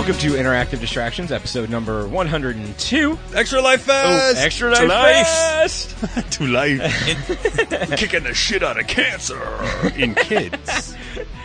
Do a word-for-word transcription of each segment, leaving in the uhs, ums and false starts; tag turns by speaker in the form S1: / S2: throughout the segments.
S1: Welcome to Interactive Distractions, episode number one hundred two.
S2: Extra Life Fest!
S1: Oh, Extra Life, life. Fest!
S2: To life. Kicking the shit out of cancer in kids.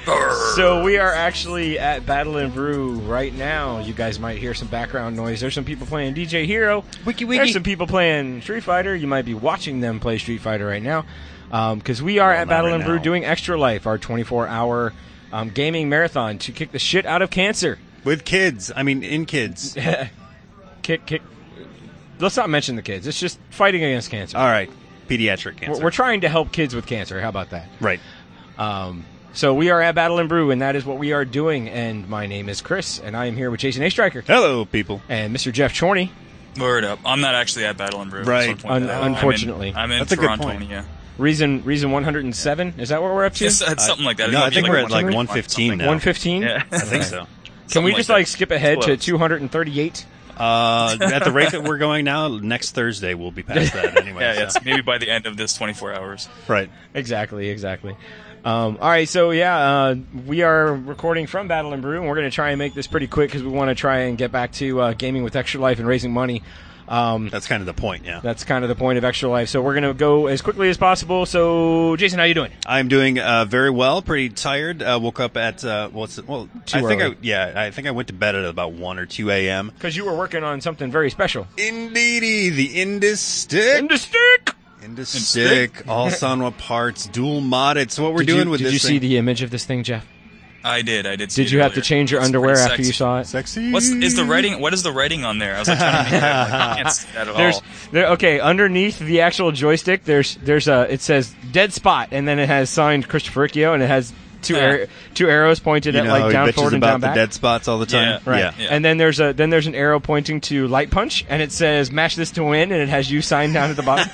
S1: So we are actually at Battle and Brew right now. You guys might hear some background noise. There's some people playing D J Hero.
S2: Wiki wiki.
S1: There's some people playing Street Fighter. You might be watching them play Street Fighter right now. Because um, we are well, at Battle right and Brew now. doing Extra Life, our twenty-four hour um, gaming marathon to kick the shit out of cancer.
S2: With kids. I mean, in kids.
S1: kick, kick. Let's not mention the kids. It's just fighting against cancer.
S2: All right. Pediatric cancer.
S1: We're, we're trying to help kids with cancer. How about that?
S2: Right.
S1: Um, so we are at Battle and Brew, and that is what we are doing. And my name is Chris, and I am here with Jason A. Striker.
S2: Hello, people.
S1: And Mister Jeff Chorney.
S3: Word up. I'm not actually at Battle and Brew.
S1: Right. Un- unfortunately.
S3: I'm in, I'm in
S2: That's
S3: Toronto,
S2: a good point.
S3: yeah.
S1: Reason reason one hundred seven? Is that what we're up to?
S3: It's, it's something like that.
S2: No, I think
S3: like
S2: we're at like one fifteen now.
S1: one fifteen?
S3: Yeah.
S2: I think so.
S1: Can we
S3: like
S1: just
S3: that.
S1: like skip ahead
S3: Close.
S1: to two hundred thirty-eight?
S2: Uh, at the rate that we're going now, next Thursday we'll be past that anyway.
S3: Yeah,
S2: so.
S3: yeah, it's maybe by the end of this twenty-four hours.
S2: Right.
S1: Exactly, exactly. Um, all right, so yeah, uh, we are recording from Battle and Brew, and we're going to try and make this pretty quick because we want to try and get back to uh, gaming with Extra Life and raising money. Um,
S2: That's kind of the point, yeah.
S1: That's kind of the point of Extra Life. So we're going to go as quickly as possible. So, Jason, how you doing?
S2: I'm doing uh, very well. Pretty tired. Uh, woke up at uh, what's it? Well,
S1: Too
S2: I think
S1: early.
S2: I yeah, I think I went to bed at about one or two a.m.
S1: Because you were working on something very special.
S2: Indeedy, the Indus Stick.
S1: Indus Stick.
S2: Indus
S3: Stick.
S2: Stick, all Sanwa parts, dual modded. So what we're
S1: Did
S2: doing
S1: you,
S2: with
S1: did
S2: this
S1: you
S2: thing?
S1: see the image of this thing, Jeff?
S3: I did, I did see
S1: Did
S3: it
S1: you have to
S3: earlier.
S1: change your
S3: It's
S1: underwear
S3: pretty
S1: after you
S3: sexy.
S1: saw it?
S2: Sexy.
S3: What's is the writing? What is the writing on there? I was like trying to make that. Like, I can't see that at
S1: There's
S3: all.
S1: there, okay underneath the actual joystick. There's there's a it says dead spot, and then it has signed Christopher Riccio, and it has two
S3: Yeah.
S1: ar- two arrows pointed
S2: You
S1: at
S2: know
S1: like
S2: how he
S1: down
S2: bitches
S1: forward and
S2: about
S1: down
S2: the
S1: back.
S2: dead spots all the time.
S3: Yeah.
S1: Right.
S2: Yeah.
S3: Yeah.
S1: And then there's a then there's an arrow pointing to Light Punch, and it says "Mash this to win," and it has you signed down at the bottom.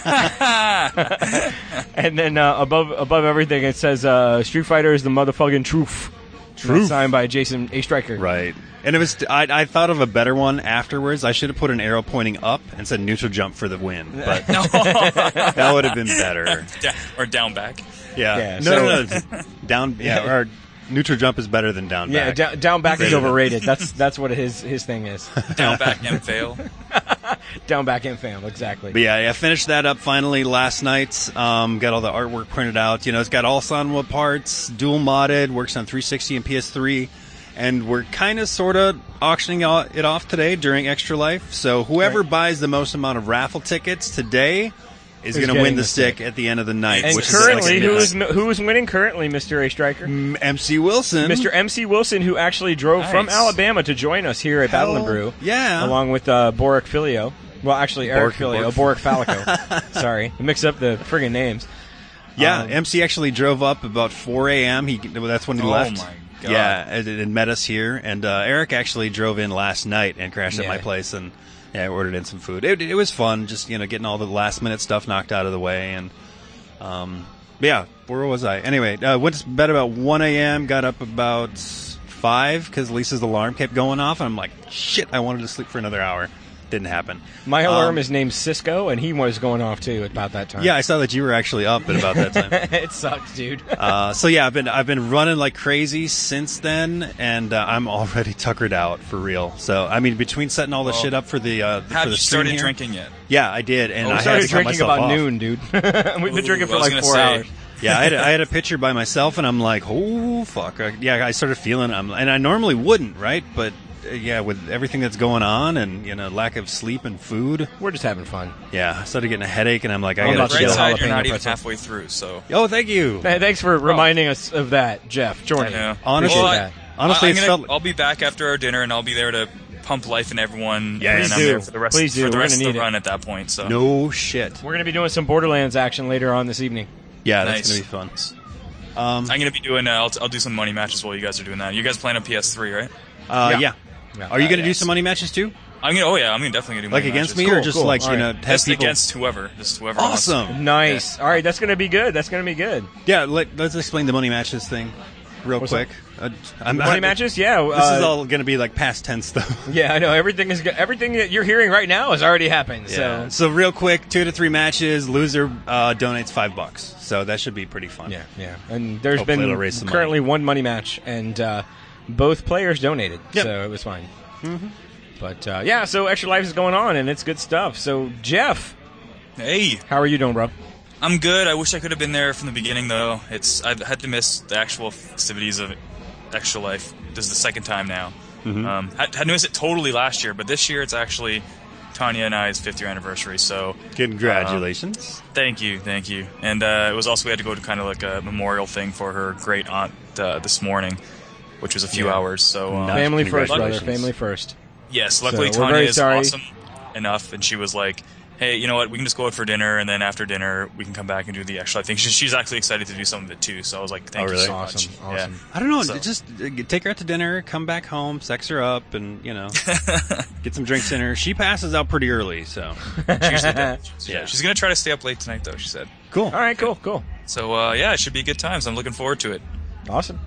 S1: And then uh, above above everything, it says uh, "Street Fighter is the motherfucking truth."
S2: Truth.
S1: Signed by Jason A. Striker.
S2: Right. And it was. I, I thought of a better one afterwards. I should have put an arrow pointing up and said neutral jump for the win. But
S3: No.
S2: that would have been better.
S3: Da- or down back.
S2: Yeah.
S1: Yeah,
S2: no,
S1: so-
S2: no, no. Down. Yeah. Or neutral jump is better than down
S1: Yeah,
S2: back.
S1: down, down back is
S2: Rated.
S1: overrated. That's that's what his his thing is.
S3: Down back and fail.
S1: Down back and fam, exactly.
S2: But yeah, I finished that up finally last night. Um, got all the artwork printed out. You know, it's got all Sanwa parts, dual modded, works on three sixty and P S three. And we're kind of sort of auctioning it off today during Extra Life. So whoever
S1: Right.
S2: buys the most amount of raffle tickets today is
S1: Who's
S2: going to
S1: getting
S2: win the
S1: the
S2: stick,
S1: stick.
S2: at the end of the night.
S1: And
S2: which
S1: currently,
S2: is
S1: who
S2: the
S1: is who is winning currently, Mister A. Striker?
S2: M- M C Wilson.
S1: Mister M C Wilson, who actually drove
S3: Nice.
S1: from Alabama to join us here at
S2: Hell,
S1: Battle and Brew,
S2: yeah.
S1: along with uh, Boric Filio. Well, actually, Eric
S2: Boric-
S1: Filio, Boric Falico. Sorry, mix up the friggin' names.
S2: Yeah,
S1: Um,
S2: M C actually drove up about four a.m. He that's when he
S3: Oh
S2: left.
S3: my God.
S2: Yeah, and, and met us here. And uh, Eric actually drove in last night and crashed at
S1: Yeah.
S2: my place, and yeah, I ordered in some food. It, it was fun, just you know, getting all the last minute stuff knocked out of the way. And um, yeah, where was I? Anyway, uh, went to bed about one a.m. Got up about five because Lisa's alarm kept going off, and I'm like, shit, I wanted to sleep for another hour. Didn't happen.
S1: My alarm
S2: Um,
S1: is named Cisco, and he was going off too at about that time.
S2: Yeah, I saw that you were actually up at about that time.
S1: It sucks, dude.
S2: Uh, so yeah, I've been I've been running like crazy since then, and uh, I'm already tuckered out for real. So I mean, between setting all the
S3: Well,
S2: shit up for the uh, for
S3: Have
S2: the
S3: you
S2: stream
S3: started
S2: here-
S3: drinking yet?
S2: Yeah, I did, and
S1: we
S2: I had
S1: started
S2: to cut
S1: drinking
S2: myself
S1: about
S2: off.
S1: noon, dude. We've been
S3: Ooh,
S1: drinking for
S3: I was
S1: like
S3: gonna
S1: four
S3: say.
S1: hours.
S2: Yeah, I had, a, I had a picture by myself, and I'm like, oh fuck, I, yeah. I started feeling, I'm, and I normally wouldn't, right? But uh, yeah, with everything that's going on, and you know, lack of sleep and food,
S1: We're just having fun.
S2: yeah, I started getting a headache, and I'm like, I
S1: I'm
S3: On the
S1: about
S2: gotta
S1: to
S3: bright
S1: get a
S2: chill.
S3: side, you're
S1: jalapeno
S3: not even
S1: pretzel.
S3: halfway through, so.
S2: Oh, thank you.
S1: Hey, thanks for reminding us of that, Jeff. Jordan.
S3: I know.
S2: Honestly,
S3: Well, I-
S1: that.
S2: honestly,
S3: I,
S2: it's
S3: I'm
S2: felt.
S3: gonna, I'll be back after our dinner, and I'll be there to pump life in everyone.
S2: Yeah,
S3: and
S2: please
S3: I'm
S1: do.
S3: there for the rest,
S1: Please do.
S3: For the
S1: We're
S3: rest
S1: gonna
S3: of the
S1: need it.
S3: run at that point. So.
S2: No shit.
S1: We're going to be doing some Borderlands action later on this evening.
S2: Yeah, that's
S3: Nice.
S2: gonna be fun. Um,
S3: I'm gonna be doing. Uh, I'll, I'll do some money matches while you guys are doing that. You guys playing on P S three, right?
S2: uh,
S1: Yeah.
S2: yeah.
S1: Yeah.
S2: Are you
S3: Uh,
S2: gonna do
S3: yes.
S2: some money matches too?
S3: I'm gonna. Oh yeah, I'm gonna definitely gonna do
S2: Like
S3: money
S2: against
S3: matches.
S2: me, or
S1: Cool,
S2: just
S1: cool.
S2: like
S1: All
S2: you
S1: right.
S2: know, have
S3: Just
S2: people?
S3: against whoever. Just whoever. wants to.
S2: Awesome.
S1: Nice. All right, that's going to be good. That's going to be good.
S2: Yeah, let, let's explain the money matches thing real
S1: What's
S2: quick. Uh, I'm,
S1: Money
S2: I-
S1: matches? Yeah.
S2: This
S1: uh,
S2: is all going to be like past tense stuff.
S1: Yeah, I know. Everything is go- everything that you're hearing right now has already happened.
S2: Yeah.
S1: So
S2: So real quick, two to three matches. Loser uh, donates five bucks. So that should be pretty fun.
S1: yeah, yeah. And there's
S2: Hopefully it'll
S1: been
S2: raise some
S1: currently one money match, and uh, both players donated,
S2: Yep.
S1: so it was fine.
S2: Mm-hmm.
S1: But uh, yeah, so Extra Life is going on, and it's good stuff. So Jeff,
S3: Hey,
S1: how are you doing, bro?
S3: I'm good. I wish I could have been there from the beginning, though. It's I've had to miss the actual festivities of Extra Life. This is the second time now.
S2: Mm-hmm.
S3: Um, had, had to miss it totally last year, but this year it's actually Tanya and I's fifth year anniversary. So
S2: Congratulations.
S3: um, thank you, thank you. And uh, it was also we had to go to kind of like a memorial thing for her great aunt uh, this morning, which was a few
S1: Yeah.
S3: hours. So um,
S2: Nice.
S1: Family first, brother.
S2: Congratulations.
S1: Family first.
S3: yes, luckily
S1: So, we're
S3: Tanya
S1: very
S3: is
S1: sorry.
S3: awesome enough, and she was like, hey, you know what? We can just go out for dinner, and then after dinner, we can come back and do the extra. I think she, she's actually excited to do some of it too. So I was like, thank
S2: Oh,
S3: you
S2: really?
S3: so
S1: Awesome,
S3: much.
S1: awesome.
S3: Yeah.
S2: I don't know.
S3: So-
S2: Just uh, take her out to dinner, come back home, sex her up, and you know, get some drinks in her. She passes out pretty early, so
S3: She usually does. So, yeah,
S2: Yeah.
S3: she's gonna try to stay up late tonight, though. She said.
S2: cool.
S1: All right, cool, cool.
S3: So uh, yeah, it should be good times. I'm looking forward to it.
S1: Awesome.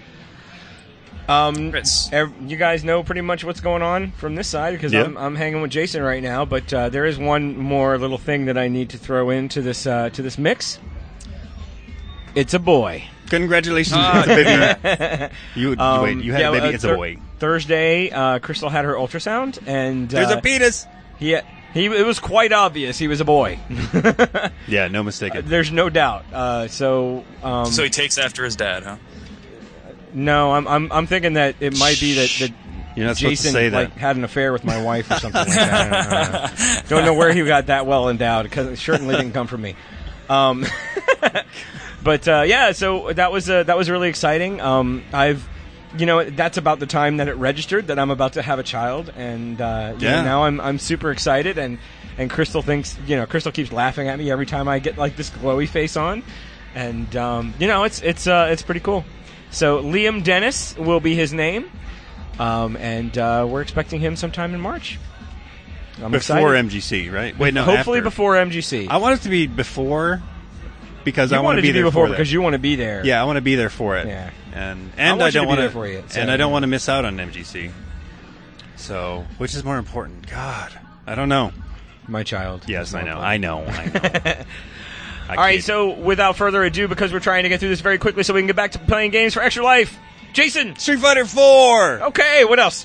S1: Um,
S3: Fritz.
S1: ev- you guys know pretty much what's going on from this side because
S2: Yeah.
S1: I'm, I'm hanging with Jason right now. But uh, there is one more little thing that I need to throw into this uh, to this mix. It's a boy.
S2: Congratulations,
S3: Ah,
S2: it's a baby. You, you
S1: Um,
S2: wait, you had
S1: yeah,
S2: a baby.
S1: uh,
S2: It's
S1: Thur-
S2: a boy.
S1: Thursday, uh, Crystal had her ultrasound, and
S2: There's
S1: uh,
S2: a penis.
S1: he he it was quite obvious he was a boy.
S2: Yeah, no mistake.
S1: There's no doubt. Uh, so um,
S3: So he takes after his dad, huh?
S1: no, I'm I'm I'm thinking that it might be that, that
S2: You're not supposed
S1: Jason
S2: to say that.
S1: like had an affair with my wife or something like that. I don't, I don't know. Don't know where he got that well endowed because it certainly didn't come from me. Um, but uh, yeah, so that was uh, that was really exciting. Um, I've you know that's about the time that it registered that I'm about to have a child, and uh, you know,
S2: Yeah.
S1: now I'm I'm super excited, and and Crystal thinks you know Crystal keeps laughing at me every time I get like this glowy face on, and um, you know it's it's uh, it's pretty cool. So Liam Dennis will be his name. Um, and uh, we're expecting him sometime in March. I'm
S2: Before
S1: excited.
S2: M G C, right? Wait, no.
S1: Hopefully
S2: after.
S1: before M G C.
S2: I want it to be before because
S1: you
S2: I want
S1: wanted
S2: to be
S1: to be
S2: there
S1: before
S2: for
S1: because
S2: that.
S1: you want to be there.
S2: Yeah, I want to be there for it.
S1: Yeah.
S2: And
S1: I
S2: and
S1: want you to
S2: don't
S1: be
S2: want
S1: there for you, so,
S2: and I don't
S1: yeah.
S2: want to miss out on M G C. So, which is more important? God, I don't know.
S1: My child.
S2: Yes,
S1: is
S2: I
S1: more
S2: know. I
S1: important.
S2: know. I know. I
S1: All right,
S2: kid.
S1: so without further ado, because we're trying to get through this very quickly so we can get back to playing games for Extra Life, Jason!
S2: Street Fighter four,
S1: Okay, what else?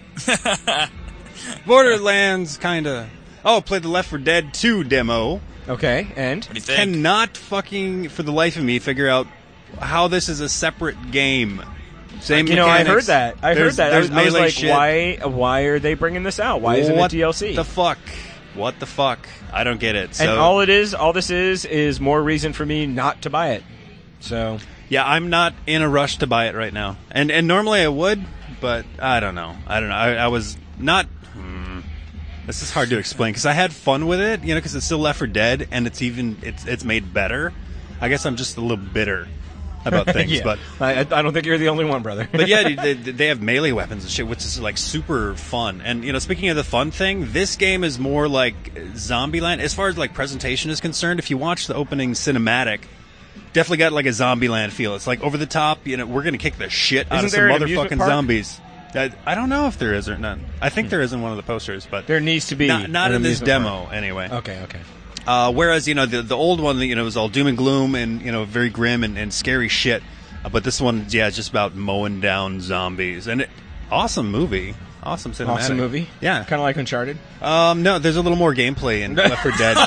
S2: Borderlands, kind of. Oh, played the Left four Dead two demo.
S1: Okay, and?
S3: What do you think?
S2: Cannot fucking, for the life of me, figure out how this is a separate game. Same
S1: You know, I
S2: mechanics.
S1: heard that. I
S2: There's-
S1: heard that. I
S2: there's
S1: was, I was
S2: melee
S1: like,
S2: shit.
S1: why Why are they bringing this out? Why isn't
S2: what
S1: it D L C?
S2: the fuck? What the fuck? I don't get it.
S1: and
S2: So,
S1: all it is, all this is, is more reason for me not to buy it. So...
S2: yeah, I'm not in a rush to buy it right now. And and normally I would, but I don't know. I don't know. I, I was not. Hmm, this is hard to explain because I had fun with it, you know, because it's still Left four Dead and it's even it's it's made better. I guess I'm just a little bitter about things,
S1: yeah.
S2: but
S1: I, I don't think you're the only one, brother.
S2: but yeah, they, they have melee weapons and shit, which is like super fun. And you know, speaking of the fun thing, this game is more like Zombieland as far as like presentation is concerned. If you watch the opening cinematic, definitely got like a Zombieland feel. It's like over the top. You know, we're gonna kick the shit out
S1: Isn't
S2: of some
S1: there an amusement
S2: motherfucking
S1: park?
S2: zombies. I, I don't know if there is or not. I think there is in one of the posters, but
S1: There needs to be
S2: not, not
S1: an
S2: in this
S1: amusement
S2: demo anyway.
S1: park. Okay, okay.
S2: Uh, whereas, you know, the the old one, you know, was all doom and gloom and, you know, very grim and, and scary shit. Uh, but this one, yeah, it's just about mowing down zombies. And it, awesome movie. Awesome cinematic.
S1: Awesome movie.
S2: Yeah.
S1: Kind of like Uncharted.
S2: Um, no, there's a little more gameplay in Left four Dead.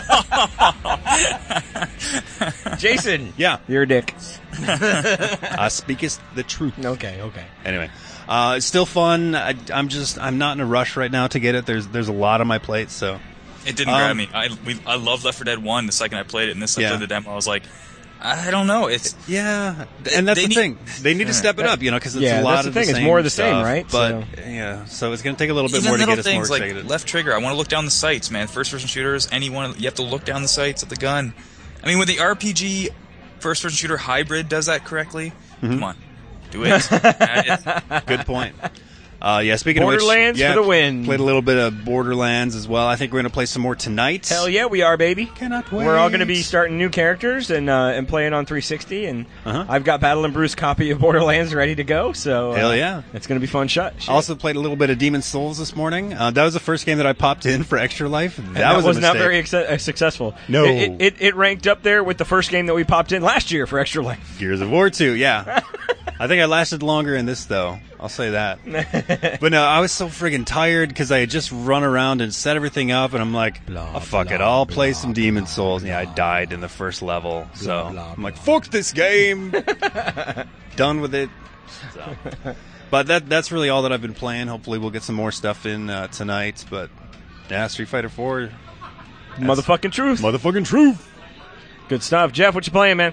S1: Jason.
S2: Yeah.
S1: You're a dick.
S2: Uh, speakest the truth.
S1: Okay, okay.
S2: Anyway, uh, it's still fun. I, I'm just, I'm not in a rush right now to get it. There's there's a lot on my plate, so.
S3: It didn't
S2: Um,
S3: grab me. I we, I love Left four Dead one. The second I played it, and this I
S2: Yeah.
S3: played the demo, I was like, I don't know. It's
S2: Yeah, and that's
S3: they
S2: the
S3: need-
S2: thing. They need to step it up, you know, because it's
S1: Yeah,
S2: a lot
S1: that's the
S2: of
S1: thing.
S2: the
S1: It's
S2: same
S1: more of the same,
S2: stuff,
S1: right?
S2: But
S1: So-
S2: yeah, so it's going to take a little bit
S3: even
S2: more to
S3: little
S2: get us more
S3: things like
S2: excited.
S3: left trigger. I want to look down the sights, man. First person shooters, anyone you have to look down the sights of the gun. I mean, when the R P G first person shooter hybrid does that correctly,
S2: Mm-hmm.
S3: come on, do it. Add it.
S2: Good point. Uh, yeah, speaking
S1: Borderlands
S2: of which, yeah,
S1: for the win.
S2: Played a little bit of Borderlands as well. I think we're going to play some more tonight.
S1: Hell yeah, we are, baby.
S2: Cannot wait.
S1: We're all going to be starting new characters and uh, and playing on three sixty. And
S2: Uh-huh.
S1: I've got Battle and Bruce copy of Borderlands ready to go. So uh,
S2: Hell yeah.
S1: it's going to be fun. Shot. Shit.
S2: Also played a little bit of Demon's Souls this morning. Uh, that was the first game that I popped in for Extra Life. That,
S1: And that
S2: was,
S1: was,
S2: a
S1: not
S2: mistake.
S1: very ex- uh, successful.
S2: No.
S1: it, it, it ranked up there with the first game that we popped in last year for Extra Life.
S2: Gears of War two, yeah. I think I lasted longer in this, though. I'll say that. But no, I was so friggin' tired because I had just run around and set everything up, and I'm like,
S1: Blah,
S2: oh, fuck
S1: blah,
S2: it. I'll
S1: blah,
S2: play some
S1: blah,
S2: Demon
S1: blah,
S2: Souls.
S1: blah,
S2: Yeah, I died in the first level.
S1: blah,
S2: So
S1: blah,
S2: I'm like,
S1: blah.
S2: fuck this game. Done with it. So. But that that's really all that I've been playing. Hopefully we'll get some more stuff in uh, tonight. But yeah, Street Fighter four.
S1: Motherfucking truth.
S2: Motherfucking truth.
S1: Good stuff. Jeff, what you playing, man?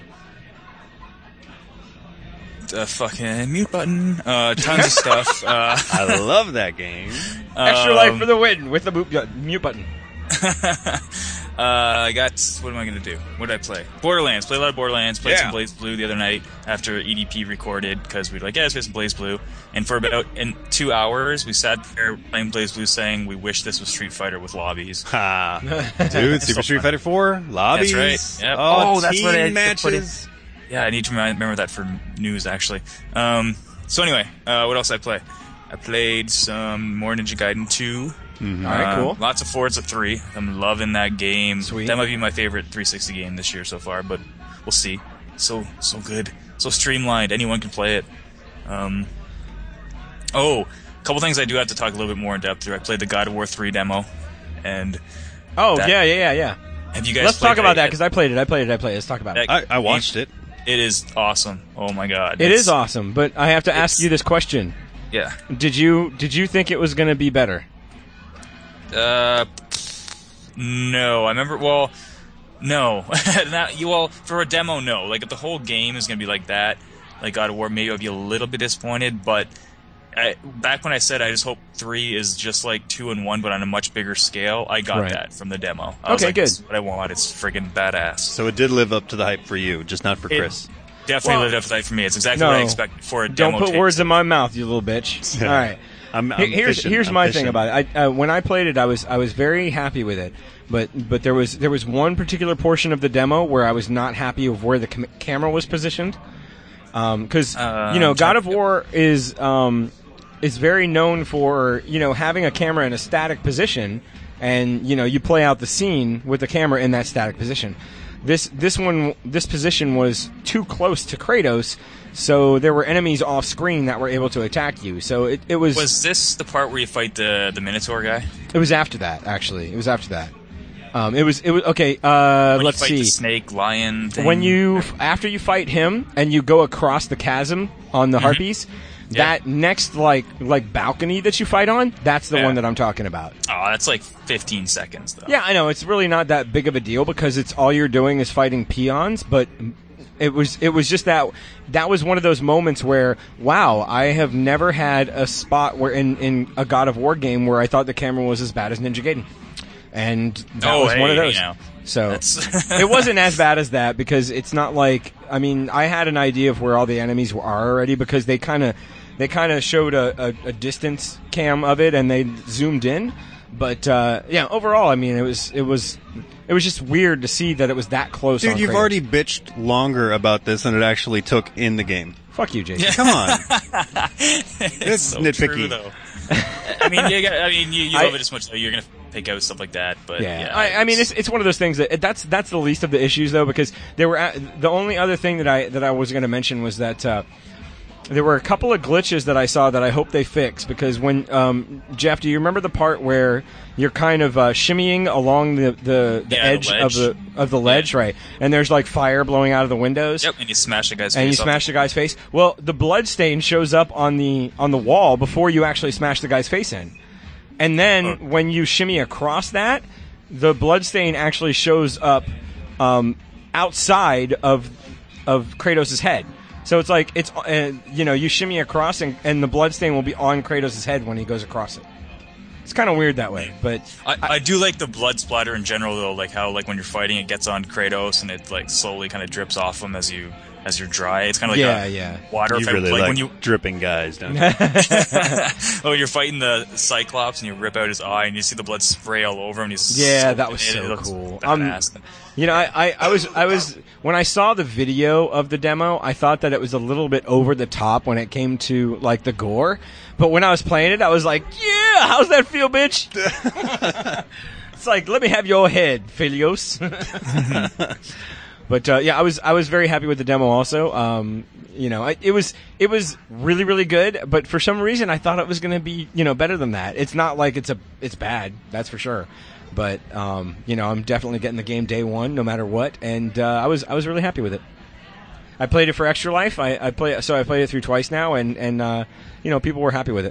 S3: Uh, fucking mute button. Uh, tons of stuff. Uh,
S2: I love that game.
S1: Extra
S3: um,
S1: life for the win with the mute, mute button.
S3: uh, I got. What am I gonna do? What did I play? Borderlands. Played a lot of Borderlands. Played
S2: Yeah.
S3: some Blaze Blue the other night after E D P recorded because we were like, yeah, let's play some Blaze Blue. And for about in two hours, we sat there playing Blaze Blue, saying we wish this was Street Fighter with lobbies.
S2: Ha. Dude, Super
S3: So
S2: Street
S3: fun.
S2: Fighter four, lobbies.
S3: That's right. Yep.
S2: Oh,
S3: Oh, that's
S2: team
S3: what I had to put
S2: matches.
S3: Yeah, I need to remind- remember that for news, actually. Um, so anyway, uh, what else did I play? I played some more Ninja Gaiden two.
S1: All right,
S3: Uh,
S1: cool.
S3: Lots of Forza three. I'm loving that game.
S1: Sweet.
S3: That might be my favorite three sixty game this year so far, but we'll see. So so good. So streamlined. Anyone can play it. Um, oh, a couple things I do have to talk a little bit more in depth through. I played the God of War three demo, and
S1: Oh,
S3: that-
S1: yeah, yeah, yeah, yeah.
S3: have you guys
S1: Let's
S3: played
S1: talk about that
S3: yet?
S1: because I played it. I played it. I played it. Let's talk about it.
S3: That
S2: I, I watched it.
S3: It is awesome. Oh my god.
S1: It
S3: It's-
S1: is awesome, but I have to ask
S3: it's-
S1: you this question.
S3: Yeah.
S1: Did you did you think it was going to be better?
S3: Uh, no. I remember. Well, no. Not, you well for a demo, no. Like if the whole game is gonna be like that, like God of War, maybe I'd be a little bit disappointed. But I, back when I said I just hope three is just like two and one, but on a much bigger scale, I got
S1: Right.
S3: that from the demo. I was
S1: Okay,
S3: like,
S1: good.
S3: This is what I want. It's friggin' badass.
S2: So it did live up to the hype for you, just not for
S3: It
S2: Chris.
S3: Definitely
S1: Well,
S3: lived up to that for me. It's exactly
S1: no.
S3: what I expected for a
S1: Don't
S3: demo.
S1: put
S3: taste.
S1: words in my mouth, you little bitch. All right.
S2: I'm, I'm
S1: Here- here's
S2: fishing.
S1: here's
S2: I'm
S1: my
S2: fishing.
S1: thing about it. I, uh, when I played it, I was I was very happy with it, but but there was there was one particular portion of the demo where I was not happy of where the cam- camera was positioned, because
S3: Uh,
S1: you know
S3: I'm
S1: God
S3: trying-
S1: of War is um, is very known for you know having a camera in a static position, and you know you play out the scene with the camera in that static position. This this one this position was too close to Kratos. So there were enemies off screen that were able to attack you. So it, it was
S3: Was this the part where you fight the the Minotaur guy?
S1: it was after that actually. It was after that. Um, it was it was okay. Uh,
S3: When
S1: let's
S3: you fight
S1: see.
S3: the snake lion thing?
S1: When you after you fight him and you go across the chasm on the harpies,
S3: Yeah.
S1: that next like like balcony that you fight on, that's the
S3: Yeah.
S1: one that I'm talking about.
S3: Oh, that's like fifteen seconds though.
S1: Yeah, I know it's really not that big of a deal because it's all you're doing is fighting peons, but it was it was just that that was one of those moments where wow, I have never had a spot where in, in a God of War game where I thought the camera was as bad as Ninja Gaiden, and that
S3: Oh,
S1: was
S3: hey,
S1: one of
S3: hey,
S1: those.
S3: now.
S1: So
S3: That's-
S1: it wasn't as bad as that because it's not like I mean I had an idea of where all the enemies were already because they kind of they kind of showed a, a, a distance cam of it and they zoomed in. But uh, yeah, overall, I mean, it was it was it was just weird to see that it was that close.
S2: Dude,
S1: on
S2: you've
S1: Kratos.
S2: already bitched longer about this than it actually took in the game.
S1: Fuck you, Jason.
S2: Come on.
S3: it's
S2: so
S3: True,
S2: nitpicky.
S3: though. I mean, you got, I mean, you, you
S1: I-
S3: love it as much. You're gonna pick out stuff like that, but
S1: Yeah,
S3: yeah,
S1: I, I mean, it's it's one of those things that that's that's the least of the issues though because there were a- the only other thing that I that I was going to mention was that. Uh, There were a couple of glitches that I saw that I hope they fix because when um, Jeff, do you remember the part where you're kind of uh, shimmying along the the, the
S3: Yeah, the
S1: edge of
S3: ledge.
S1: the of the ledge,
S3: Yeah.
S1: right? And there's like fire blowing out of the windows.
S3: Yep, and you smash the guy's
S1: And you
S3: face off.
S1: smash the guy's face. Well, the blood stain shows up on the on the wall before you actually smash the guy's face in. And then
S3: Oh.
S1: when you shimmy across that, the blood stain actually shows up um, outside of of Kratos' head. So it's like it's uh, you know you shimmy across and, and the blood stain will be on Kratos' head when he goes across it. It's kind of weird that way, but
S3: I, I do like the blood splatter in general, though. Like how, like when you're fighting, it gets on Kratos and it like slowly kind of drips off him as you as you're dry. It's kind of like
S1: Yeah,
S3: a
S1: yeah.
S3: water
S2: You
S3: effect.
S2: really
S3: like,
S2: like,
S3: when you
S2: dripping guys, don't you?
S3: oh, when you're fighting the Cyclops and you rip out his eye and you see the blood spray all over him. And he's
S1: Yeah,
S3: soaked
S1: that was
S3: in it.
S1: so
S3: It looks
S1: cool. Um,
S3: badass.
S1: You know, I, I, I was I was when I saw the video of the demo, I thought that it was a little bit over the top when it came to like the gore. But when I was playing it, I was like, "Yeah, how's that feel, bitch?" It's like, let me have your head, Philios. But uh, yeah, I was I was very happy with the demo. Also, um, you know, I, it was it was really really good. But for some reason, I thought it was going to be you know better than that. It's not like it's a it's bad. That's for sure. But um, you know, I'm definitely getting the game day one, no matter what. And uh, I was I was really happy with it. I played it for Extra Life. I, I play so I played it through twice now, and and uh, you know, people were happy with it.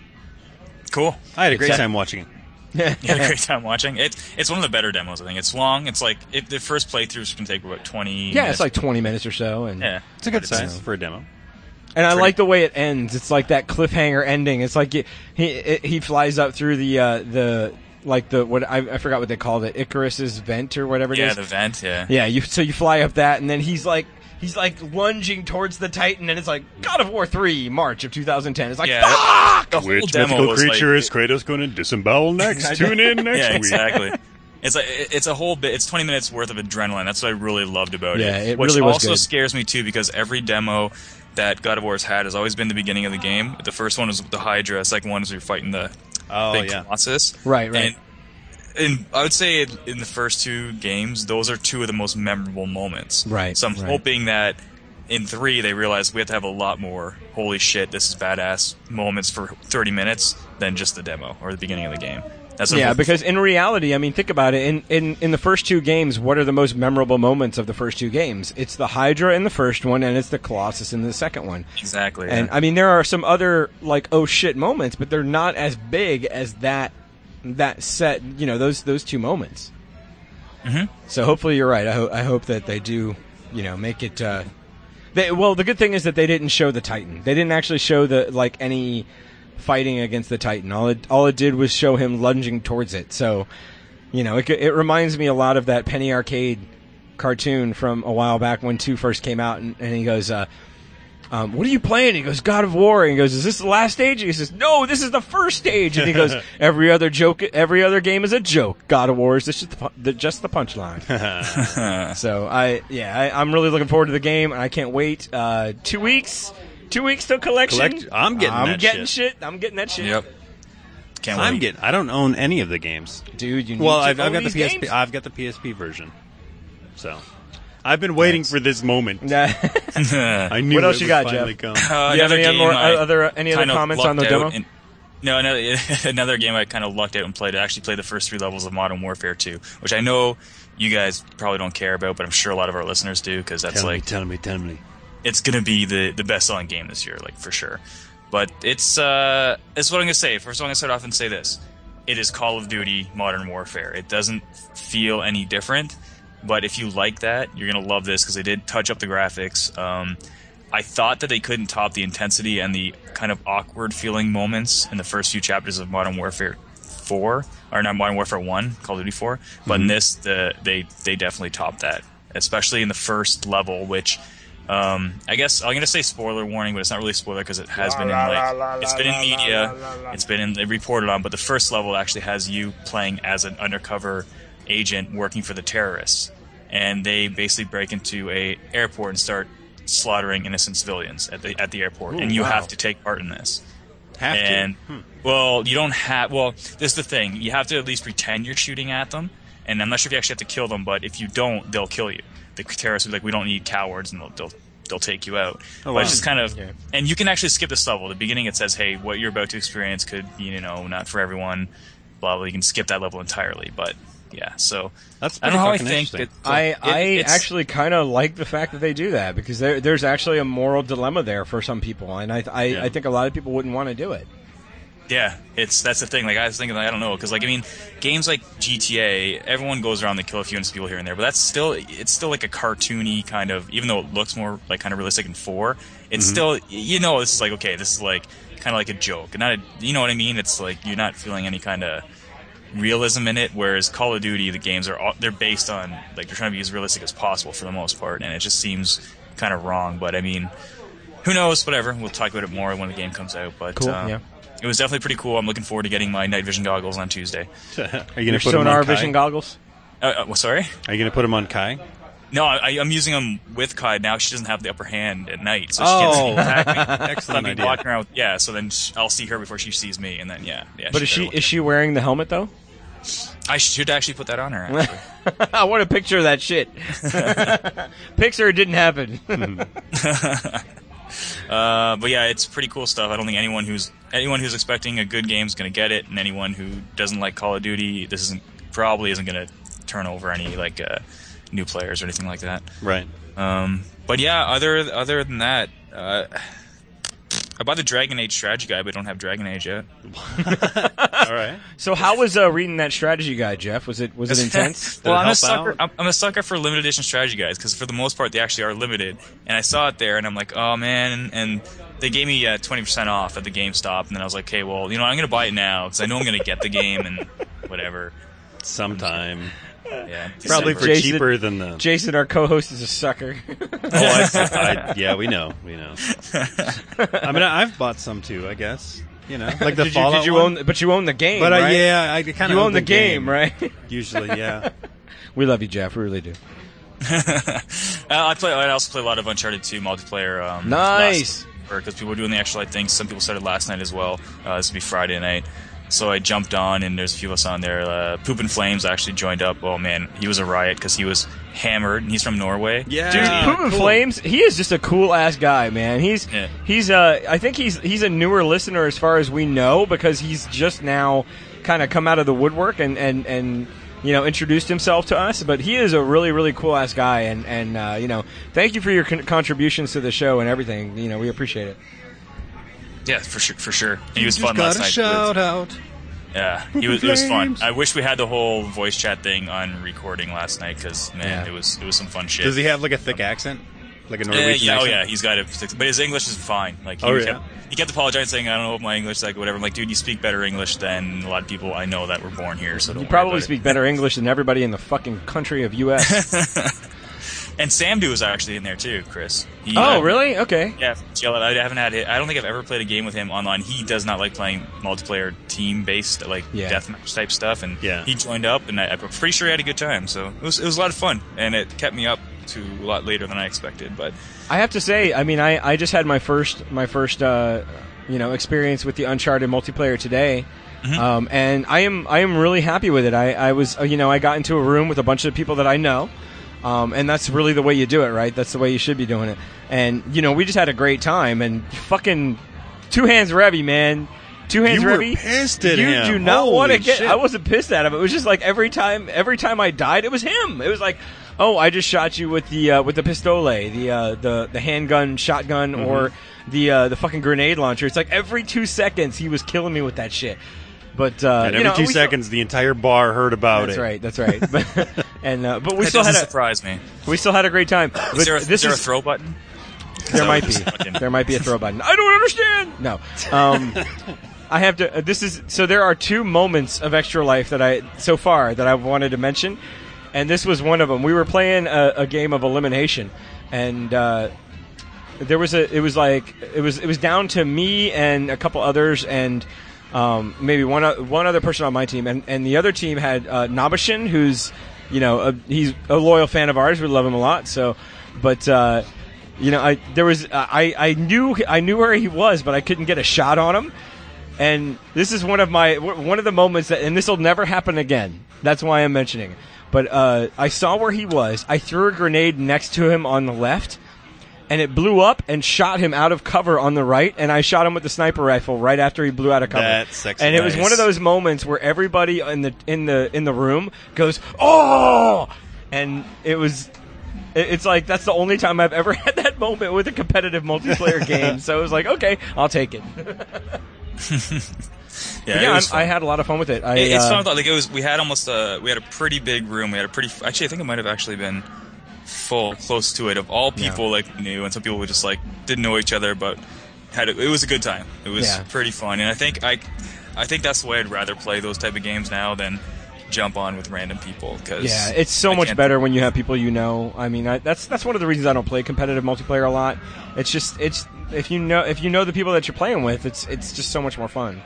S3: Cool.
S2: I had a great
S1: Except-
S2: time watching it.
S3: You had a great time watching. It, it's one of the better demos, I think. It's long. It's like it, the first playthroughs can take about twenty.
S1: Yeah,
S3: minutes.
S1: it's like twenty minutes or so, and
S3: yeah,
S2: It's a good
S3: But
S2: size for a demo.
S1: and I
S3: pretty-
S1: like the way it ends. It's like that cliffhanger ending. It's like he he, he flies up through the uh, the like the what I, I forgot what they called it, Icarus's vent or whatever it
S3: Yeah,
S1: is.
S3: the vent. Yeah.
S1: Yeah, you so you fly up that, and then he's like he's like lunging towards the Titan, and it's like God of War three, March of two thousand ten. It's like
S3: Yeah,
S1: fuck.
S3: The whole demo was like,
S2: is Kratos going to disembowel next? Tune in next
S3: yeah,
S2: week.
S3: exactly. It's like it's a whole bit. It's twenty minutes worth of adrenaline. That's what I really loved about
S1: Yeah,
S3: it.
S1: it
S3: Which
S1: really was
S3: also
S1: good.
S3: scares me too, because every demo that God of War has had has always been the beginning of the game. The first one was with the Hydra. The second one is you're fighting the
S2: Oh,
S3: big
S2: yeah.
S3: Colossus.
S1: Right, right.
S3: And, and I would say in the first two games, those are two of the most memorable moments.
S1: Right,
S3: So I'm
S1: right.
S3: hoping that in three they realize we have to have a lot more holy shit, this is badass moments for thirty minutes than just the demo or the beginning of the game. That's what I'm
S1: Yeah,
S3: hoping
S1: because
S3: for.
S1: in reality, I mean, think about it. In, in in the first two games, what are the most memorable moments of the first two games? It's the Hydra in the first one, and it's the Colossus in the second one.
S3: Exactly.
S1: And
S3: yeah.
S1: I mean, there are some other like oh shit moments, but they're not as big as that that set. You know, those those two moments.
S3: Mhm.
S1: So hopefully you're right. I, ho- I hope that they do. You know, make it. Uh, they, well, the good thing is that they didn't show the Titan. They didn't actually show the like any fighting against the Titan. All it all it did was show him lunging towards it. So, you know, it it reminds me a lot of that Penny Arcade cartoon from a while back when two first came out, and, and he goes, uh, um, "What are you playing?" He goes, "God of War." And he goes, "Is this the last stage?" And he says, "No, this is the first stage." And he goes, "Every other joke, every other game is a joke. God of War is just the, pu- the, just the punchline." So I, yeah, I, I'm really looking forward to the game, and I can't wait. Uh, two weeks, two weeks till collection.
S2: Collect- I'm getting
S1: I'm
S2: that
S1: getting
S2: shit.
S1: shit. I'm getting that shit.
S3: Yep. Can't wait.
S2: I'm getting. I don't own any of the games.
S1: Dude, you need
S2: Well,
S1: to
S2: I've, I've
S1: own
S2: got the
S1: these
S2: P S P.
S1: games?
S2: I've got the P S P version. So, I've been waiting
S1: Nice.
S2: for this moment.
S1: Nah.
S2: I knew
S1: What else
S2: it
S1: you
S2: would
S1: got,
S2: finally
S1: Jeff?
S2: come.
S3: Uh,
S1: Do you have
S3: another
S1: any
S3: game
S1: more
S3: I
S1: other any other
S3: kind of
S1: comments on the
S3: lucked out
S1: demo?
S3: and- no, another, another game I kind of lucked out and played. I actually played the first three levels of Modern Warfare two, which I know you guys probably don't care about, but I'm sure a lot of our listeners do, because that's
S2: Tell
S3: like
S2: me, tell me, tell me.
S3: it's gonna be the the best selling game this year, like for sure. But it's uh, it's what I'm gonna say. First, I'm gonna start off and say this: it is Call of Duty Modern Warfare. It doesn't feel any different, but if you like that, you're gonna love this because they did touch up the graphics. Um, I thought that they couldn't top the intensity and the kind of awkward feeling moments in the first few chapters of Modern Warfare four, or not Modern Warfare one, Call of Duty four. But in this, the they they definitely topped that, especially in the first level, which. Um, I guess I'm gonna say spoiler warning, but it's not really a spoiler because it has been in like it's been in media, it's been in reported on. But the first level actually has you playing as an undercover agent working for the terrorists, and they basically break into a airport and start slaughtering innocent civilians at the at the airport,
S2: Ooh,
S3: and you
S2: wow.
S3: have to take part in this.
S2: Have
S3: and
S2: to. Hmm.
S3: well, you don't have. Well, this is the thing: you have to at least pretend you're shooting at them. And I'm not sure if you actually have to kill them, but if you don't, they'll kill you. The terrorists will be like, we don't need cowards, and they'll they'll, they'll take you out.
S2: Oh,
S3: but it's
S2: wow.
S3: just kind of,
S1: Yeah.
S3: and you can actually skip this level. At the beginning, it says, hey, what you're about to experience could be, you know, not for everyone. Blah blah. You can skip that level entirely. But yeah, so
S2: That's
S3: I don't know how I
S2: pretty fucking
S3: think
S2: interesting.
S3: that.
S1: I,
S3: it-
S1: I
S3: it's-
S1: actually kind of like the fact that they do that because there, there's actually a moral dilemma there for some people, and I I,
S2: Yeah.
S1: I think a lot of people wouldn't want to do it.
S3: Yeah, it's that's the thing. Like I was thinking, like, I don't know, because like I mean, games like G T A, everyone goes around, they kill a few innocent people here and there, but that's still it's still like a cartoony kind of, even though it looks more like kind of realistic in four, it's
S2: Mm-hmm.
S3: still, you know, it's like okay, this is like kind of like a joke, and not a, you know what I mean? It's like you're not feeling any kind of realism in it. Whereas Call of Duty, the games are all, they're based on like they're trying to be as realistic as possible for the most part, and it just seems kind of wrong. But I mean, who knows? Whatever. We'll talk about it more when the game comes out. But
S1: Cool,
S3: uh,
S1: yeah.
S3: It was definitely pretty cool. I'm looking forward to getting my night vision goggles on Tuesday.
S2: Are you going
S1: Your
S2: to put them
S1: sonar
S2: on Kai?
S1: vision goggles.
S3: Uh, uh, well, sorry?
S2: Are you going to put them on Kai?
S3: No, I, I'm using them with Kai now. She doesn't have the upper hand at night, so she can't see me attack me. So I'll
S2: Excellent
S3: be
S2: idea.
S3: walking around. With, yeah, so then sh- I'll see her before she sees me, and then yeah, yeah.
S1: But is
S3: better
S1: she
S3: look
S1: is she wearing the helmet though?
S3: I should actually put that on her. Actually.
S1: I want a picture of that shit. Pixar didn't happen.
S3: uh, but yeah, it's pretty cool stuff. I don't think anyone who's anyone who's expecting a good game is going to get it, and anyone who doesn't like Call of Duty, this isn't probably isn't going to turn over any like uh, new players or anything like that.
S2: Right.
S3: Um, but yeah, other other than that. Uh, I bought the Dragon Age strategy guide, but don't have Dragon Age yet.
S2: All right.
S1: So how was uh, reading that strategy guide, Jeff? Was it was it intense?
S3: Well,
S2: it
S3: I'm a
S2: help
S3: sucker.
S2: out?
S3: I'm, I'm a sucker for limited edition strategy guides because for the most part they actually are limited. And I saw it there, and I'm like, oh man! And they gave me uh, twenty percent off at the GameStop, and then I was like, okay, well, you know, I'm gonna buy it now because I know I'm gonna get the game and whatever.
S2: Sometime.
S3: Yeah,
S2: Probably for
S1: Jason-
S2: cheaper than the.
S1: Jason, our co-host, is a sucker.
S2: Oh, I, I, yeah, we know, we know. I mean, I've bought some too, I guess. You know, like the
S1: did you,
S2: Fallout
S1: did you
S2: one.
S1: own? But you own the game,
S2: But uh,
S1: right?
S2: yeah, I kind of
S1: you own the game, right?
S2: Usually, yeah.
S1: We love you, Jeff. We really do.
S3: uh, I play. I also play a lot of Uncharted two multiplayer. Um,
S1: Nice.
S3: Because people were doing the extra light things. Some people started last night as well. Uh, this will be Friday night. So I jumped on, and there's a few of us on there. Uh, Poop and Flames actually joined up. Oh man, he was a riot because he was hammered, and he's from Norway.
S2: Yeah,
S1: Dude, Poop and
S2: cool.
S1: Flames, he is just a cool ass guy, man. He's
S3: Yeah.
S1: he's uh I think he's he's a newer listener as far as we know because he's just now kind of come out of the woodwork and and and you know introduced himself to us. But he is a really really cool ass guy, and and uh, you know thank you for your con- contributions to the show and everything. You know we appreciate it.
S3: Yeah, for sure, for sure. And he was
S2: Just
S3: fun
S2: got
S3: last
S2: a
S3: night.
S2: shout out.
S3: Yeah, he was. It was fun.
S2: Flames.
S3: I wish we had the whole voice chat thing on recording last night because man,
S1: Yeah.
S3: it was it was some fun shit.
S2: Does he have like a thick accent, like a
S3: Uh,
S2: Norwegian
S3: yeah, oh
S2: accent?
S3: yeah, he's got it. But his English is fine. Like he
S2: Oh, yeah?
S3: kept, he kept apologizing, saying, "I don't know if my English is like whatever." I'm like, dude, you speak better English than a lot of people I know that were born here. So don't
S1: You
S3: worry
S1: probably
S3: about
S1: speak better English than everybody in the fucking country of U S
S3: it. And Samdu was actually in there too, Chris. He,
S1: Oh,
S3: uh,
S1: really? Okay.
S3: Yeah, I haven't had it. I don't think I've ever played a game with him online. He does not like playing multiplayer team-based, like
S1: Yeah.
S3: deathmatch type stuff. And
S2: Yeah.
S3: he joined up, and I, I'm pretty sure he had a good time. So it was it was a lot of fun, and it kept me up to a lot later than I expected. But
S1: I have to say, I mean, I, I just had my first my first uh, you know experience with the Uncharted multiplayer today,
S3: Mm-hmm.
S1: um, and I am I am really happy with it. I, I was uh, you know I got into a room with a bunch of people that I know, um, and that's really the way you do it, right? That's the way you should be doing it. And you know we just had a great time, and fucking two hands Revy, man. Two hands
S2: You were
S1: Revy.
S2: pissed at
S1: you
S2: him.
S1: do not
S2: Holy
S1: want to get.
S2: shit.
S1: I wasn't pissed at him. It was just like every time every time I died, it was him. It was like, oh, I just shot you with the uh, with the pistole, the uh, the the handgun, shotgun,
S2: Mm-hmm.
S1: or the uh, the fucking grenade launcher. It's like every two seconds he was killing me with that shit. But uh,
S2: And
S1: you
S2: every
S1: know,
S2: two
S1: we still-
S2: seconds, the entire bar heard about
S1: that's
S2: it.
S1: right. That's right. But and uh, but we
S3: that
S1: still had
S3: doesn't
S1: a
S3: surprise me.
S1: we still had a great time. But
S3: Is there a,
S1: this
S3: is there
S1: is
S3: a throw button?
S1: there might be
S3: just fucking-
S1: there might be a throw button. I don't understand. No. Um, I have to. Uh, this is so. There are two moments of Extra Life that I so far that I've wanted to mention, and this was one of them. We were playing a, a game of elimination, and uh, there was a. It was like it was. It was down to me and a couple others, and um, maybe one o- one other person on my team, and, and the other team had uh, Nabashin, who's you know a, he's a loyal fan of ours. We love him a lot. So, but. Uh, you know, I there was I, I knew I knew where he was, but I couldn't get a shot on him. And this is one of my one of the moments that, and this will never happen again. That's why I'm mentioning it. But uh, I saw where he was. I threw a grenade next to him on the left, and it blew up and shot him out of cover on the right. And I shot him with the sniper rifle right after he blew out of cover.
S2: That's sexy.
S1: And it was
S2: Nice.
S1: one of those moments where everybody in the in the in the room goes, "Oh!" And it was. it- It's like that's the only time I've ever had that moment with a competitive multiplayer game. So it was like, okay, I'll take it.
S3: Yeah,
S1: But
S3: it
S1: yeah,
S3: was
S1: I'm,
S3: fun.
S1: I had a lot of fun with it. I,
S3: It- it's
S1: uh,
S3: fun. Like it was, we had almost a, we had a pretty big room. We had a pretty. Actually, I think it might have actually been full, close to it, of all people
S1: Yeah.
S3: like knew, and some people were just like didn't know each other, but had a, it was a good time. It was
S1: Yeah.
S3: pretty fun, and I think I, I think that's the way I'd rather play those type of games now than jump on with random people. Cause
S1: Yeah, it's so
S3: I
S1: much
S3: can't-
S1: better when you have people you know. I mean, I, that's that's one of the reasons I don't play competitive multiplayer a lot. It's just it's if you know if you know the people that you're playing with, it's it's just so much more fun.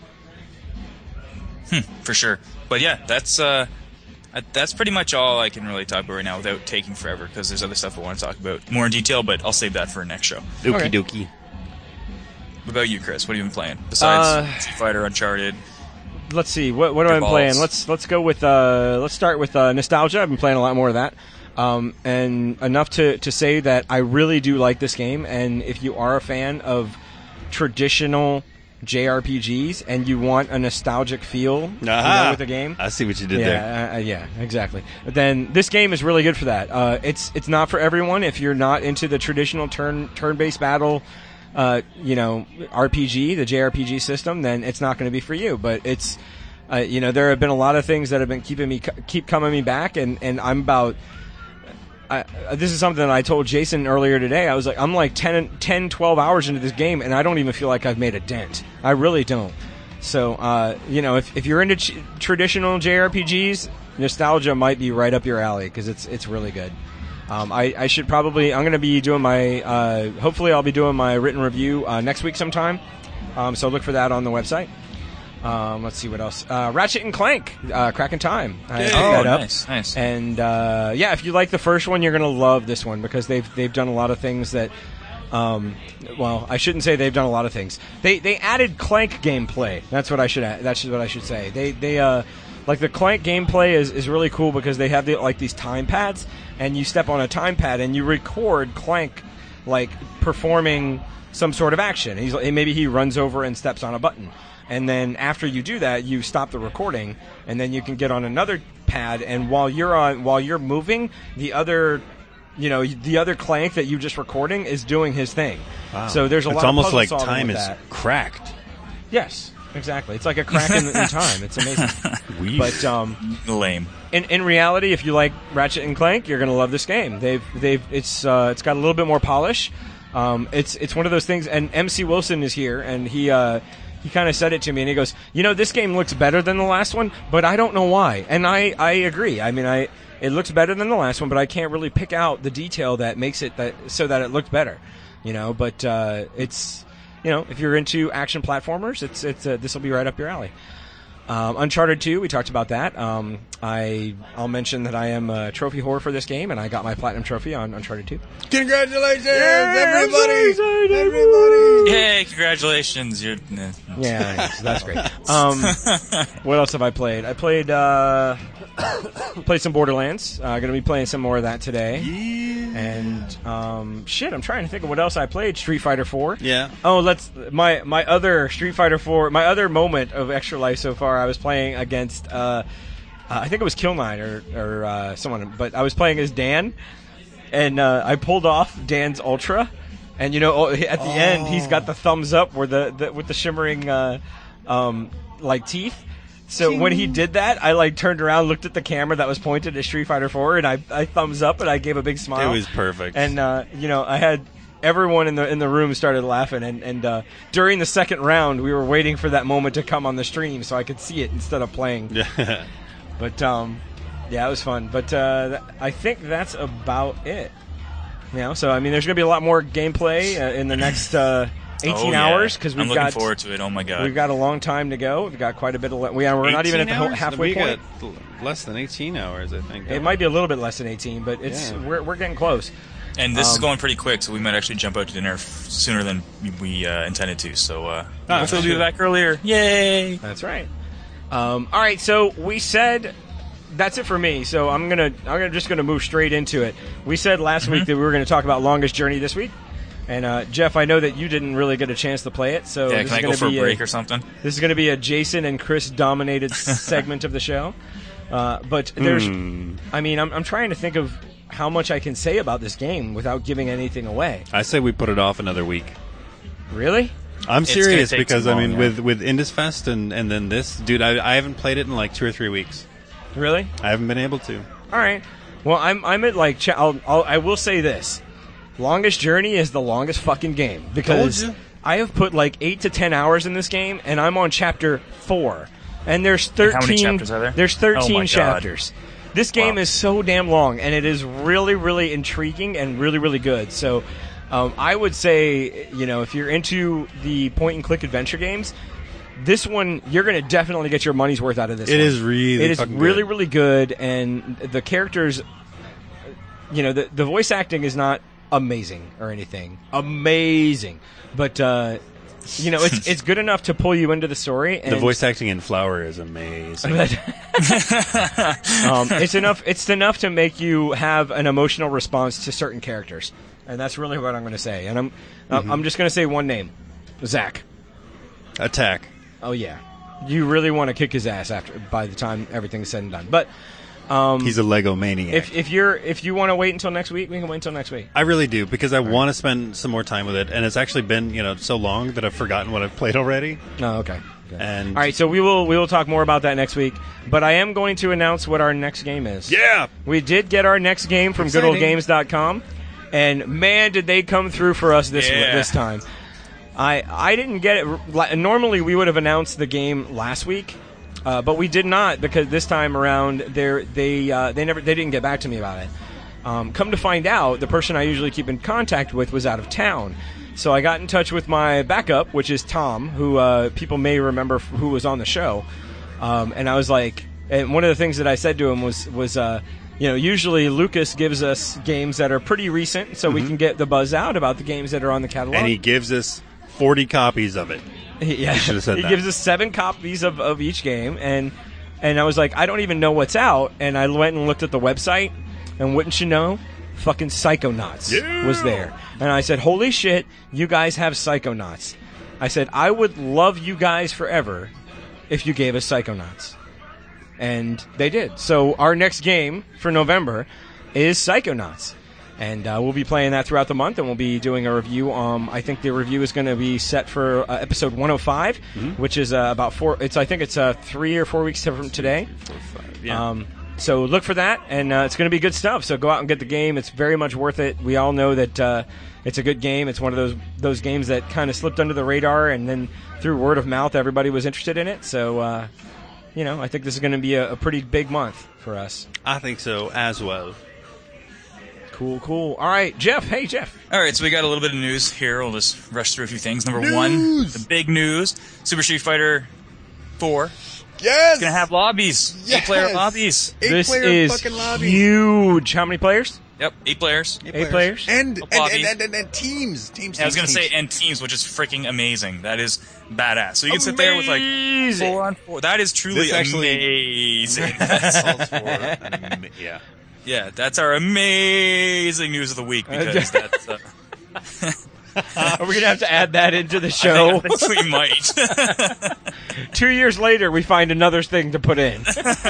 S3: for sure. But yeah, that's uh, I- that's pretty much all I can really talk about right now without taking forever, because there's other stuff I want to talk about more in detail, but I'll save that for next show.
S2: Okie
S1: Okay.
S2: dokie.
S3: What about you, Chris? What have you been playing besides
S1: Uh,
S3: Street Fighter, Uncharted?
S1: let's see. What what have I been playing? Let's let's go with uh, let's start with uh, nostalgia. I've been playing a lot more of that, um, and enough to to say that I really do like this game. And if you are a fan of traditional J R P Gs and you want a nostalgic feel you know, with the game,
S2: I see what you did
S1: yeah,
S2: there.
S1: Uh, yeah, exactly. Then this game is really good for that. Uh, it's it's not for everyone. If you're not into the traditional turn turn based battle. Uh, you know, R P G, the J R P G system, then it's not going to be for you. But it's, uh, you know, there have been a lot of things that have been keeping me, keep coming me back, and, and I'm about, I, this is something that I told Jason earlier today. I was like, I'm like ten, ten, twelve hours into this game, and I don't even feel like I've made a dent. I really don't. So, uh, you know, if, if you're into ch- traditional J R P Gs, nostalgia might be right up your alley, because it's, it's really good. Um, I, I should probably, I'm going to be doing my, uh, hopefully I'll be doing my written review uh, next week sometime. Um, so look for that on the website. Um, let's see what else. Uh, Ratchet and Clank, uh, Crack in Time. I picked
S3: oh,
S1: that up.
S3: nice, nice.
S1: And uh, yeah, if you like the first one, you're going to love this one because they've they've done a lot of things that, um, well, I shouldn't say they've done a lot of things. They they added Clank gameplay. That's what I should that's what I should say. They they uh. Like, the Clank gameplay is, is really cool because they have, the, like, these time pads, and you step on a time pad, and you record Clank, like, performing some sort of action. He's Maybe he runs over and steps on a button. And then after you do that, you stop the recording, and then you can get on another pad, and while you're on, while you're moving, the other... You know, the other Clank that you just recording is doing his thing.
S2: Wow.
S1: So there's a
S2: it's
S1: lot of puzzle
S2: solving. It's almost like time
S1: with
S2: is
S1: that.
S2: cracked.
S1: Yes. Exactly. It's like a crack in, in time. It's amazing. But um,
S3: lame.
S1: In in reality, if you like Ratchet and Clank, you're going to love this game. They've they've it's uh, it's got a little bit more polish. Um, it's it's one of those things. And M C Wilson is here, and he uh, he kind of said it to me, and he goes, "You know, this game looks better than the last one, but I don't know why." And I, I agree. I mean, I it looks better than the last one, but I can't really pick out the detail that makes it that so that it looked better. You know, but uh, it's. You know, if you're into action platformers, it's it's uh, this will be right up your alley. Um, Uncharted two, we talked about that. Um, I I'll mention that I am a trophy whore for this game, and I got my platinum trophy on Uncharted two.
S2: Congratulations,
S1: yeah,
S2: everybody!
S1: so
S2: Everybody!
S3: Yay! Congratulations! You're nah.
S1: Yeah, so that's great. Um, what else have I played? I played uh, played some Borderlands. I'm uh, going to be playing some more of that today.
S2: Yeah.
S1: And um, shit, I'm trying to think of what else I played. Street Fighter four.
S2: Yeah.
S1: Oh, let's my my other Street Fighter four. My other moment of Extra Life so far. I was playing against. Uh, uh, I think it was Kill Nine or or uh, someone, but I was playing as Dan, and uh, I pulled off Dan's Ultra, and you know at the oh. end he's got the thumbs up where the, the with the shimmering uh, um, like teeth. So Ching. When he did that, I like turned around, looked at the camera that was pointed at Street Fighter four, and I, I thumbs up and I gave a big smile.
S2: It was perfect.
S1: And uh, you know, I had everyone in the in the room started laughing, and and uh, during the second round, we were waiting for that moment to come on the stream so I could see it instead of playing.
S2: Yeah.
S1: But um, yeah, it was fun. But uh, I think that's about it. You know, so I mean, there's going to be a lot more gameplay uh, in the next. Uh, eighteen
S3: oh, yeah.
S1: hours because we've
S3: I'm looking
S1: got
S3: forward to it. Oh my god,
S1: we've got a long time to go. We've got quite a bit of. Le- we are, we're not even at the
S2: hours?
S1: halfway
S2: we
S1: point.
S2: Got less than eighteen hours, I think.
S1: It might be a little bit less than eighteen, but it's
S2: yeah.
S1: we're we're getting close.
S3: And this
S1: um,
S3: is going pretty quick, so we might actually jump out to dinner f- sooner than we uh, intended to. So uh,
S2: oh,
S3: hopefully we'll be back earlier. Yay!
S1: That's right. Um, all right, so we said. That's it for me. So I'm gonna I'm gonna just gonna move straight into it. We said last mm-hmm. week that we were going to talk about Longest Journey this week. And uh, Jeff, I know that you didn't really get a chance to play it, so
S3: yeah,
S1: this
S3: can
S1: is
S3: I go for a break
S1: a,
S3: or something?
S1: This is going to be a Jason and Chris dominated segment of the show. Uh, but there's,
S2: mm.
S1: I mean, I'm, I'm trying to think of how much I can say about this game without giving anything away.
S2: I say we put it off another week.
S1: Really?
S2: I'm
S3: It's
S2: serious
S3: gonna take
S2: because
S3: too long,
S2: I mean,
S3: yeah.
S2: with with Indus Fest and and then this, dude, I I haven't played it in like two or three weeks.
S1: Really?
S2: I haven't been able to.
S1: All right. Well, I'm I'm at like ch- I'll, I'll I will say this. Longest Journey is the longest fucking game because I have put like eight to ten hours in this game, and I'm on chapter four, and there's thirteen.
S3: How many chapters are there?
S1: There's thirteen
S3: Oh my God.
S1: chapters. This game
S3: Wow.
S1: is so damn long, and it is really, really intriguing and really, really good. So, um, I would say, you know, if you're into the point and click adventure games, this one you're going to definitely get your money's worth out of this.
S2: It
S1: one.
S2: is really,
S1: it is
S2: fucking
S1: really,
S2: good.
S1: really good, and the characters. You know, the the voice acting is not amazing or anything. Amazing. But uh, you know, it's it's good enough to pull you into the story. And
S2: The voice acting in Flower is amazing.
S1: um, it's enough. It's enough to make you have an emotional response to certain characters, and that's really what I'm going to say. And I'm mm-hmm. I'm just going to say one name, Zach.
S2: Attack.
S1: Oh yeah, you really want to kick his ass after by the time everything's said and done. But um,
S2: he's a Lego maniac.
S1: If if you're if you want to wait until next week, we can wait until next week.
S2: I really do because I want to spend some more time with it, and it's actually been you know so long that I've forgotten what I've played already.
S1: Oh, okay. okay.
S2: And
S1: all right, so we will we will talk more about that next week. But I am going to announce what our next game is.
S2: Yeah,
S1: we did get our next game from good old games dot com, and man, did they come through for us this
S3: yeah.
S1: this time. I I didn't get it. Normally, we would have announced the game last week. Uh, but we did not because this time around they they uh, they never they didn't get back to me about it. Um, come to find out, the person I usually keep in contact with was out of town, so I got in touch with my backup, which is Tom, who uh, people may remember f- who was on the show. Um, and I was like, and one of the things that I said to him was was uh, you know usually Lucas gives us games that are pretty recent, so mm-hmm. we can get the buzz out about the games that are on the catalog.
S2: And he gives us forty copies of it.
S1: Yeah,
S2: should have said
S1: he
S2: that.
S1: gives us seven copies of, of each game, and and I was like, I don't even know what's out, and I went and looked at the website, and wouldn't you know, fucking Psychonauts
S2: yeah.
S1: was there, and I said, holy shit, you guys have Psychonauts. I said, I would love you guys forever if you gave us Psychonauts, and they did. So our next game for November is Psychonauts. And uh, we'll be playing that throughout the month, and we'll be doing a review. Um, I think the review is going to be set for uh, episode one oh five, mm-hmm. which is uh, about four. It's I think it's uh, three or four weeks from today.
S2: Four, five, yeah.
S1: Um, so look for that, and uh, it's going to be good stuff. So go out and get the game. It's very much worth it. We all know that uh, it's a good game. It's one of those those games that kind of slipped under the radar, and then through word of mouth, everybody was interested in it. So uh, you know, I think this is going to be a, a pretty big month for us.
S2: I think so as well.
S1: Cool, cool. All right, Jeff. Hey, Jeff.
S3: All right, so we got a little bit of news here. We'll just rush through a few things. Number
S2: news!
S3: one, the big news: Super Street Fighter four.
S2: Yes,
S3: it's gonna have lobbies.
S2: Yes!
S3: Eight-player lobbies.
S2: Eight
S1: this
S2: player
S1: is
S2: fucking lobbies.
S1: Huge. How many players?
S3: Yep, eight players.
S2: Eight,
S1: eight
S2: players.
S1: players.
S2: And and,
S3: lobby.
S2: and, and, and teams. Teams.
S3: Yeah, I was gonna
S2: teams,
S3: say
S2: teams.
S3: and teams, which is freaking amazing. That is badass. So you can sit there with
S1: Amazing.
S3: like four on four. That is truly
S2: This actually-
S3: amazing.
S2: Calls for an- yeah.
S3: Yeah, that's our amazing news of the week because that's. Uh,
S1: Are we gonna have to add that into the show?
S3: I think, I think we might.
S1: Two years later, we find another thing to put in.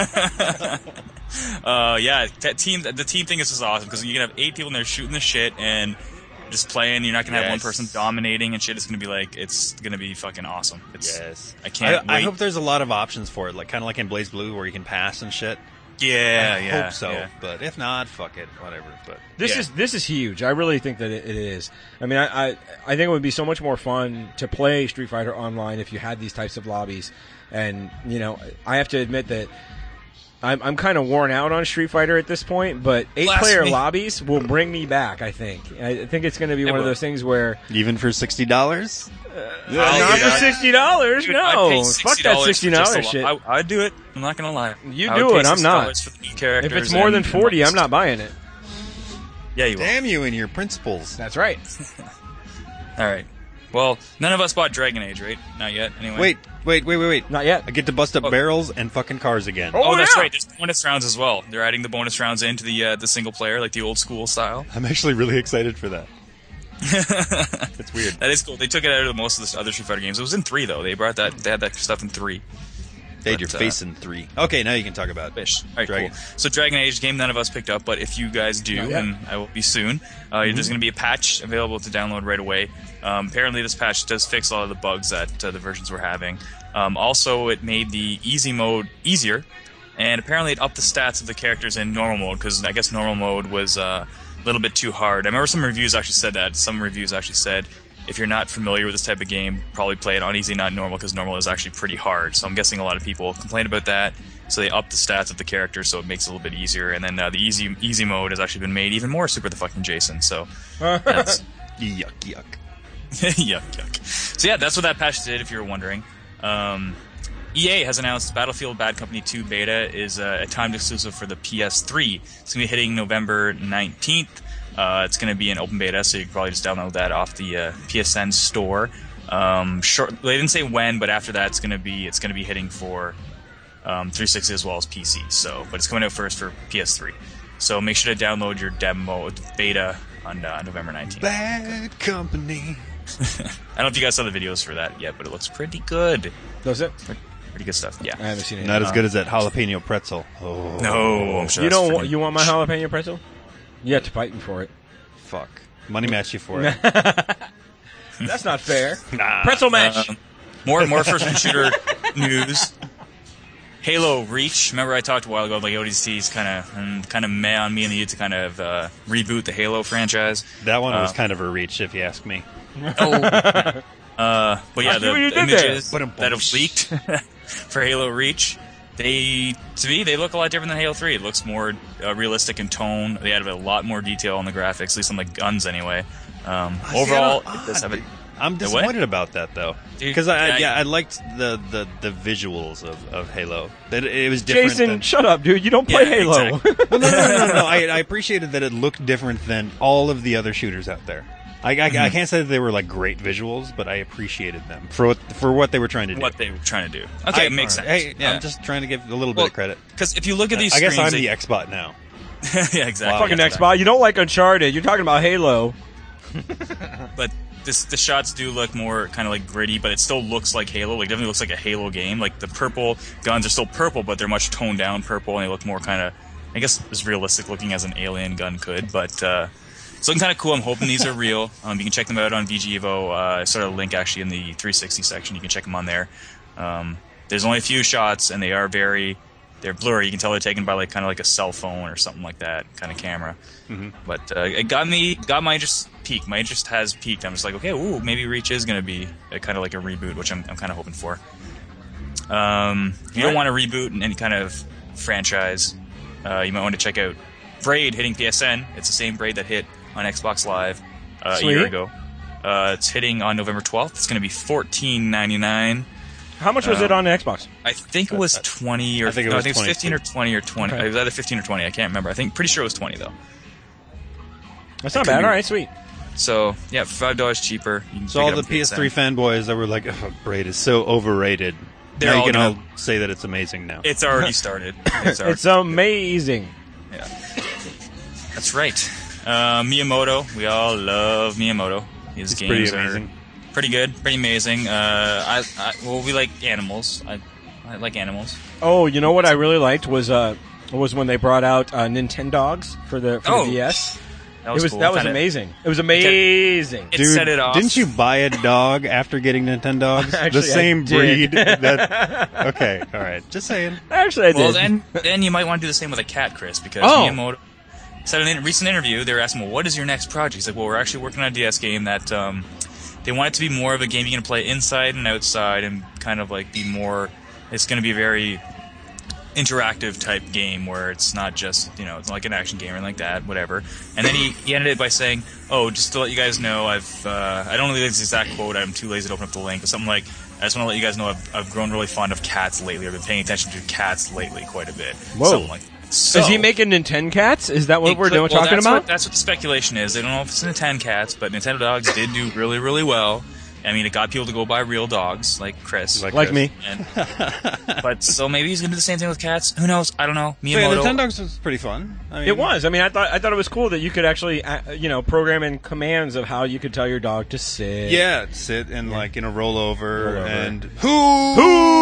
S3: uh, yeah, that team. The team thing is just awesome because you can have eight people in there shooting the shit and just playing. You're not gonna have
S2: Yes.
S3: one person dominating and shit. It's gonna be like it's gonna be fucking awesome. It's,
S2: Yes.
S3: I can't.
S2: I, I
S3: wait.
S2: hope there's a lot of options for it, like kind of like in Blaze Blue, where you can pass and shit.
S3: Yeah,
S2: I
S3: yeah.
S2: hope so,
S3: yeah.
S2: but if not, fuck it, whatever. But
S1: This
S3: Yeah.
S1: is this is huge. I really think that it, it is. I mean, I, I I think it would be so much more fun to play Street Fighter Online if you had these types of lobbies. And you know, I have to admit that I'm I'm kind of worn out on Street Fighter at this point. But eight player
S3: Blasphemy.
S1: lobbies will bring me back. I think. I think it's going to be
S3: It
S1: one of
S3: will.
S1: those things where
S2: even for sixty dollars,
S3: I'll
S1: not
S3: do
S1: for
S3: that.
S1: sixty dollars.
S3: Dude,
S1: No,
S3: I'd pay
S1: fuck that sixty
S3: for just
S1: dollars
S3: a
S1: shit.
S3: lo- I, I'd do it. I'm not gonna lie.
S1: You
S3: I would
S1: do
S3: pay
S1: it, I'm
S3: sixty
S1: not.
S3: dollars For the new characters
S1: If it's more
S3: and-
S1: than
S3: and
S1: forty,
S3: all
S1: I'm
S3: this
S1: not buying it.
S3: stuff. Yeah, you will.
S2: damn you and your principles.
S1: That's right.
S3: All right. Well, none of us bought Dragon Age, right? Not yet. Anyway.
S2: Wait, wait, wait, wait, wait.
S1: Not yet.
S2: I get to bust up
S3: Oh.
S2: barrels and fucking cars again.
S1: Oh,
S3: Oh, that's
S1: yeah.
S3: right. There's bonus rounds as well. They're adding the bonus rounds into the uh, the single player, like the old school style.
S2: I'm actually really excited for that. It's weird.
S3: That is cool. They took it out of most of the other Street Fighter games. It was in three though. They brought that. They had that stuff in three.
S2: They had
S3: But,
S2: your
S3: uh,
S2: face in three. Okay, now you can talk about
S3: Fish. All right,
S2: Dragon.
S3: cool. So Dragon Age game none of us picked up, but if you guys do,
S1: Not yet.
S3: and I will be soon, uh, there's going to be a patch available to download right away. Um, apparently, this patch does fix a lot of the bugs that uh, the versions were having. Um, also, it made the easy mode easier, and apparently it upped the stats of the characters in normal mode because I guess normal mode was uh, a little bit too hard. I remember some reviews actually said that. Some reviews actually said if you're not familiar with this type of game, probably play it on easy, not normal, because normal is actually pretty hard. So I'm guessing a lot of people complained about that. So they upped the stats of the characters, so it makes it a little bit easier. And then uh, the easy easy mode has actually been made even more super the fucking Jason. So that's
S2: Yuck, yuck.
S3: yuck, yuck. So yeah, that's what that patch did. If you're wondering, um, E A has announced Battlefield Bad Company two beta is uh, a timed exclusive for the P S three. It's gonna be hitting November nineteenth. Uh, it's going to be an open beta, so you can probably just download that off the uh, P S N store. Um, short. They didn't say when, but after that, it's gonna be it's gonna be hitting for um, three sixty as well as P C. So, but it's coming out first for P S three. So make sure to download your demo beta on uh, November nineteenth.
S2: Bad Company.
S3: I don't know if you guys saw the videos for that yet, but it looks pretty good.
S1: Does it?
S3: Pretty good stuff. Yeah.
S1: I haven't seen it.
S2: Not as good as that jalapeno pretzel. Oh.
S3: No, I'm sure
S1: You
S3: that's
S1: don't. want-
S3: freaking-
S1: You want my jalapeno pretzel? You have to fight me for it.
S2: Fuck. Money match you for it.
S1: That's not fair.
S2: Nah.
S1: Pretzel match.
S3: Um, more more first-person shooter news. Halo Reach. Remember I talked a while ago like O D C's kind of kind of meh on me and need to kind of uh, reboot the Halo franchise.
S2: That one was
S3: Uh,
S2: kind of a reach, if you ask me.
S3: Oh, uh, but yeah,
S1: I see
S3: the,
S1: what you
S3: the
S1: did there.
S3: images
S2: Ba-dum-bum.
S3: that have leaked for Halo Reach, they to me they look a lot different than Halo three. It looks more uh, realistic in tone. They added a lot more detail on the graphics, at least on the guns anyway. Um,
S2: See, I
S3: overall,
S2: don't-
S3: it does have a
S2: I'm
S3: The what?
S2: disappointed about that though,
S3: Dude,
S2: because I,
S3: I-
S2: yeah I liked the, the, the visuals of, of Halo. It, it was different.
S1: Jason,
S2: than,
S1: shut up, dude. You don't play
S3: Yeah,
S1: Halo.
S3: exactly.
S2: well, no, no, no, no. no. I, I appreciated that it looked different than all of the other shooters out there. I, I, I can't say that they were like great visuals, but I appreciated them for what for what they were trying to do.
S3: what they were trying to do. Okay,
S2: I-
S3: it makes
S2: all
S3: sense.
S2: right. Hey,
S3: yeah.
S2: I'm just trying to give a little bit
S3: Well,
S2: of credit.
S3: Because if you look at these
S2: I guess
S3: screens,
S2: I'm
S3: they-
S2: the Xbot now.
S3: yeah, exactly.
S2: Wow.
S1: Fucking
S3: Yeah,
S1: Xbox. You don't like Uncharted. You're talking about Halo.
S3: But this, the shots do look more kind of like gritty, but it still looks like Halo. Like, definitely looks like a Halo game. Like, the purple guns are still purple, but they're much toned down purple, and they look more kind of, I guess, as realistic looking as an alien gun could. But uh, it's looking kind of cool. I'm hoping these are real. Um, you can check them out on V G Evo. Uh, I sort of link actually in the three sixty section. You can check them on there. Um, there's only a few shots, and they are very, they're blurry. You can tell they're taken by like kind of like a cell phone or something like that kind of camera.
S2: Mm-hmm.
S3: But uh, it got me, got my interest peaked. My interest has peaked. I'm just like, okay, ooh, maybe Reach is going to be a, kind of like a reboot, which I'm, I'm kind of hoping for. Um, if you don't want to reboot in any kind of franchise, uh, you might want to check out Braid hitting P S N. It's the same Braid that hit on Xbox Live uh, a year
S1: Sweet.
S3: ago. Uh, it's hitting on November twelfth. It's going to be fourteen ninety-nine.
S1: How much was
S3: Um,
S1: it on the Xbox?
S3: I think it was twenty or
S2: I think it
S3: no,
S2: was
S3: I think it was fifteen or
S2: twenty-two.
S3: twenty or twenty.
S1: Okay.
S3: It was either fifteen or twenty. I can't remember. I think pretty sure it was twenty though.
S1: That's not
S3: could
S1: bad.
S3: be-
S1: All right, sweet.
S3: So yeah, for five dollars cheaper. You can
S2: So
S3: pick
S2: all
S3: it
S2: the
S3: up
S2: P S three
S3: P S N.
S2: fanboys that were like, oh, Braid is so overrated.
S3: They're
S2: now you
S3: all
S2: can
S3: gonna-
S2: all say that it's amazing now.
S3: It's already started. It's already,
S1: It's amazing.
S3: yeah. That's right. Uh, Miyamoto. We all love Miyamoto. His
S2: It's
S3: games
S2: pretty
S3: are
S2: amazing.
S3: pretty good, pretty amazing. Uh, I, I well, we like animals. I, I like animals.
S1: Oh, you know what I really liked was uh was when they brought out uh, Nintendogs for the for
S3: Oh,
S1: the D S.
S3: That
S1: It
S3: was,
S1: was
S3: cool.
S1: that was
S3: Kinda-
S1: amazing. It was amazing.
S3: It
S2: Dude,
S3: set it off.
S2: didn't you buy a dog after getting Nintendogs?
S1: Actually,
S2: the same
S1: I did.
S2: breed. That, okay, all right. Just saying.
S1: Actually, I did.
S3: Well, then, then you might want to do the same with a cat, Chris, because
S1: Oh.
S3: Miyamoto said in a recent interview, they were asking, well, what is your next project? He's like, well, we're actually working on a D S game that um, they want it to be more of a game you can play inside and outside and kind of like be more, it's going to be a very interactive type game where it's not just, you know, it's not like an action game or anything like that, whatever. And then he, he ended it by saying, oh, just to let you guys know, I've, uh, I don't know the exact quote, I'm too lazy to open up the link, but something like, I just want to let you guys know I've, I've grown really fond of cats lately. I've been paying attention to cats lately quite a bit.
S1: Whoa.
S3: Something like that. So,
S1: Is he making Nintendo cats? Is that what
S3: it
S1: we're
S3: could-
S1: doing,
S3: well,
S1: talking
S3: that's
S1: about?
S3: What, that's what the speculation is. They don't know if it's Nintendo cats, but Nintendo dogs did do really, really well. I mean, it got people to go buy real dogs, like Chris.
S2: Like
S1: Like
S2: Chris.
S1: me.
S3: And, but so maybe he's gonna do the same thing with cats. Who knows? I don't know.
S2: So, yeah,
S3: Miyamoto.
S2: Nintendogs was pretty fun. I mean,
S1: It was. I mean, I thought I thought it was cool that you could actually, uh, you know, program in commands of how you could tell your dog to sit.
S2: Yeah, sit and like in a rollover,
S1: Rollover.
S2: and who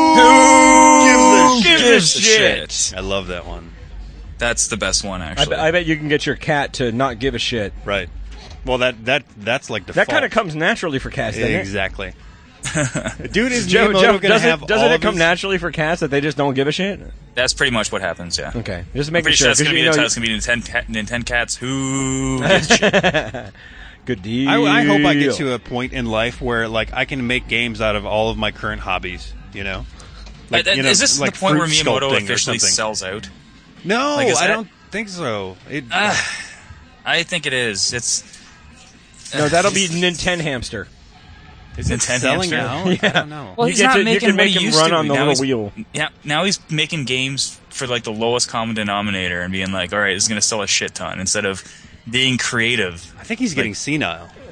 S1: Who
S2: gives a
S1: gives
S3: Gives
S1: a
S3: a
S1: shit?
S3: shit.
S2: I love that one.
S3: That's the best one,
S1: I,
S3: actually.
S1: be- I bet you can get your cat to not give a shit.
S2: Right. Well, that that that's like default.
S1: That kind of comes naturally for cats, doesn't it?
S2: exactly. Dude, is
S1: Joe,
S2: Miyamoto
S1: Joe,
S2: gonna
S1: doesn't
S2: have
S1: doesn't
S2: all
S1: it
S2: of
S1: come
S2: his-
S1: naturally for cats that they just don't give a shit?
S3: That's pretty much what happens. Yeah.
S1: Okay, just
S3: I'm
S1: making
S3: pretty
S1: sure.
S3: sure it's
S1: 'cause
S3: gonna be
S1: you know,
S3: Nintendo. It's gonna be Nintendo, cat, Nintendo cats. Who gives a shit?
S1: good deal.
S2: I, I hope I get to a point in life where like I can make games out of all of my current hobbies. You know, like,
S3: Uh,
S2: you know,
S3: is this
S2: like
S3: the point where
S2: fruit
S3: Miyamoto
S2: sculpting or
S3: officially
S2: something.
S3: sells out?
S2: No,
S3: Like, is
S2: I
S3: that-
S2: don't think so. It,
S3: Uh, I think it is. It's
S1: No, that'll be Nintendo Hamster.
S2: is it
S3: Nintendo
S2: selling
S3: hamster?
S2: now? I don't know.
S3: Well,
S1: You
S3: he's
S1: get
S3: not
S1: to- you
S3: making
S1: can
S3: what
S1: make
S3: he
S1: him
S3: used
S1: run
S3: to.
S1: on the
S3: Now
S1: little
S3: he's-
S1: wheel.
S3: Yeah, now he's making games for like the lowest common denominator and being like, all right, this is going to sell a shit ton instead of being creative.
S2: I think he's getting senile.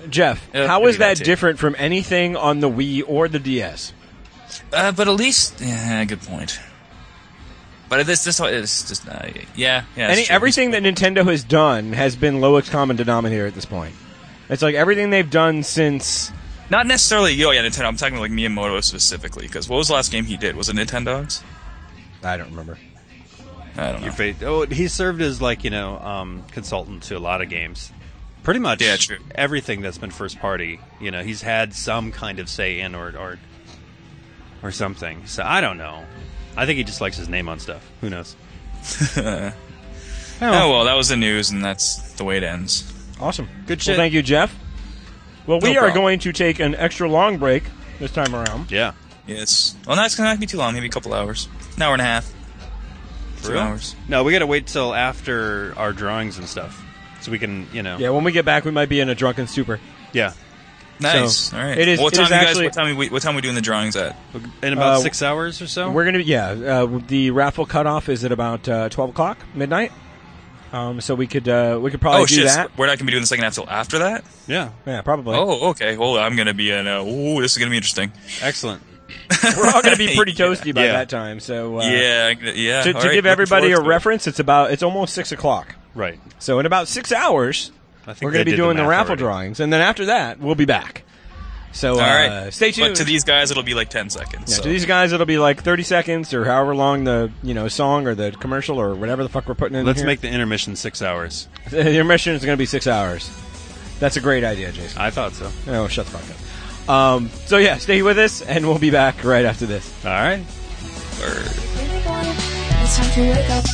S1: Jeff,
S3: Yeah,
S1: how
S3: maybe
S1: is that
S3: that too.
S1: different from anything on the Wii or the D S?
S3: Uh, but at least, yeah, good point. But this, this, is just, uh, yeah, yeah.
S1: Any,
S3: it's true.
S1: everything that Nintendo has done has been lowest common denominator at this point. It's like everything they've done since...
S3: Not necessarily, oh yeah, Nintendo. I'm talking like Miyamoto specifically, because what was the last game he did? Was it Nintendogs?
S1: I don't remember.
S3: I don't know.
S2: Your fate. Oh, he served as like you know um, consultant to a lot of games. Pretty much,
S3: Yeah, true.
S2: everything that's been first party. You know, he's had some kind of say in or or or something. So I don't know. I think he just likes his name on stuff. Who knows?
S3: Oh well, that was the news, and that's the way it ends.
S1: Awesome.
S2: Good
S1: Well,
S2: shit.
S1: thank you, Jeff. Well, we
S3: No
S1: are
S3: problem.
S1: going to take an extra long break this time around.
S2: Yeah.
S3: Yes. Well, that's gonna not be too long. Maybe a couple hours, an hour and a half, two
S2: real?
S3: hours.
S2: No, we got to wait till after our drawings and stuff, so we can you know.
S1: Yeah, when we get back, we might be in a drunken stupor.
S2: Yeah.
S3: Nice.
S1: So,
S3: All right.
S1: it is-
S3: What
S1: it
S3: time
S1: is
S3: you guys?
S1: actually-
S3: What time we? What time we doing the drawings at?
S2: In about
S1: Uh,
S2: six hours or so.
S1: We're gonna, yeah. Uh, the raffle cutoff is at about uh, twelve o'clock midnight. Um, so we could uh, we could probably
S3: Oh
S1: do
S3: shit!
S1: that.
S3: We're not gonna be doing the second half till after that.
S2: Yeah.
S1: Yeah, probably.
S3: Oh, okay. Hold on. I'm gonna be in. Uh, ooh, this is gonna be interesting.
S2: Excellent.
S1: We're all going to be pretty toasty by
S2: Yeah.
S1: that time. So uh,
S3: yeah, yeah.
S1: To,
S3: all
S1: to
S3: right,
S1: give
S3: looking
S1: everybody a
S3: forward to it.
S1: reference, it's about it's almost six o'clock.
S2: Right.
S1: So in about six hours,
S2: I think
S1: we're
S2: they
S1: going to be
S2: did
S1: doing the,
S2: math
S1: raffle
S2: already.
S1: drawings, and then after that, we'll be back. So
S3: All
S1: uh,
S3: right.
S1: stay tuned.
S3: But to these guys, it'll be like ten seconds.
S1: Yeah,
S3: so.
S1: to these guys, it'll be like thirty seconds or however long the you know song or the commercial or whatever the fuck we're putting in.
S2: Let's
S1: here.
S2: make the intermission six hours.
S1: The intermission is going to be six hours. That's a great idea, Jason.
S2: I thought so.
S1: Oh, shut the fuck up. Um, so yeah, stay with us, and we'll be back right after this.
S2: All right.
S3: Word.
S4: It's time to wake up.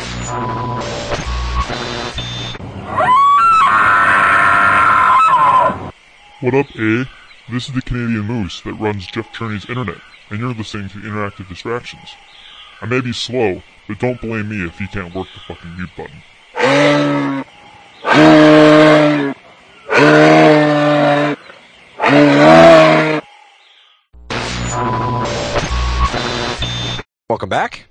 S5: What up, eh? This is the Canadian Moose that runs Jeff Turney's internet, and you're listening to Interactive Distractions. I may be slow, but don't blame me if you can't work the fucking mute button.
S1: Welcome back.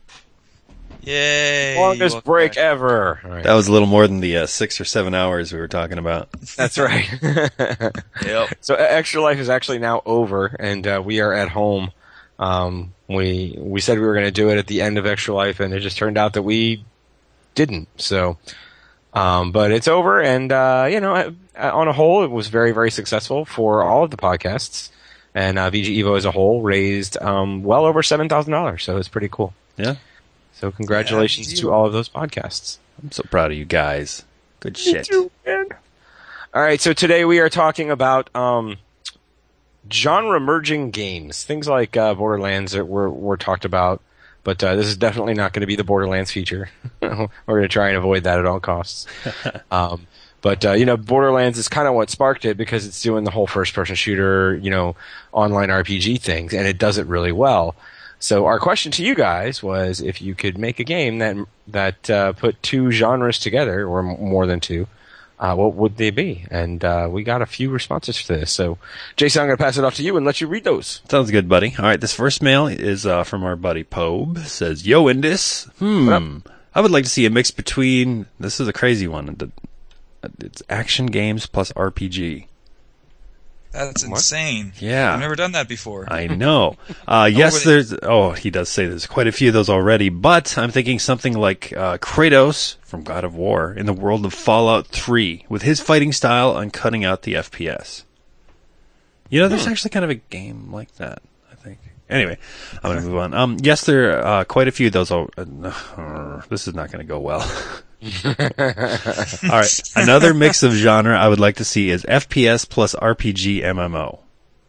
S3: Yay!
S1: Longest
S3: Welcome
S1: break
S3: back.
S1: ever. All right.
S2: That was a little more than the uh, six or seven hours we were talking about.
S1: That's right.
S3: Yep.
S1: So uh, Extra Life is actually now over, and uh, we are at home. Um, we we said we were going to do it at the end of Extra Life, and it just turned out that we didn't. So, um, but it's over, and uh, you know, uh, on a whole, it was very very successful for all of the podcasts, and uh, V G Evo as a whole raised um, well over seven thousand dollars. So it's pretty cool.
S2: Yeah.
S1: So congratulations
S3: Yeah,
S1: to all of those podcasts.
S2: I'm so proud of you guys. Good shit.
S1: All right, so today we are talking about um, genre merging games. Things like uh, Borderlands that were, were talked about, but uh, this is definitely not going to be the Borderlands feature. We're going to try and avoid that at all costs. um, but, uh, you know, Borderlands is kind of what sparked it because it's doing the whole first-person shooter, you know, online R P G things, and it does it really well. So our question to you guys was if you could make a game that that uh, put two genres together, or m- more than two, uh, what would they be? And uh, we got a few responses to this. So, Jason, I'm going to pass it off to you and let you read those.
S2: Sounds good, buddy. All right, this first mail is uh, from our buddy Pobe. Says, "Yo, Indus. Hmm. I would like to see a mix between. This is a crazy one. It's action games plus R P G.
S3: That's insane.
S2: Yeah.
S3: I've never done that before.
S2: I know. Uh, yes,
S3: but it-
S2: there's. Oh, he does say there's quite a few of those already, but I'm thinking something like uh, Kratos from God of War in the world of Fallout three, with his fighting style and cutting out the F P S. You know, there's actually kind of a game like that, I think. Anyway, I'm going to move on. Um, yes, there are uh, quite a few of those. Al- uh, this is not going to go well. All right, another mix of genre I would like to see is F P S plus R P G M M O.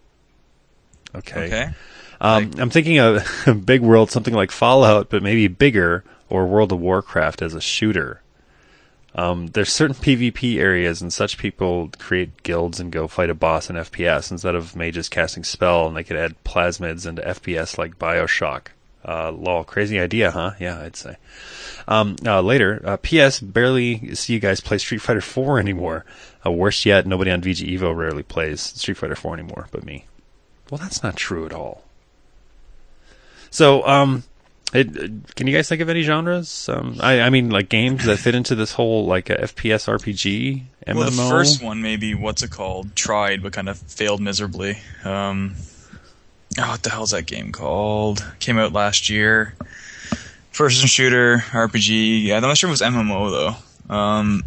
S2: Okay.
S3: Okay.
S2: Um, I'm thinking of a big world, something like Fallout, but maybe bigger, or World of Warcraft as a shooter. Um, there's certain PvP areas, and such people create guilds and go fight a boss in F P S instead of mages casting spell, and they could add plasmids into F P S like Bioshock. Uh, lol, crazy idea, huh? Yeah, I'd say. Um, uh, later, uh, P S barely see you guys play Street Fighter four anymore. Uh, worse yet, nobody on V G Evo rarely plays Street Fighter four anymore, but me. Well, that's not true at all. So, um, It, can you guys think of any genres? Um, I, I mean, like games that fit into this whole like uh, F P S R P G M M O.
S3: Well, the first one maybe what's it called? Tried, but kind of failed miserably. Um, oh, what the hell's that game called? Came out last year. First-person shooter R P G. Yeah, I'm not sure if it was M M O though. Um,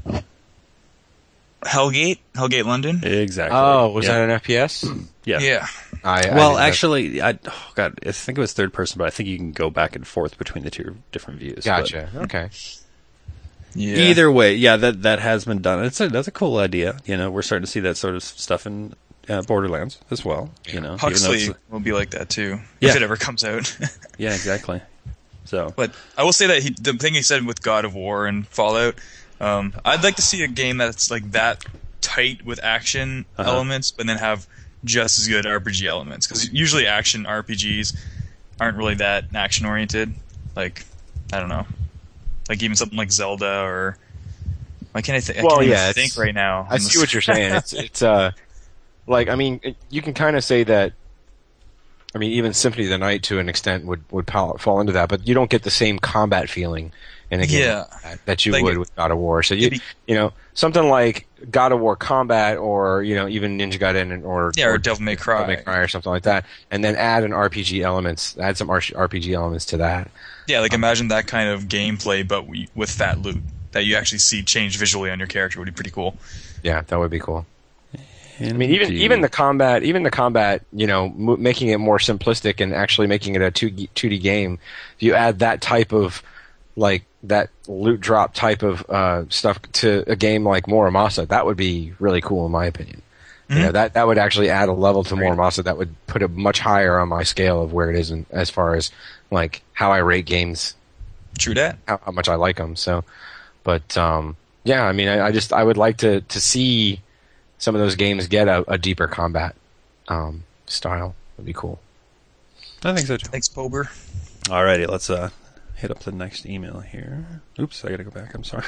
S3: Hellgate, Hellgate London.
S2: Exactly.
S1: Oh, was
S2: yeah.
S1: that an F P S?
S2: Yeah.
S3: Yeah.
S1: I, I
S2: Well,
S1: didn't-
S2: actually, I oh God, I think it was third person, but I think you can go back and forth between the two different views.
S1: Gotcha. Okay.
S3: Yeah.
S2: But either way, yeah, that that has been done. It's a, that's a cool idea. You know, we're starting to see that sort of stuff in uh, Borderlands as well. You know, even though
S3: Huxley
S2: it's-
S3: will be like that too
S2: Yeah.
S3: if it ever comes out.
S2: yeah, exactly. So,
S3: But I will say that he, the thing he said with God of War and Fallout, um, I'd like to see a game that's like that tight with action
S2: Uh-huh.
S3: elements, but then have just as good R P G elements. Because usually action R P Gs aren't really that action oriented. Like, I don't know, like even something like Zelda or why can't I think? I
S1: Well,
S3: can't even
S1: yeah, it's-
S3: think right now.
S1: I see what you're saying. It's it's uh like I mean it, you can kind of say that. I mean, even Symphony of the Night to an extent would would fall, fall into that, but you don't get the same combat feeling in a game
S3: Yeah.
S1: like that, that you
S3: Like
S1: would
S3: it-
S1: with God of War. So you
S3: maybe-
S1: you know something like God of War Combat, or you know even Ninja Gaiden, or
S3: Yeah, or Devil May Cry.
S1: Devil May Cry, or something like that, and then add an R P G elements, add some R P G elements to that.
S3: Yeah, like imagine that kind of gameplay, but we, with fat loot that you actually see change visually on your character would be pretty cool.
S1: Yeah, that would be cool. I mean, even even the combat, even the combat, you know, mo- making it more simplistic and actually making it a two D game. If you add that type of, like that loot drop type of uh, stuff to a game like Muramasa, that would be really cool in my opinion.
S3: Mm-hmm.
S1: You know, that that would actually add a level to Muramasa that would put it much higher on my scale of where it is in, as far as like how I rate games,
S3: True that.
S1: how, how much I like them. So, but um, yeah, I mean, I, I just I would like to to see some of those games get a, a deeper combat um, style. Would be cool.
S2: I think so too.
S3: Thanks, Pober.
S2: Alrighty, let's uh, hit up the next email here. Oops, I gotta go back. I'm sorry.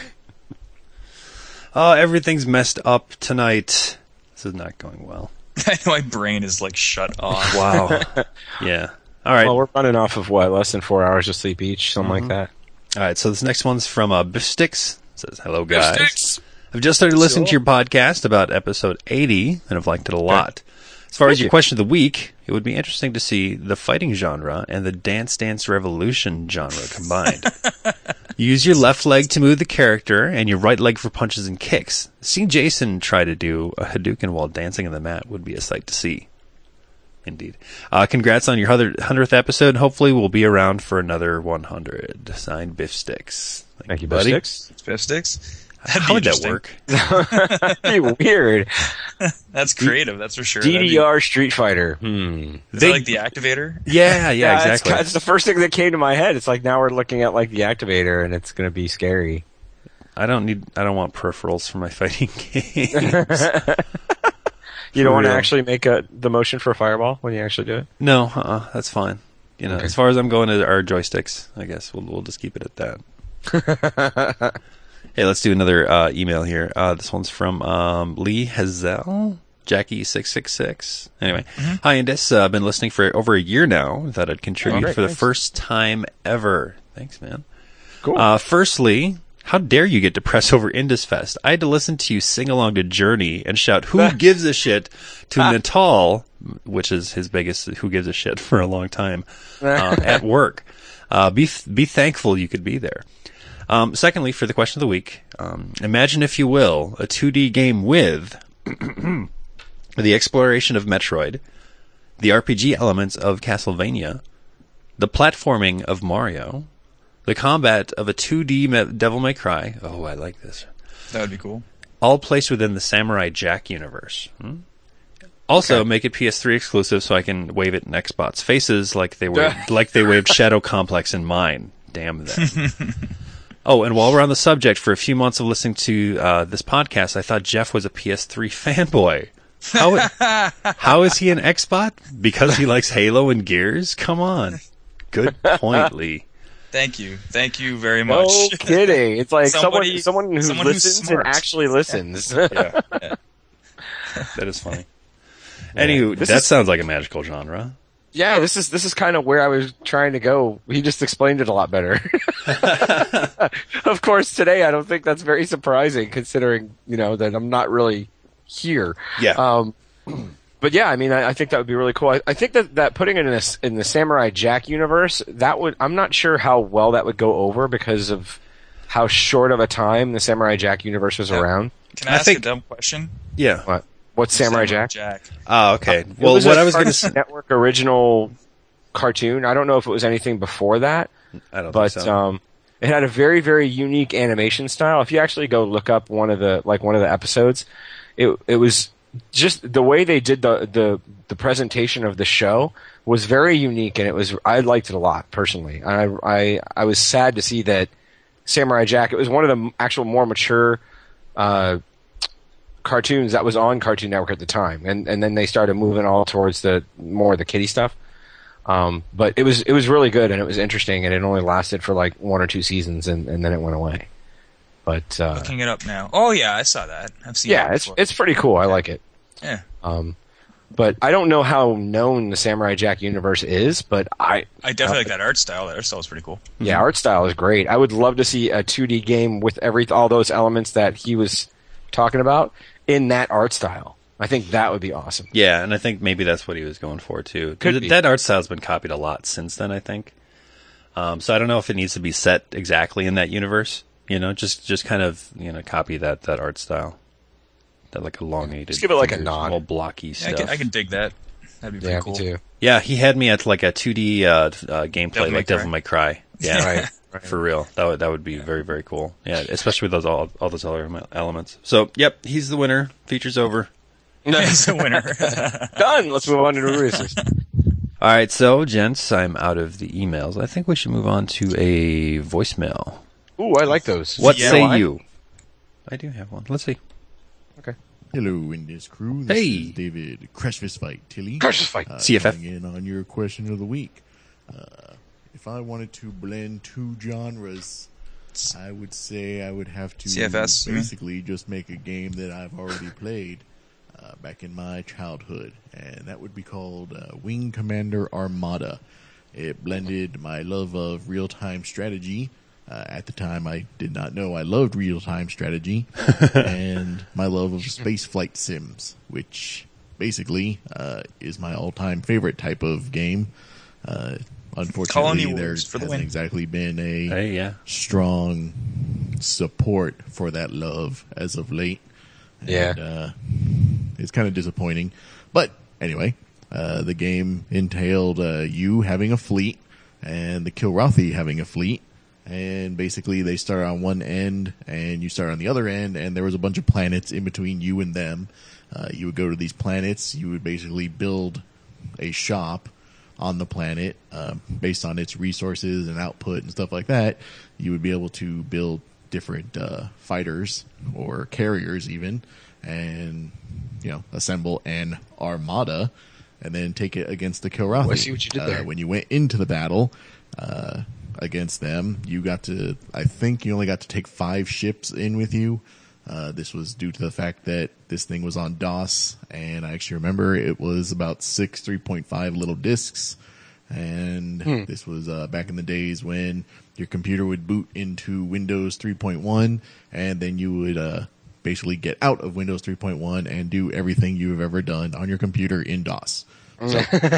S2: Oh, everything's messed up tonight. This is not going well.
S3: I know my brain is like shut off.
S2: Wow. Yeah. All right.
S1: Well, we're running off of what, less than four hours of sleep each, something like that.
S2: All right. So this next one's from uh, Biff Sticks. It says, "Hello, guys.
S3: Sticks.
S2: I've just started listening to your podcast about episode eighty, and I've liked it a lot. As far as your question of the week, it would be interesting to see the fighting genre and the Dance Dance Revolution genre combined. You use your left leg to move the character, and your right leg for punches and kicks. Seeing Jason try to do a Hadouken while dancing on the mat would be a sight to see." Indeed. Uh, congrats on your hundredth episode. Hopefully we'll be around for another one hundred. Signed, Biff Sticks. Thank,
S1: Thank you,
S2: buddy.
S1: Sticks.
S3: Fifth sticks. That'd
S2: How
S3: be
S2: would that
S3: interesting.
S2: work?
S1: That'd be weird.
S3: That's creative. That's for sure.
S1: D
S3: That'd
S1: D R Street Fighter. Hmm.
S3: Be, is
S2: They-
S3: that like the activator?
S2: Yeah, yeah,
S1: it's
S2: exactly.
S1: ki- It's, the first thing that came to my head. It's like now we're looking at like the activator, and it's going to be scary.
S2: I don't need. I don't want peripherals for my fighting games.
S1: You don't want to
S2: real.
S1: actually make a, the motion for a fireball when you actually do it?
S2: No, uh-uh, that's fine. You know,
S1: Okay.
S2: as far as I'm going to our joysticks, I guess we'll we'll just keep it at that. Hey, let's do another uh, email here. Uh, this one's from um, Lee Hazel, Jackie six six six. Anyway, hi Indus. Uh, I've been listening for over a year now. Thought I'd contribute
S1: Oh, great,
S2: for the
S1: thanks.
S2: first time ever. Thanks, man.
S1: Cool.
S2: Uh, firstly, how dare you get depressed over Indus Fest? I had to listen to you sing along to Journey and shout, "Who gives a shit?" to Natal, which is his biggest "Who gives a shit" for a long time, uh, at work. Uh, be be thankful you could be there. Um, secondly, for the question of the week, um, imagine, if you will, a two D game with the exploration of Metroid, the R P G elements of Castlevania, the platforming of Mario, the combat of a two D Me- Devil May Cry. Oh, I like this.
S3: That would be cool.
S2: All placed within the Samurai Jack universe. Hmm? Also,
S1: Okay.
S2: make it P S three exclusive so I can wave it in Xbox faces like they waved, like they waved Shadow Complex in mine. Damn them. Oh, and while we're on the subject, for a few months of listening to uh, this podcast, I thought Jeff was a P S three fanboy. How how is he an Xbot? Because he likes Halo and Gears? Come on. Good point, Lee.
S3: Thank you. Thank you very much.
S1: No kidding. It's like
S3: Somebody-
S1: someone someone who
S3: someone who's
S1: listens and
S3: smart.
S1: actually listens.
S2: Yeah. That is funny. Anywho,
S1: This
S2: that
S1: is-
S2: sounds like a magical genre.
S1: Yeah, this is this is kind of where I was trying to go. He just explained it a lot better. Of course, today I don't think that's very surprising, considering you know that I'm not really here.
S2: Yeah.
S1: Um, but yeah, I mean, I, I think that would be really cool. I, I think that, that putting it in this in the Samurai Jack universe, that would I'm not sure how well that would go over because of how short of a time the Samurai Jack universe was
S3: Yeah.
S1: around.
S3: Can I,
S2: I
S3: ask
S2: think-
S3: a dumb question?
S2: Yeah.
S1: What? What's Samurai, Jack?
S3: Jack.
S2: Oh, okay.
S1: It
S2: Well,
S1: was
S2: what
S1: a
S2: I was going to
S1: Cartoon
S2: say,
S1: Network original cartoon. I don't know if it was anything before that,
S2: I don't
S1: but
S2: think so.
S1: um, it had a very, very unique animation style. If you actually go look up one of the like one of the episodes, it it was just the way they did the the the presentation of the show was very unique, and it was I liked it a lot personally. I I I was sad to see that Samurai Jack. It was one of the actual more mature. Uh, cartoons that was on Cartoon Network at the time, and and then they started moving all towards the more of the kiddie stuff. Um, but it was it was really good and it was interesting, and it only lasted for like one or two seasons, and, and then it went away. But uh,
S3: Looking it up now. Oh yeah, I saw that. I've seen.
S1: yeah,
S3: that
S1: it's
S3: before.
S1: it's pretty cool. I like it.
S3: Yeah.
S1: Um, but I don't know how known the Samurai Jack universe is, but I
S3: I definitely like that art style. That art style is pretty cool.
S1: yeah, art style is great. I would love to see a two D game with every all those elements that he was talking about in that art style. I think that would be awesome.
S2: Yeah, and I think maybe that's what he was going for too.
S1: Could
S2: Th-
S1: be.
S2: That art style's been copied a lot since then, I think. Um, so I don't know if it needs to be set exactly in that universe. You know, just just kind of you know copy that that art style, that like elongated.
S1: Just give it like a
S2: figures,
S1: nod.
S2: all blocky
S3: Yeah, I
S2: stuff.
S3: can, I can dig that. That'd be pretty
S1: Yeah,
S3: cool.
S1: me too.
S2: Yeah, he had me at like a two D uh, uh, gameplay,
S3: Devil May
S2: like Devil
S3: Cry.
S2: May Cry. Yeah,
S1: Right, right.
S2: for real. That would that would be very very cool. Yeah, especially with those all all those other em- elements. So, yep, he's the winner. Feature's over.
S3: He's the winner.
S1: Done. Let's move on to the releases.
S2: All right, so gents, I'm out of the emails. I think we should move on to a voicemail.
S1: Ooh, I like those.
S2: What
S3: Yeah,
S2: say
S1: why?
S2: you? I do have one. Let's see.
S6: Hello, Indies crew. This
S2: Hey.
S6: is David Crash Fist Fight Tilly.
S1: Crash Fist Fight.
S6: Uh,
S2: C F F.
S6: calling in on your question of the week. Uh, if I wanted to blend two genres, I would say I would have to
S3: C F S, you mean?
S6: basically just make a game that I've already played uh, back in my childhood, and that would be called uh, Wing Commander Armada. It blended my love of real-time strategy. Uh, at the time, I did not know I loved real-time strategy, and my love of space flight sims, which basically uh, is my all-time favorite type of game. Uh, unfortunately,
S3: Colony
S6: there
S3: Wars for the
S6: hasn't
S3: win.
S6: exactly been a
S2: Hey, yeah.
S6: strong support for that love as of late.
S1: Yeah.
S6: And, uh, it's kind of disappointing. But anyway, uh, the game entailed uh, you having a fleet and the Kilrathi having a fleet. And basically they start on one end and you start on the other end, and there was a bunch of planets in between you and them. Uh, you would go to these planets, you would basically build a shop on the planet, uh, based on its resources and output and stuff like that. You would be able to build different uh, fighters or carriers even, and you know, assemble an armada and then take it against the Kilrathi.
S1: Oh, I see what you did there.
S6: Uh, when you went into the battle uh, against them, you got to, I think you only got to take five ships in with you. Uh, this was due to the fact that this thing was on DOS, and I actually remember it was about six three point five little discs. And
S1: Hmm.
S6: this was uh, back in the days when your computer would boot into Windows three point one, and then you would uh, basically get out of Windows three point one and do everything you've ever done on your computer in DOS. So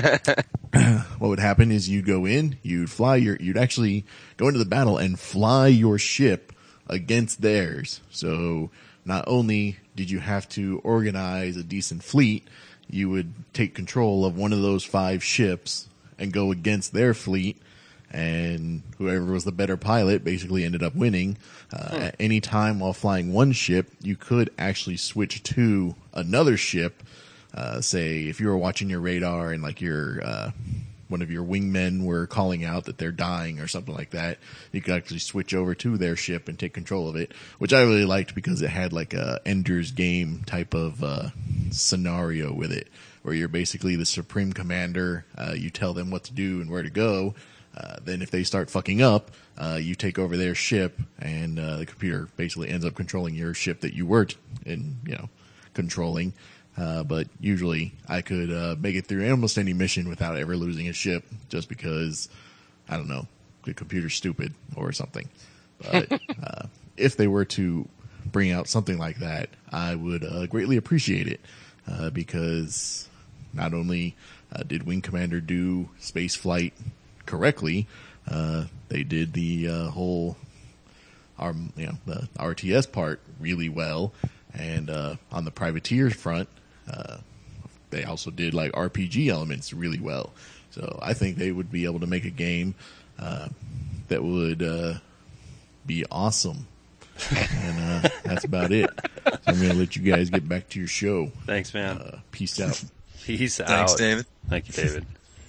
S6: what would happen is you'd go in, you'd fly your, you'd actually go into the battle and fly your ship against theirs. So not only did you have to organize a decent fleet, you would take control of one of those five ships and go against their fleet, and whoever was the better pilot basically ended up winning. Uh, At any time while flying one ship, you could actually switch to another ship. Uh, say if you were watching your radar and like your, uh, one of your wingmen were calling out that they're dying or something like that, you could actually switch over to their ship and take control of it, which I really liked because it had like a Ender's Game type of, uh, scenario with it, where you're basically the supreme commander. Uh, you tell them what to do and where to go. Uh, then if they start fucking up, uh, you take over their ship, and, uh, the computer basically ends up controlling your ship that you were, t- in, you know, controlling. Uh, but usually I could uh, make it through almost any mission without ever losing a ship, just because, I don't know, the computer's stupid or something. But uh, if they were to bring out something like that, I would uh, greatly appreciate it, uh, because not only uh, did Wing Commander do space flight correctly, uh, they did the uh, whole our, you know, the R T S part really well, and uh, on the privateer front, uh, they also did like R P G elements really well. So I think they would be able to make a game uh, that would uh, be awesome. And uh, that's about it. So I'm going to let you guys get back to your show.
S2: Thanks, man.
S6: Uh, peace out.
S2: Peace out.
S3: Thanks, David.
S2: Thank you, David.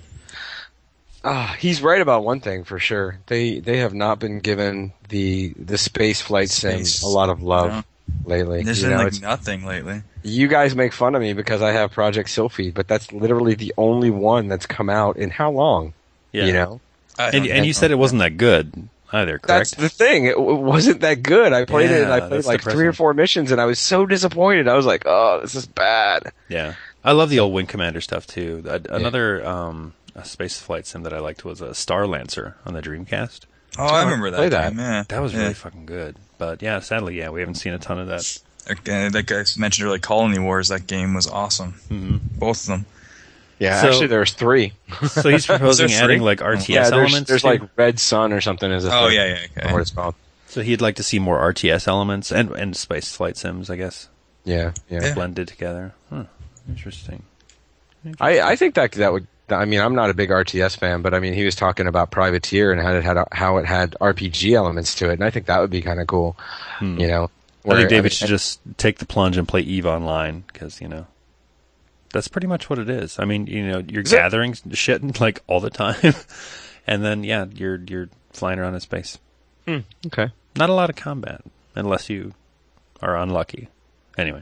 S1: Ah, he's right about one thing for sure. They they have not been given the the space flight
S3: Space.
S1: sim a lot of love
S3: No.
S1: lately.
S3: There's
S1: You
S3: been
S1: know,
S3: like
S1: it's-
S3: nothing lately.
S1: you guys make fun of me because I have Project Sylphie, but that's literally the only one that's come out in how long?
S2: Yeah.
S1: You know,
S3: I
S2: And,
S3: don't
S2: and you
S3: know.
S2: said it wasn't that good either,
S1: that's
S2: correct?
S1: the thing. It w- wasn't that good. I played it and I
S2: Yeah,
S1: played
S2: that's
S1: like
S2: depressing.
S1: three or four missions and I was so disappointed. I was like, oh, this is bad.
S2: Yeah. I love the old Wing Commander stuff, too. Uh, Another um, a space flight sim that I liked was a Star Lancer on the Dreamcast.
S3: Oh, I remember that.
S1: Play that.
S3: Game, yeah.
S2: That was
S3: Yeah.
S2: really fucking good. But yeah, sadly, yeah, we haven't seen a ton of that.
S3: Okay, like I mentioned earlier, Colony Wars. That game was awesome. Mm-hmm. Both of them.
S1: Yeah,
S2: So-
S1: actually, there's three.
S2: So he's proposing
S3: there
S2: adding
S3: three?
S2: like R T S
S1: yeah, there's,
S2: elements.
S1: there's
S2: too?
S1: like Red Sun or something as a
S3: Oh,
S1: third.
S3: yeah, yeah,
S1: I don't
S3: okay.
S1: know what it's called.
S2: So he'd like to see more R T S elements and and space flight sims, I guess,
S1: Yeah, yeah.
S3: Yeah.
S2: blended together. Huh. Interesting.
S1: I, I think that that would. I mean, I'm not a big R T S fan, but I mean, he was talking about Privateer and how it had how it had R P G elements to it, and I think that would be kind of cool. You know,
S2: I think
S1: where-
S2: David
S1: mean,
S2: should just take the plunge and play EVE Online because you know that's pretty much what it is. I mean, you know, you're
S1: Is it?
S2: gathering shit like all the time, and then yeah, you're you're flying around in space.
S1: Okay.
S2: Not a lot of combat unless you are unlucky. Anyway,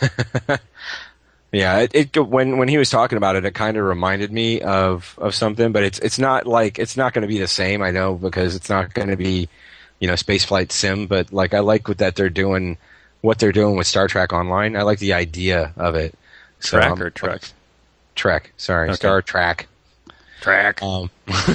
S1: Yeah, it, it when when he was talking about it, it kind of reminded me of of something, but it's it's not like it's not going to be the same. I know because it's not going to be, you know, spaceflight sim. But like I like what that they're doing, what they're doing with Star Trek Online. I like the idea of it. So,
S2: Trek
S1: um,
S2: or Trek?
S1: Trek. Sorry,
S2: Okay.
S1: Star Trek.
S2: track.
S1: Um,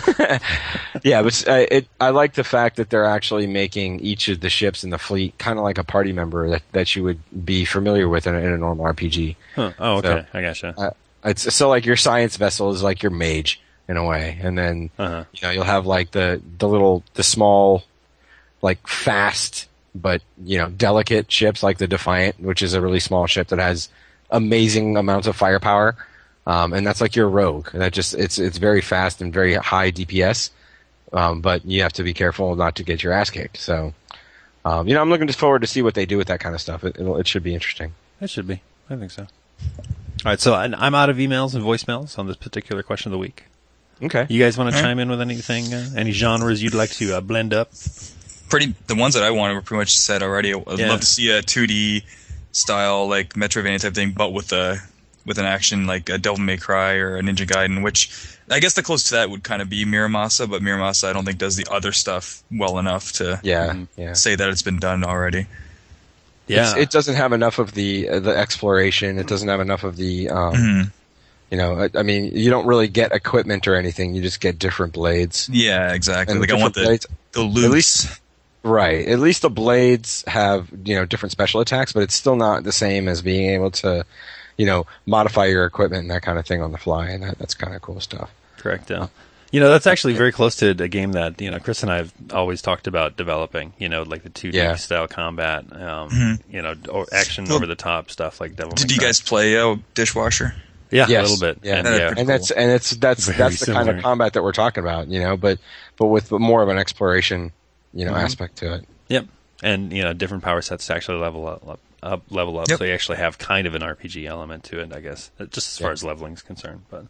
S1: yeah, but uh, it, I like the fact that they're actually making each of the ships in the fleet kind of like a party member that, that you would be familiar with in a, in a normal R P G.
S2: Huh. Oh, okay,
S1: So-
S2: I gotcha.
S1: Uh, it's so like your science vessel is like your mage in a way, and then
S2: Uh-huh.
S1: you know you'll have like the the little the small, like fast but you know delicate ships like the Defiant, which is a really small ship that has amazing amounts of firepower. Um, and that's like your rogue. And that just it's it's very fast and very high D P S, um, but you have to be careful not to get your ass kicked. So, um, you know, I'm looking just forward to see what they do with that kind of stuff. It it'll, it should be interesting.
S2: It should be. I think so. All right, so I- I'm out of emails and voicemails on this particular question of the week.
S1: Okay.
S2: You guys want to
S3: All right.
S2: chime in with anything? Uh, any genres you'd like to uh, blend up?
S3: Pretty the ones that I wanted were pretty much said already. I'd
S2: Yeah.
S3: love to see a two D style like Metroidvania type thing, but with a with an action like a Devil May Cry or a Ninja Gaiden, which I guess the closest to that would kind of be Miramasa, but Miramasa I don't think does the other stuff well enough to
S1: Yeah.
S2: Mhm.
S1: Yeah.
S3: say that it's been done already.
S2: Yeah,
S1: It's, it doesn't have enough of the uh, the exploration. It doesn't have enough of the um,
S3: Mhm.
S1: you know. I, I mean, you don't really get equipment or anything. You just get different blades.
S3: Yeah, exactly.
S1: And
S3: like I want the
S1: different
S3: the
S1: At
S3: loops.
S1: least- Right. At least the blades have you know different special attacks, but it's still not the same as being able to, you know, modify your equipment and that kind of thing on the fly. And that, that's kind of cool stuff.
S2: correct. Yeah. You know, that's actually very close to a game that, you know, Chris and I have always talked about developing, you know, like the two D
S1: Yeah.
S2: style combat, um,
S3: Mhm.
S2: you know, or action
S3: Well,
S2: over the top stuff like Devil May
S3: Did you
S2: Cry.
S3: guys play uh, Dishwasher?
S2: Yeah,
S1: Yes.
S2: a little bit.
S1: Yeah.
S2: And,
S3: That'd
S2: yeah.
S3: pretty
S1: And that's and it's that's
S2: Very
S1: that's the kind
S2: similar.
S1: of combat that we're talking about, you know, but but with more of an exploration, you know,
S2: Mhm.
S1: aspect to it.
S2: Yep. And, you know, different power sets to actually level up, up, up level up.
S3: Yep.
S2: So you actually have kind of an R P G element to it, I guess, uh, just as far
S1: Yeah.
S2: as leveling is concerned. But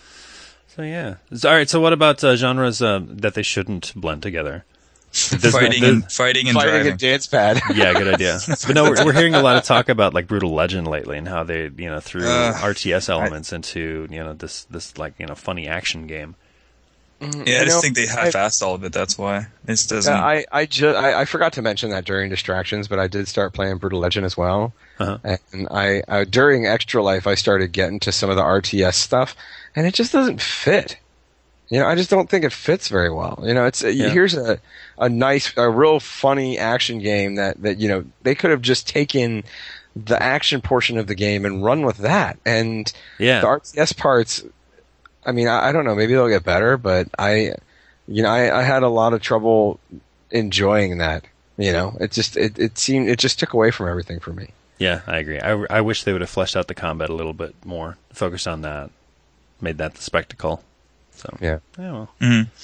S2: so yeah. So, all right. So what about uh, genres uh, that they shouldn't blend together? Does-
S3: fighting
S2: does-
S3: and fighting and
S1: Fighting
S3: driving.
S1: a dance pad.
S2: Yeah, good idea. But no, we're, we're hearing a lot of talk about like Brutal Legend lately and how they, you know, threw
S3: Uh,
S2: R T S elements into, you know, this this like you know funny action game.
S3: Yeah, I
S1: You
S3: just
S1: know,
S3: think they half-assed all of it. That's why it just doesn't.
S1: Uh, I I, ju- I I forgot to mention that during distractions, but I did start playing Brutal Legend as well.
S2: Uh-huh.
S1: And I uh, during Extra Life, I started getting to some of the R T S stuff, and it just doesn't fit. You know, I just don't think it fits very well. You know, it's
S2: Yeah.
S1: here's a a nice, a real funny action game that that you know they could have just taken the action portion of the game and run with that, and
S2: Yeah.
S1: the R T S parts. I mean, I, I don't know. Maybe they'll get better, but I, you know, I, I had a lot of trouble enjoying that. You know, it just it, it seemed it just took away from everything for me.
S2: Yeah, I agree. I, I wish they would have fleshed out the combat a little bit more, focused on that, made that the spectacle. So
S1: Yeah.
S2: yeah well.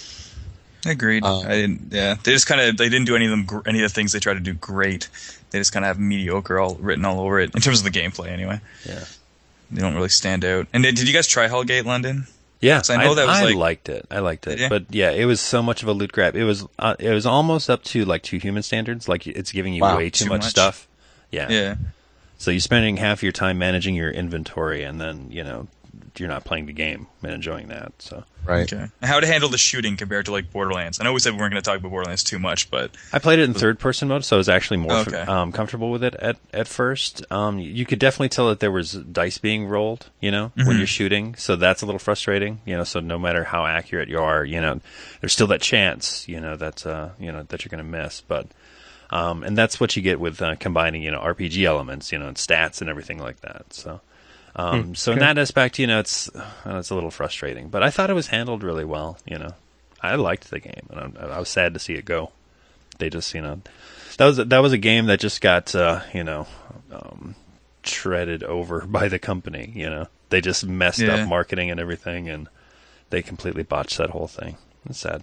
S3: Mm-hmm. Agreed.
S1: Um,
S3: I didn't. Yeah, they just kind of they didn't do any of them. gr- Any of the things they tried to do great. They just kind of have mediocre all written all over it in terms of the gameplay. Anyway,
S2: Yeah.
S3: they don't really stand out. And did, did you guys try Hellgate London?
S2: Yeah,
S3: So I know that was
S2: I
S3: like-
S2: liked it. I liked it,
S3: Did ya?
S2: but yeah, it was so much of a loot grab. It was uh, it was almost up to like two human standards. Like it's giving you
S1: Wow,
S2: way too,
S3: too
S2: much,
S3: much.
S2: stuff. Yeah.
S3: Yeah.
S2: So you're spending half your time managing your inventory, and then you know you're not playing the game and enjoying that. So
S1: Right.
S3: Okay. And how to handle the shooting compared to like Borderlands? I know we said we weren't going to talk about Borderlands too much, but
S2: I played it in third person mode, so I was actually more
S3: Okay.
S2: um, comfortable with it at at first. Um, you could definitely tell that there was dice being rolled, you know, when
S3: Mhm.
S2: you're shooting. So that's a little frustrating, you know. So no matter how accurate you are, you know, there's still that chance, you know, that uh, you know that you're going to miss. But um, and that's what you get with uh, combining, you know, R P G elements, you know, and stats and everything like that. So. Um, so in that aspect, you know, it's uh, it's a little frustrating, but I thought it was handled really well. You know, I liked the game, and I, I was sad to see it go. They just, you know, that was that was a game that just got uh, you know um, treaded over by the company. You know, they just messed
S3: Yeah.
S2: up marketing and everything, and they completely botched that whole thing. It's sad.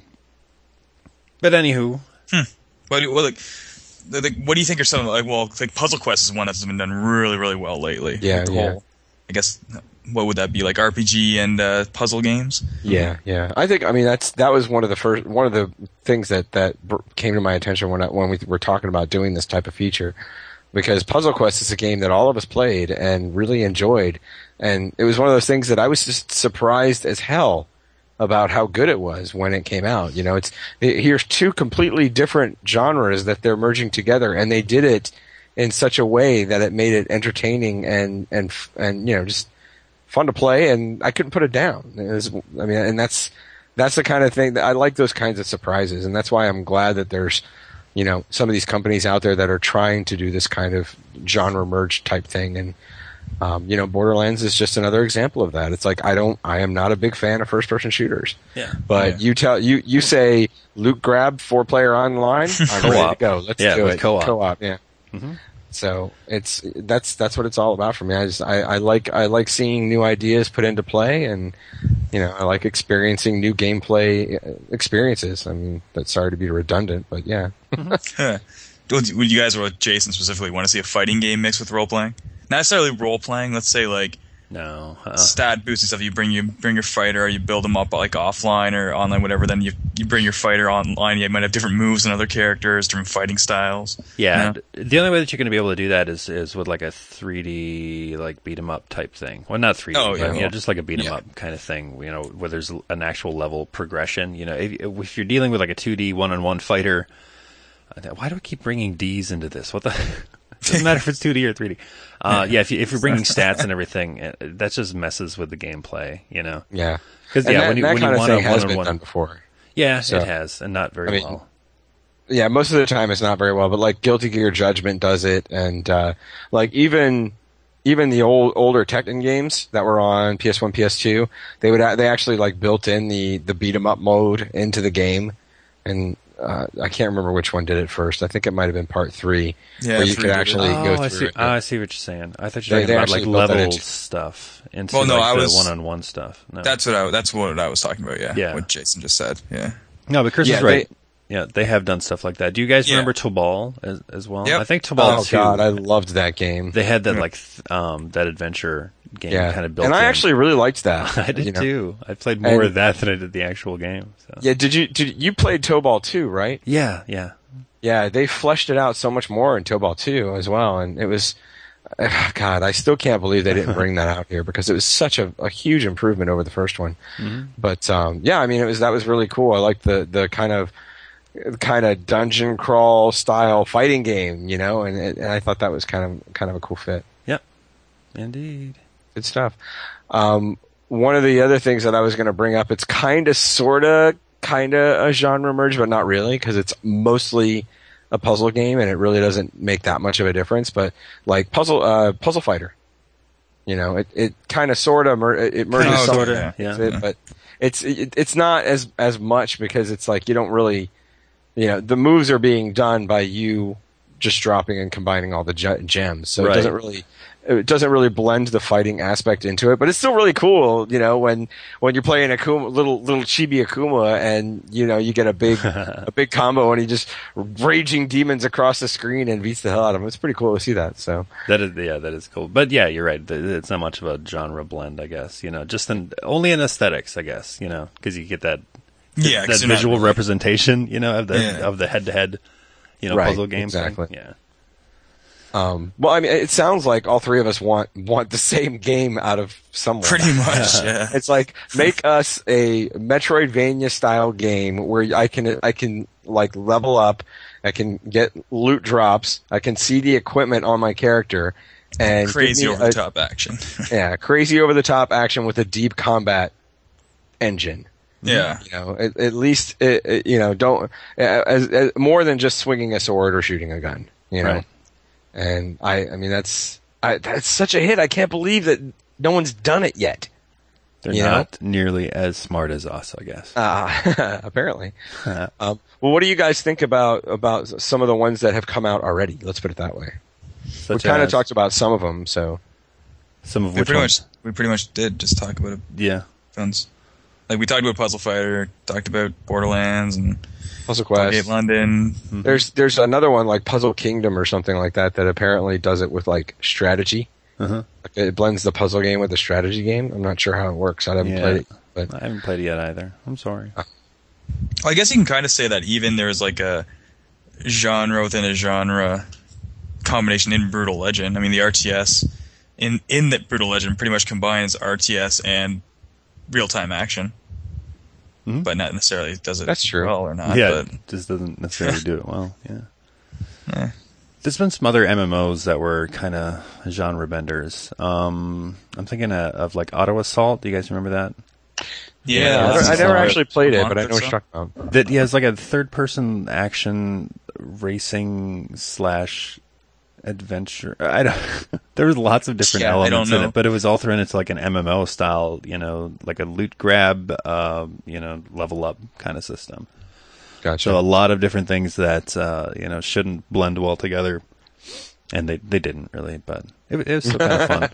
S2: But anywho,
S3: what do you, well, like, the, the, what do you think are some like well like Puzzle Quest is one that's been done really really well lately.
S1: Yeah,
S3: Like, the
S1: yeah.
S3: whole- I guess what would that be like R P G and uh, puzzle games?
S1: Yeah, yeah. I think I mean that's that was one of the first one of the things that that br- came to my attention when I, when we were talking about doing this type of feature, because Puzzle Quest is a game that all of us played and really enjoyed, and it was one of those things that I was just surprised as hell about how good it was when it came out. You know, it's it, here's two completely different genres that they're merging together, and they did it in such a way that it made it entertaining and and f- and you know just fun to play, and I couldn't put it down. It was, I mean, and that's that's the kind of thing that I like, those kinds of surprises, and that's why I'm glad that there's you know some of these companies out there that are trying to do this kind of genre merge type thing, and um, you know Borderlands is just another example of that. It's like I don't, I am not a big fan of first person shooters,
S2: yeah,
S1: but you tell you you say loot grab four player online, I'm ready to
S2: Co-op.
S1: go. Let's
S2: Yeah,
S1: do
S2: with
S1: it.
S2: co-op.
S1: Co-op, yeah.
S2: Mhm.
S1: So it's that's that's what it's all about for me. I just I, I like I like seeing new ideas put into play, and you know I like experiencing new gameplay uh, experiences. I mean, that's sorry to be redundant, but yeah.
S3: Would would you guys or Jason specifically want to see a fighting game mixed with role playing? Not necessarily role playing. Let's say like
S2: no, uh,
S3: stat boost and stuff. You bring you bring your fighter, or you build them up like offline or online, whatever. Then you you bring your fighter online. You might have different moves than other characters, different fighting styles.
S2: yeah.
S3: Yeah.
S2: d- The only way that you're going to be able to do that is is with like a three D like beat 'em up type thing. Well, not three D,
S3: Oh,
S2: but
S3: yeah.
S2: you know, just like a beat 'em
S3: Yeah.
S2: up kind of thing. You know, where there's an actual level progression. You know, if, if you're dealing with like a two D one on one fighter, uh, why do I keep bringing D's into this? What the? It doesn't matter if it's two D or three D. Uh, yeah, if, you, if you're bringing stats and everything, uh, that just messes with the gameplay, you know?
S1: Yeah,
S2: Because
S1: and
S2: yeah,
S1: that,
S2: when you,
S1: that
S2: when you
S1: kind of
S2: want
S1: thing
S2: a
S1: has been
S2: one-on-one,
S1: done before.
S2: yeah,
S1: So,
S2: it has, and not very
S1: I mean,
S2: well.
S1: Yeah, most of the time it's not very well, but like Guilty Gear Judgment does it, and uh, like even even the old older Tekken games that were on P S one, P S two, they would a- they actually like built in the the beat 'em up mode into the game, and uh, I can't remember which one did it first. I think it might have been part three,
S3: Yeah,
S1: where you
S3: three
S1: could
S3: did it.
S1: actually
S2: Oh,
S1: go
S2: I
S1: through
S2: see.
S1: it.
S2: Oh, I see what you're saying. I thought you were
S1: They-
S2: talking
S1: they
S2: about like
S1: actually built that
S2: level
S1: into-
S2: stuff into
S3: Well, no,
S2: like
S3: I
S2: the
S3: was-
S2: one-on-one stuff. No,
S3: That's what I that's what I was talking about. Yeah,
S2: Yeah.
S3: what Jason just said. Yeah.
S2: no, but Chris
S1: Yeah,
S2: is right.
S1: they-
S2: yeah, they have done stuff like that. Do you guys
S3: Yeah.
S2: remember Tobal as, as well?
S3: Yep.
S2: I think Tobal
S1: Oh
S2: two.
S1: god, I loved that game.
S2: they had that like th- um, that adventure game
S1: yeah,
S2: kind of built.
S1: and I
S2: in.
S1: actually really liked that.
S2: I did
S1: you know.
S2: too. I played more
S1: And-
S2: of that than I did the actual game. So.
S1: Yeah, did you did you played Tobal two, right?
S2: yeah, yeah.
S1: Yeah, they fleshed it out so much more in Tobal two as well, and it was God, I still can't believe they didn't bring that out here because it was such a, a huge improvement over the first one.
S2: Mm-hmm.
S1: But um, yeah, I mean, it was that was really cool. I liked the the kind of kind of dungeon crawl style fighting game, you know, and, and I thought that was kind of kind of a cool fit.
S2: Yep, indeed,
S1: good stuff. Um, one of the other things that I was going to bring up, it's kind of, sort of, kind of a genre merge, but not really, because it's mostly a puzzle game, and it really doesn't make that much of a difference. But like puzzle, uh, Puzzle Fighter, you know, it, it kind of, sort of, mer- it merges
S3: Oh,
S1: some,
S3: sorta,
S2: yeah.
S1: it, but it's it, it's not as as much because it's like you don't really, you know, the moves are being done by you just dropping and combining all the ge- gems, so
S2: Right.
S1: it doesn't really. It doesn't really blend the fighting aspect into it, but it's still really cool, you know, when, when you're playing Akuma, little, little chibi Akuma and, you know, you get a big, a big combo and he just raging demons across the screen and beats the hell out of him. It's pretty cool to see that, so.
S2: That is, yeah, that is cool. But yeah, you're right. It's not much of a genre blend, I guess, you know, just in, only in aesthetics, I guess, you know, cause you get that,
S3: Yeah,
S2: that
S3: 'cause you're not
S2: visual
S3: really-
S2: representation, you know, of the,
S3: Yeah.
S2: of the head to head, you know,
S1: Right,
S2: puzzle game.
S1: exactly.
S2: Thing. Yeah.
S1: Um, well, I mean, it sounds like all three of us want, want the same game out of someone.
S3: Pretty much, yeah.
S1: It's like, make us a Metroidvania style game where I can, I can like level up, I can get loot drops, I can see the equipment on my character, and
S3: Crazy
S1: give me
S3: over
S1: a-
S3: the top action.
S1: Yeah, crazy over the top action with a deep combat engine.
S3: Yeah.
S1: You know, at, at least, it, it, you know, don't, as, as, more than just swinging a sword or shooting a gun, you know?
S2: Right.
S1: And I, I mean, that's, I, that's such a hit. I can't believe that no one's done it yet.
S2: They're
S1: You know?
S2: not nearly as smart as us, I guess.
S1: Uh, apparently. um, well, what do you guys think about, about some of the ones that have come out already? Let's put it that way.
S2: Such
S1: we kind of
S2: as
S1: talked about some of them, so.
S2: some of
S3: We
S2: which
S3: pretty
S2: ones?
S3: much we pretty much did just talk about it.
S2: Yeah.
S3: Ones. Like we talked about Puzzle Fighter, talked about Borderlands and
S1: Puzzle Quest.
S3: Gate London.
S1: There's there's another one like Puzzle Kingdom or something like that that apparently does it with like strategy.
S2: Uh-huh.
S1: Like it blends the puzzle game with the strategy game. I'm not sure how it works. I haven't
S2: Yeah.
S1: played it, but
S2: I haven't played it yet either. I'm sorry.
S3: Well, I guess you can kind of say that even there's like a genre within a genre combination in Brutal Legend. I mean, the R T S in in that Brutal Legend pretty much combines R T S and real time action,
S2: Mhm.
S3: but not necessarily does it
S1: That's true.
S3: well or not.
S2: yeah,
S3: But
S2: it just doesn't necessarily do it well. Yeah.
S3: eh.
S2: There's been some other M M Os that were kind of genre benders. Um, I'm thinking of, of like Auto Assault. Do you guys remember that?
S3: yeah,
S2: Yeah,
S1: I,
S3: that's
S1: never- I never
S3: a-
S1: actually played it,
S3: month
S1: but I
S3: or
S1: know what
S3: so.
S1: you're talking about.
S2: That yeah, it's like a third-person action racing slash adventure. I don't. There was lots of different
S3: Yeah, I don't
S2: elements in
S3: know.
S2: it, but it was all thrown into like an M M O style. You know, like a loot grab. Uh, you know, level up kind of system.
S1: Gotcha.
S2: So a lot of different things that uh, you know shouldn't blend well together, and they they didn't really, but it, it was still kind of fun.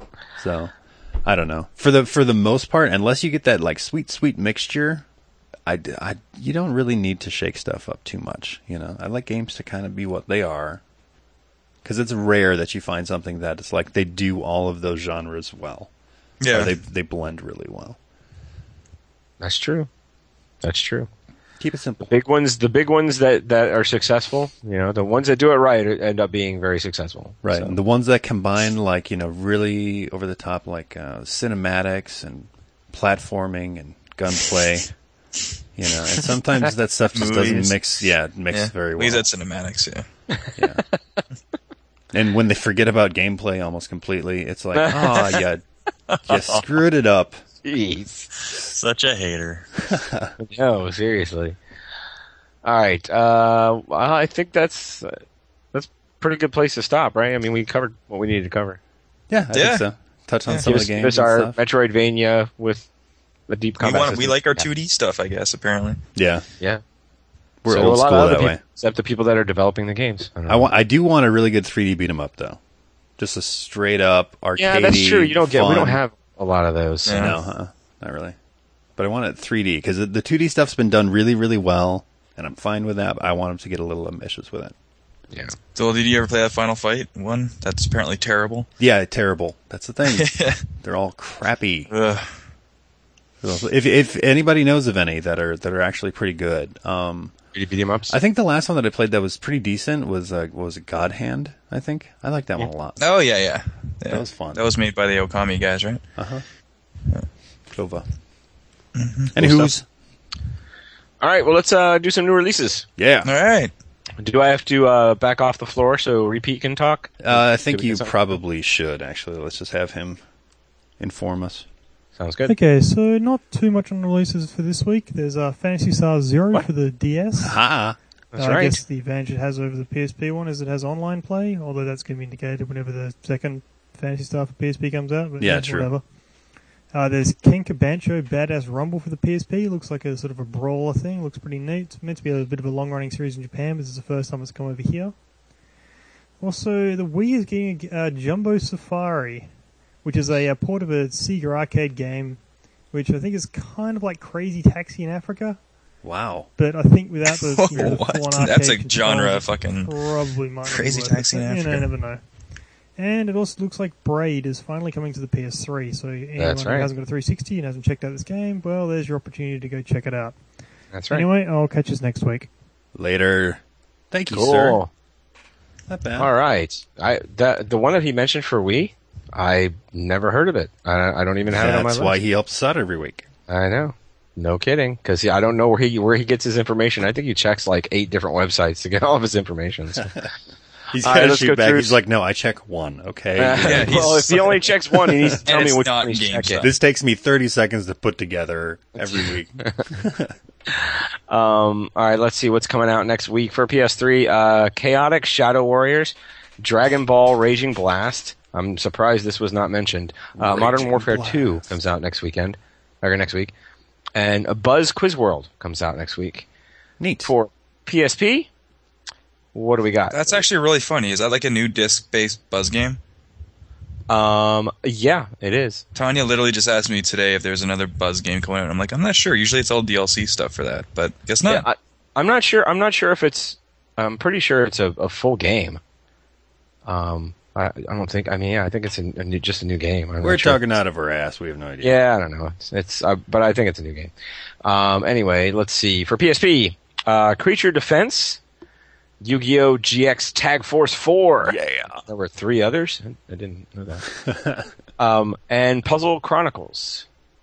S2: So I don't know. For the for the most part, unless you get that like sweet sweet mixture, I, I you don't really need to shake stuff up too much. You know, I like games to kind of be what they are, because it's rare that you find something that it's like they do all of those genres well.
S3: Yeah,
S2: Or they they blend really well.
S1: That's true. That's true.
S2: Keep it simple.
S1: Big ones, the big ones that, that are successful, you know, the ones that do it right end up being very successful.
S2: Right.
S1: So-
S2: And the ones that combine like, you know, really over the top like uh, cinematics and platforming and gunplay. You know, and sometimes that stuff just doesn't
S3: Movies.
S2: mix yeah, mix
S3: yeah.
S2: very well.
S3: We said cinematics, yeah.
S2: Yeah. And when they forget about gameplay almost completely, it's like, oh, you, you screwed it up.
S1: Jeez.
S3: Such a hater.
S1: No, seriously. All right. Uh, well, I think that's uh, that's a pretty good place to stop, right? I mean, we covered what we needed to cover.
S2: Yeah, I
S3: Yeah.
S2: think so. Touch on some
S1: Give
S2: of
S1: us,
S2: the
S1: give
S2: games
S1: us our
S2: and stuff.
S1: Metroidvania with a deep
S3: We
S1: combat
S3: want we
S1: system.
S3: like our two D stuff, I guess. Apparently,
S2: Yeah.
S1: Yeah.
S2: We're
S1: So
S2: old
S1: a lot
S2: school
S1: of other
S2: that
S1: people,
S2: way.
S1: except the people that are developing the games. I, don't
S2: I
S1: know.
S2: want. I do want a really good three D beat 'em up though. Just a straight up arcade.
S1: Yeah, that's true. You don't get. We don't have a lot of those. so-
S3: Yeah.
S2: No, huh? Not really. But I want it three D because the two D stuff's been done really, really well, and I'm fine with that. But I want them to get a little ambitious with it.
S1: Yeah.
S3: so did you ever play that Final Fight one? That's apparently terrible.
S2: Yeah, terrible. That's the thing. They're all crappy.
S3: Ugh.
S2: If if anybody knows of any that are that are actually pretty good, um,
S1: beat 'em ups.
S2: I think the last one that I played that was pretty decent was uh, what was it, God Hand? I think I liked that
S1: Yeah.
S2: one a lot.
S3: Oh, yeah, yeah, yeah.
S2: That was fun.
S3: That was made by the Okami guys, right?
S2: Uh huh. Clova.
S3: Mm-hmm.
S2: Anywho's,
S1: All right, well, let's uh, do some new releases.
S2: yeah.
S3: All right.
S1: Do I have to uh, back off the floor so Repeat can talk?
S2: Uh, I think
S1: Did we
S2: you
S1: get something?
S2: probably should actually. Let's just have him inform us.
S1: Sounds good.
S7: Okay, so not too much on releases for this week. There's uh, Fantasy Star Zero
S1: What?
S7: for the D S.
S2: Ha!
S1: That's
S7: Uh,
S1: right.
S7: I guess the advantage it has over the P S P one is it has online play, although that's going to be indicated whenever the second Fantasy Star for P S P comes out. But
S2: Yeah, true.
S7: Whatever. Uh, there's Ken Kabancho Badass Rumble for the P S P. Looks like a sort of a brawler thing. Looks pretty neat. It's meant to be a bit of a long-running series in Japan, but this is the first time it's come over here. Also, the Wii is getting a uh, Jumbo Safari, which is a, a port of a Sega arcade game, which I think is kind of like Crazy Taxi in Africa.
S2: Wow.
S7: But I think without the, you know, the
S3: What?
S7: full-on arcade
S3: That's a
S7: controls,
S3: genre
S7: it
S3: fucking
S7: probably might not be
S3: Crazy
S7: worth it,
S3: Taxi in
S7: but, You know,
S3: Africa.
S7: never know. And it also looks like Braid is finally coming to the P S three. So anyone
S1: That's
S7: who
S1: right.
S7: hasn't got a three sixty and hasn't checked out this game, well, there's your opportunity to go check it out.
S1: That's right.
S7: Anyway, I'll catch us next week.
S2: Later. Thank you,
S1: Cool.
S2: sir. Not bad.
S1: All right. I that the one that he mentioned for Wii, I never heard of it. I, I don't even have it on my
S2: That's
S1: list.
S2: why he helps us out every week.
S1: I know. No kidding. Because I don't know where he where he gets his information. I think he checks like eight different websites to get all of his information. So.
S2: He's
S1: All
S2: got
S1: right,
S2: to
S1: let's go
S2: shoot back.
S1: through-
S2: He's like, no, I check one. Okay.
S3: Yeah, he's-
S1: well, if he only checks one, he needs to tell
S3: And
S1: me
S3: it's
S1: which
S3: not
S1: one he's
S3: GameStop.
S1: checking.
S2: This takes me thirty seconds to put together every week.
S1: Um, all right, let's see what's coming out next week for P S three. Uh, Chaotic Shadow Warriors, Dragon Ball Raging Blast. I'm surprised this was not mentioned. Uh, Modern
S2: Raging
S1: Warfare
S2: Blast.
S1: two comes out next weekend, or next week, and a Buzz Quiz World comes out next week.
S2: Neat.
S1: For P S P, what do we got?
S3: That's actually really funny. Is that like a new disc-based Buzz game?
S1: Um, yeah, it is.
S3: Tanya literally just asked me today if there's another Buzz game coming out. I'm like, I'm not sure. Usually it's all D L C stuff for that, but guess not.
S1: Yeah, I, I'm not sure. I'm not sure if it's. I'm pretty sure it's a, a full game. Um, I, I don't think. I mean, yeah, I think it's a, a new, just a new game. I'm
S2: We're
S1: not sure.
S2: talking out of our ass. We have no idea.
S1: Yeah, I don't know. It's, it's uh, but I think it's a new game. Um, anyway, let's see. For P S P, uh, Creature Defense, Yu-Gi-Oh! G X Tag Force four.
S2: Yeah.
S1: There were three others. I didn't know that. um, and Puzzle Chronicles.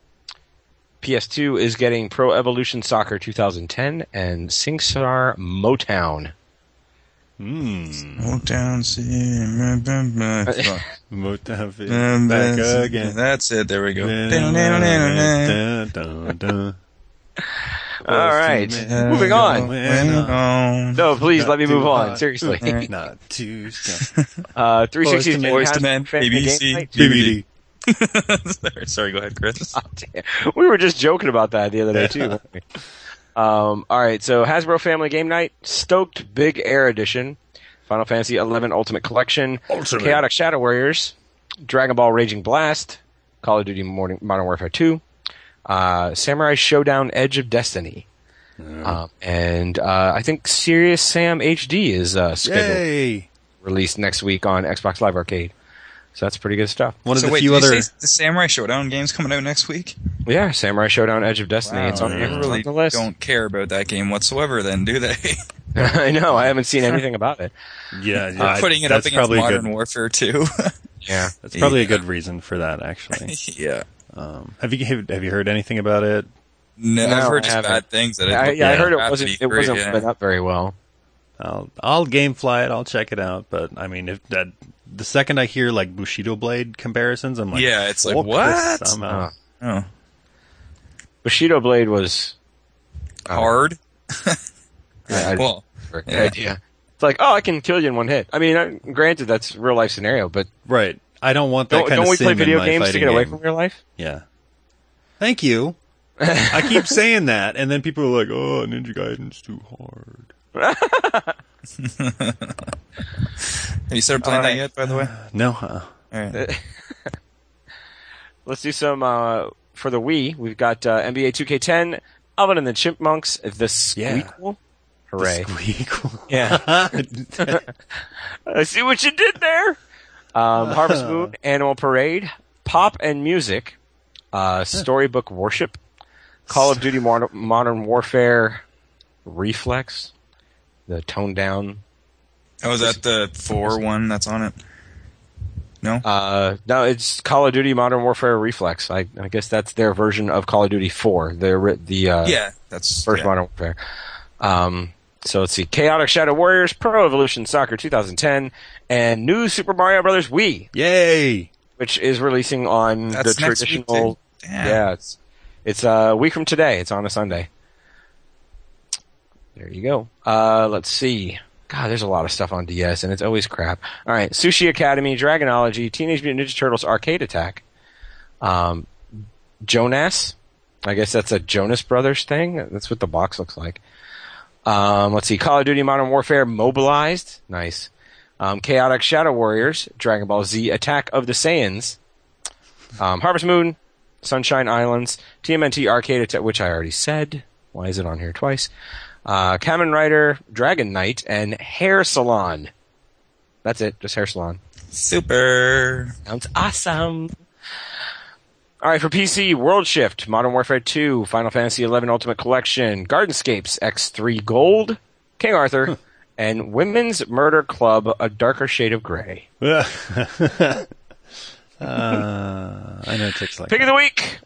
S1: P S two is getting Pro Evolution Soccer twenty ten and SingStar Motown.
S2: Hmm.
S3: Motown, see,
S2: Motown back again.
S3: That's it. There we go.
S2: Dun, dun, dun.
S1: All right, moving on. No, please let me move on. Seriously.
S2: Not too strong.
S1: Uh, three sixty
S3: Boys to Men, B B C, D V D. Sorry, sorry, go ahead, Chris.
S1: We were just joking about that the other day too. weren't we? Um, all right, so Hasbro Family Game Night, Stoked Big Air Edition, Final Fantasy eleven Ultimate Collection,
S2: Ultimate.
S1: Chaotic Shadow Warriors, Dragon Ball Raging Blast, Call of Duty Modern Modern Warfare two, uh, Samurai Showdown Edge of Destiny, um, and uh, I think Serious Sam H D is uh, scheduled
S2: Yay!
S1: released next week on Xbox Live Arcade. So that's pretty good stuff.
S2: One of
S3: So
S2: the
S3: wait,
S2: few
S3: did you
S2: other.
S3: say the Samurai Showdown game's coming out next week?
S1: Yeah, Samurai Showdown Edge of Destiny.
S3: Wow,
S1: it's on,
S3: they
S1: it's on
S3: really
S1: the list.
S3: don't care about that game whatsoever then, do they?
S1: I know. I haven't seen anything about it.
S2: Yeah, yeah,
S3: They're putting it up
S2: that's
S3: against
S2: probably a
S3: Modern
S2: good,
S3: Warfare two.
S1: Yeah.
S2: That's probably a
S3: Yeah.
S2: good reason for that, actually.
S3: yeah.
S2: Um, have you have you heard anything about it?
S3: No,
S1: No,
S3: I've heard
S1: I
S3: just
S1: haven't.
S3: bad things. That it
S1: I,
S3: looked
S1: yeah, I
S3: like
S1: heard it
S3: have to
S1: wasn't.
S3: be
S1: It
S3: great,
S1: wasn't
S3: yeah.
S1: lit up very well.
S2: I'll I'll gamefly it. I'll check it out. But I mean, if that the second I hear like Bushido Blade comparisons, I'm like,
S3: Yeah, it's like,
S2: fuck
S3: what?
S2: this, I'm out.
S1: Uh,
S3: Oh,
S1: Bushido Blade was oh,
S3: hard.
S1: I- I-
S3: Well,
S1: Good
S3: yeah.
S1: idea. It's like, oh, I can kill you in one hit. I mean, I, granted, that's a real life scenario, but
S2: Right. I don't want that
S1: don't,
S2: kind
S1: don't
S2: of
S1: we
S2: sim
S1: play
S2: in
S1: video
S2: my
S1: games to
S2: fighting
S1: get away
S2: game.
S1: from real life?
S2: Yeah. Thank you. I keep saying that, and then people are like, "Oh, Ninja Gaiden's too hard."
S3: Have you started playing
S1: All right.
S3: that yet, by the way?
S2: No. Uh,
S3: All right.
S1: Let's do some uh, for the Wii. We've got uh, N B A two K ten, Alvin and the Chipmunks, The Squeakquel. Hooray!
S2: Squeakquel.
S1: Yeah. I see what you did there. Um, Harvest Moon, Animal Parade, Pop and Music, uh, Storybook Worship, Call of Duty Modern, Modern Warfare Reflex, the toned down.
S3: Oh, is that the four one that's on it? No?
S1: Uh, no, it's Call of Duty Modern Warfare Reflex. I, I guess that's their version of Call of Duty four. The the uh,
S3: yeah, that's
S1: first
S3: yeah.
S1: Modern Warfare. Um, so let's see: Chaotic Shadow Warriors, Pro Evolution Soccer twenty ten, and New Super Mario Brothers Wii,
S2: Yay!
S1: which is releasing on
S3: That's
S1: the
S3: next week,
S1: traditional.
S3: too. Damn.
S1: Yeah, it's it's a week from today. It's on a Sunday. There you go. Uh, let's see. God, there's a lot of stuff on D S, and it's always crap. All right, Sushi Academy, Dragonology, Teenage Mutant Ninja Turtles Arcade Attack, um, Jonas. I guess that's a Jonas Brothers thing. That's what the box looks like. Um, let's see, Call of Duty Modern Warfare Mobilized. Nice. Um, Chaotic Shadow Warriors, Dragon Ball Z Attack of the Saiyans, um, Harvest Moon, Sunshine Islands, T M N T Arcade Attack, which I already said. Why is it on here twice? Uh, Kamen Rider, Dragon Knight, and Hair Salon. That's it, just Hair Salon.
S3: Super.
S1: Sounds awesome. All right, for P C, World Shift, Modern Warfare two, Final Fantasy eleven Ultimate Collection, Gardenscapes X three Gold, King Arthur, and Women's Murder Club, A Darker Shade of Grey.
S2: uh, I know it takes like
S1: Pick of the week.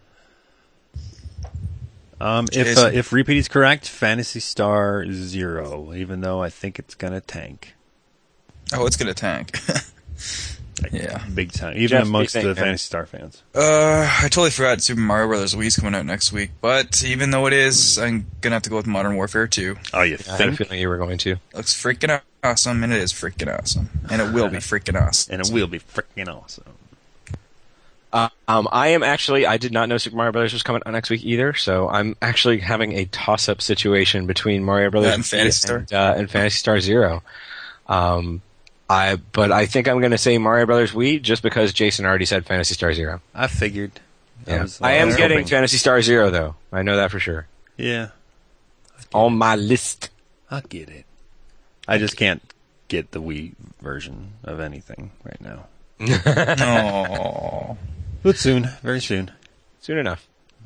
S2: Um, if
S3: Jason.
S2: uh, if repeat is correct, Phantasy Star Zero, even though I think it's gonna tank.
S3: Oh, it's gonna tank.
S2: Like,
S3: Yeah.
S2: big time, even
S1: Jeff,
S2: amongst
S1: what do you
S2: the
S1: think, man?
S2: Fantasy Star fans.
S3: Uh, I totally forgot Super Mario Brothers Wii's coming out next week, but even though it is, I'm gonna have to go with Modern Warfare two.
S2: Oh, you
S1: I had a
S2: think?
S1: feeling you were going to.
S3: Looks freaking awesome, and it is freaking awesome, and it will be freaking awesome.
S2: And it will be freaking awesome.
S1: Uh, um, I am actually, I did not know Super Mario Brothers was coming out next week either, so I'm actually having a toss-up situation between Mario Brothers
S3: That and Phantasy Star?
S1: and, uh, and Phantasy Star Zero. Um, I, but I think I'm going to say Mario Brothers Wii just because Jason already said Phantasy Star Zero.
S2: I figured. I,
S1: Yeah.
S2: was,
S1: I am
S2: was
S1: getting
S2: hoping.
S1: Phantasy Star Zero, though. I know that for sure.
S2: Yeah,
S1: On my list.
S2: I get it. I just can't get the Wii version of anything right now.
S3: Oh,
S2: But soon, very soon.
S1: Soon enough.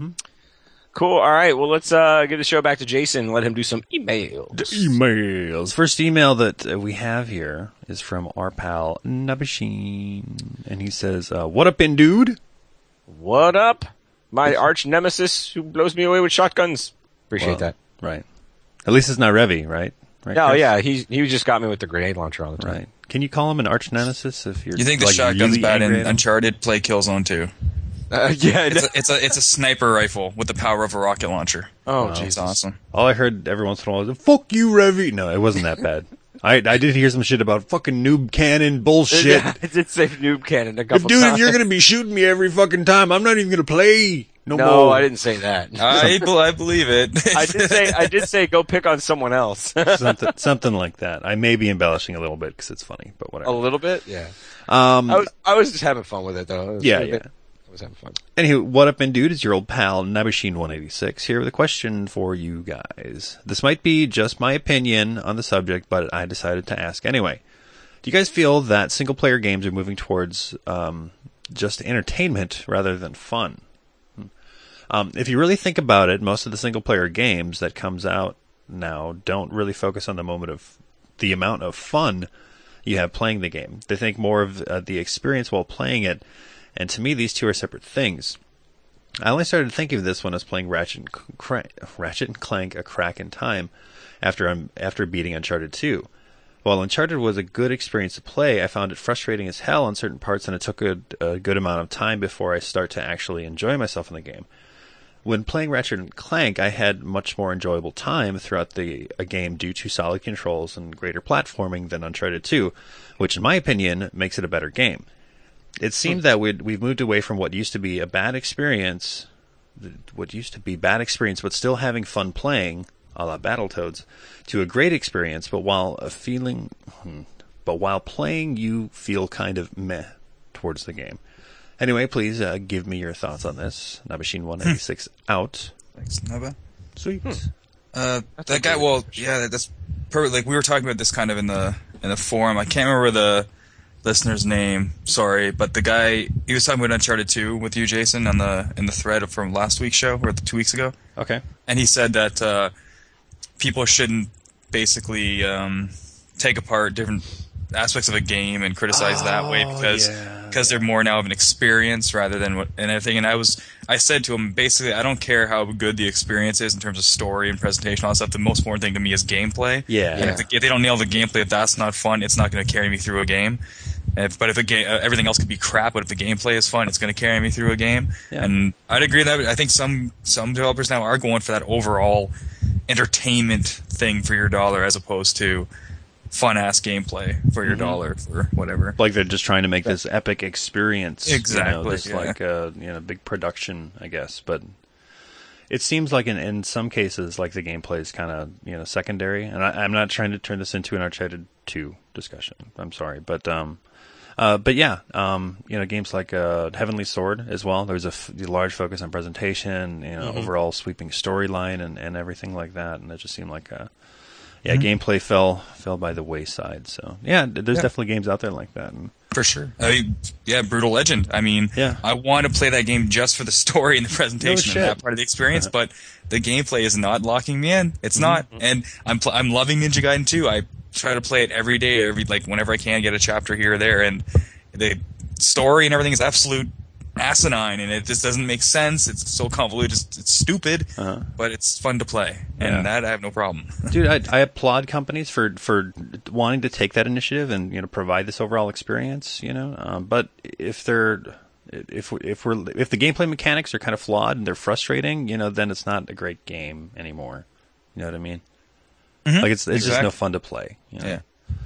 S1: Cool. All right. Well, let's uh, give the show back to Jason and let him do some emails.
S2: Emails. First email that uh, we have here is from our pal Nabashin, and he says, uh, "What up, in dude?
S1: What up? My arch nemesis who blows me away with shotguns. Appreciate
S2: Well,
S1: that.
S2: Right. At least it's not Revy, right? Right.
S1: No,
S2: Chris?
S1: yeah, he he just got me with the grenade launcher all the time.
S2: Right. Can you call him an arch nemesis if you're?
S3: you think the
S2: like,
S3: shotgun's
S2: really
S3: bad
S2: angry
S3: in
S2: at him?
S3: Uncharted? Play Killzone two.
S1: Uh, yeah.
S3: It's a, it's a it's a sniper rifle with the power of a rocket launcher.
S1: oh,
S3: It's
S1: Jesus.
S3: awesome.
S2: All I heard every once in a while was, "Fuck you, Revy." No, it wasn't that bad. I I did hear some shit about fucking noob cannon bullshit.
S1: Yeah, I did say noob cannon a couple
S2: Dude,
S1: times.
S2: you're gonna be shooting me every fucking time. I'm not even gonna play no,
S1: No,
S2: more.
S1: I didn't say that.
S3: I, be- I believe it.
S1: I did say I did say go pick on someone else.
S2: something, something like that. I may be embellishing a little bit because it's funny, but
S1: a
S2: whatever.
S1: little bit, yeah.
S2: Um,
S1: I was I was just having fun with it though. It was-
S2: yeah,
S1: it-
S2: yeah.
S1: I was having fun.
S2: Anywho, what up, in dude? It's your old pal Nabashin one eighty-six here with a question for you guys. This might be just my opinion on the subject, but I decided to ask anyway. Do you guys feel that single player games are moving towards um, just entertainment rather than fun? Um, if you really think about it, most of the single player games that comes out now don't really focus on the moment of the amount of fun you have playing the game. They think more of uh, the experience while playing it. And to me, these two are separate things. I only started thinking of this when I was playing Ratchet and, Crank, Ratchet and Clank: A Crack in Time after I'm, after beating Uncharted two. While Uncharted was a good experience to play, I found it frustrating as hell on certain parts, and it took a, a good amount of time before I start to actually enjoy myself in the game. When playing Ratchet and Clank, I had much more enjoyable time throughout the a game due to solid controls and greater platforming than Uncharted two, which in my opinion makes it a better game. It seemed that we'd, we've moved away from what used to be a bad experience, what used to be bad experience, but still having fun playing, a la Battletoads, to a great experience, but while a feeling, but while playing, you feel kind of meh towards the game. Anyway, please uh, give me your thoughts on this. Nabashin one eighty-six out.
S3: Thanks, Naba.
S2: Sweet.
S3: Uh, that guy. Well, yeah, that's perfect. Like we were talking about this kind of in the in the forum. I can't remember the listener's name. Sorry, but the guy he was talking about Uncharted two with you, Jason, on the in the thread from last week's show or two weeks ago.
S2: Okay.
S3: And he said that uh, people shouldn't basically um, take apart different aspects of a game and criticize
S2: Oh,
S3: that way because
S2: yeah,
S3: because they're more now of an experience rather than what and everything. And I was I said to him basically, I don't care how good the experience is in terms of story and presentation, all that stuff. The most important thing to me is gameplay.
S2: Yeah.
S3: And if, the, if they don't nail the gameplay, if that's not fun, it's not going to carry me through a game. If, but if a game, uh, everything else could be crap, but if the gameplay is fun, it's going to carry me through a game.
S2: Yeah.
S3: And I'd agree that I think some some developers now are going for that overall entertainment thing for your dollar as opposed to fun ass gameplay for your
S2: Mhm.
S3: dollar for whatever.
S2: Like they're just trying to make this epic experience.
S3: Exactly,
S2: You know, this
S3: yeah.
S2: like a you know big production, I guess. But it seems like in, in some cases, like the gameplay is kind of you know secondary. And I, I'm not trying to turn this into an Uncharted two discussion. I'm sorry, but um, uh, but yeah, um, you know, games like uh, Heavenly Sword as well. There was a f- large focus on presentation, you know,
S6: Mhm.
S2: overall sweeping storyline and, and everything like that. And it just seemed like a Yeah, gameplay fell fell by the wayside. So yeah, there's
S3: Yeah.
S2: definitely games out there like that. And
S3: For sure. I mean, yeah, Brutal Legend. I mean,
S2: Yeah.
S3: I want to play that game just for the story and the presentation
S2: shit.
S3: and that part of the experience, but the gameplay is not locking me in. It's not. And I'm pl- I'm loving Ninja Gaiden too. I try to play it every day, every like whenever I can, get a chapter here or there, and the story and everything is absolute asinine, and it just doesn't make sense. It's so convoluted, it's, it's stupid,
S2: Uh-huh.
S3: but it's fun to play, and
S2: Yeah.
S3: that I have no problem.
S2: dude, I, I applaud companies for for wanting to take that initiative and you know provide this overall experience. You know, um, but if they're if we- if we're if the gameplay mechanics are kind of flawed and they're frustrating, you know, then it's not a great game anymore. You know what I mean?
S3: Mhm.
S2: Like it's it's just
S3: Exactly.
S2: no fun to play. You know?
S3: Yeah.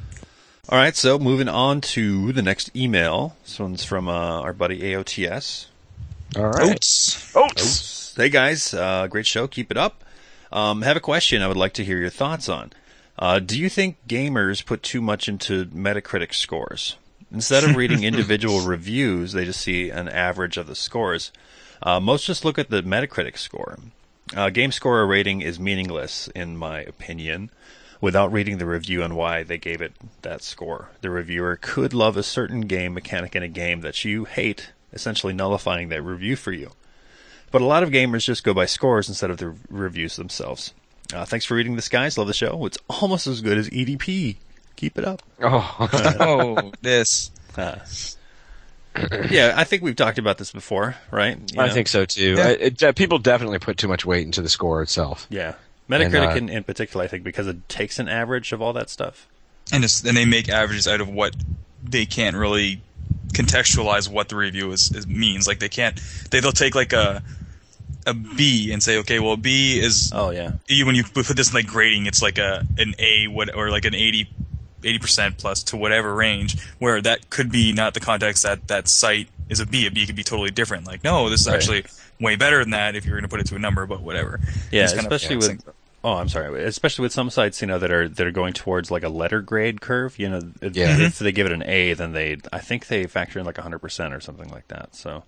S2: All right, so moving on to the next email. This one's from uh, our buddy A O T S.
S1: All right.
S3: Oats.
S1: Oats.
S2: Hey guys, uh, great show. Keep it up. Um, have a question I would like to hear your thoughts on. Uh, do you think gamers put too much into Metacritic scores? Instead of reading individual reviews, they just see an average of the scores. Uh, most just look at the Metacritic score. Uh, game score rating is meaningless, in my opinion, without reading the review and why they gave it that score. The reviewer could love a certain game mechanic in a game that you hate, essentially nullifying that review for you. But a lot of gamers just go by scores instead of the reviews themselves. Uh, thanks for reading this, guys. Love the show. It's almost as good as E D P. Keep it up.
S1: Oh.
S3: Oh, this.
S2: Uh, yeah, I think we've talked about this before, right? You
S1: I
S2: know?
S1: think so too.
S3: Yeah.
S1: I, it, uh, people definitely put too much weight into the score itself.
S2: Yeah. Metacritic
S1: And, uh,
S2: in, in particular, I think, because it takes an average of all that stuff.
S3: And just and they make averages out of what they can't really contextualize what the review is, is means. Like they can't they they'll take like a a B and say, okay, well B is
S2: Oh, yeah.
S3: you when you put this in like grading, it's like a an A what or like an eighty percent plus to whatever range, where that could be not the context that that site is a B. A B could be totally different. Like, no, this is
S2: Right.
S3: actually way better than that if you're going to put it to a number, but whatever.
S2: Yeah,
S3: It's kind of
S2: especially
S3: flexing.
S2: with... Oh, I'm sorry. Especially with some sites, you know, that are that are going towards like a letter grade curve. You know, if,
S1: Yeah.
S2: if they give it an A, then they, I think they factor in like one hundred percent or something like that. So,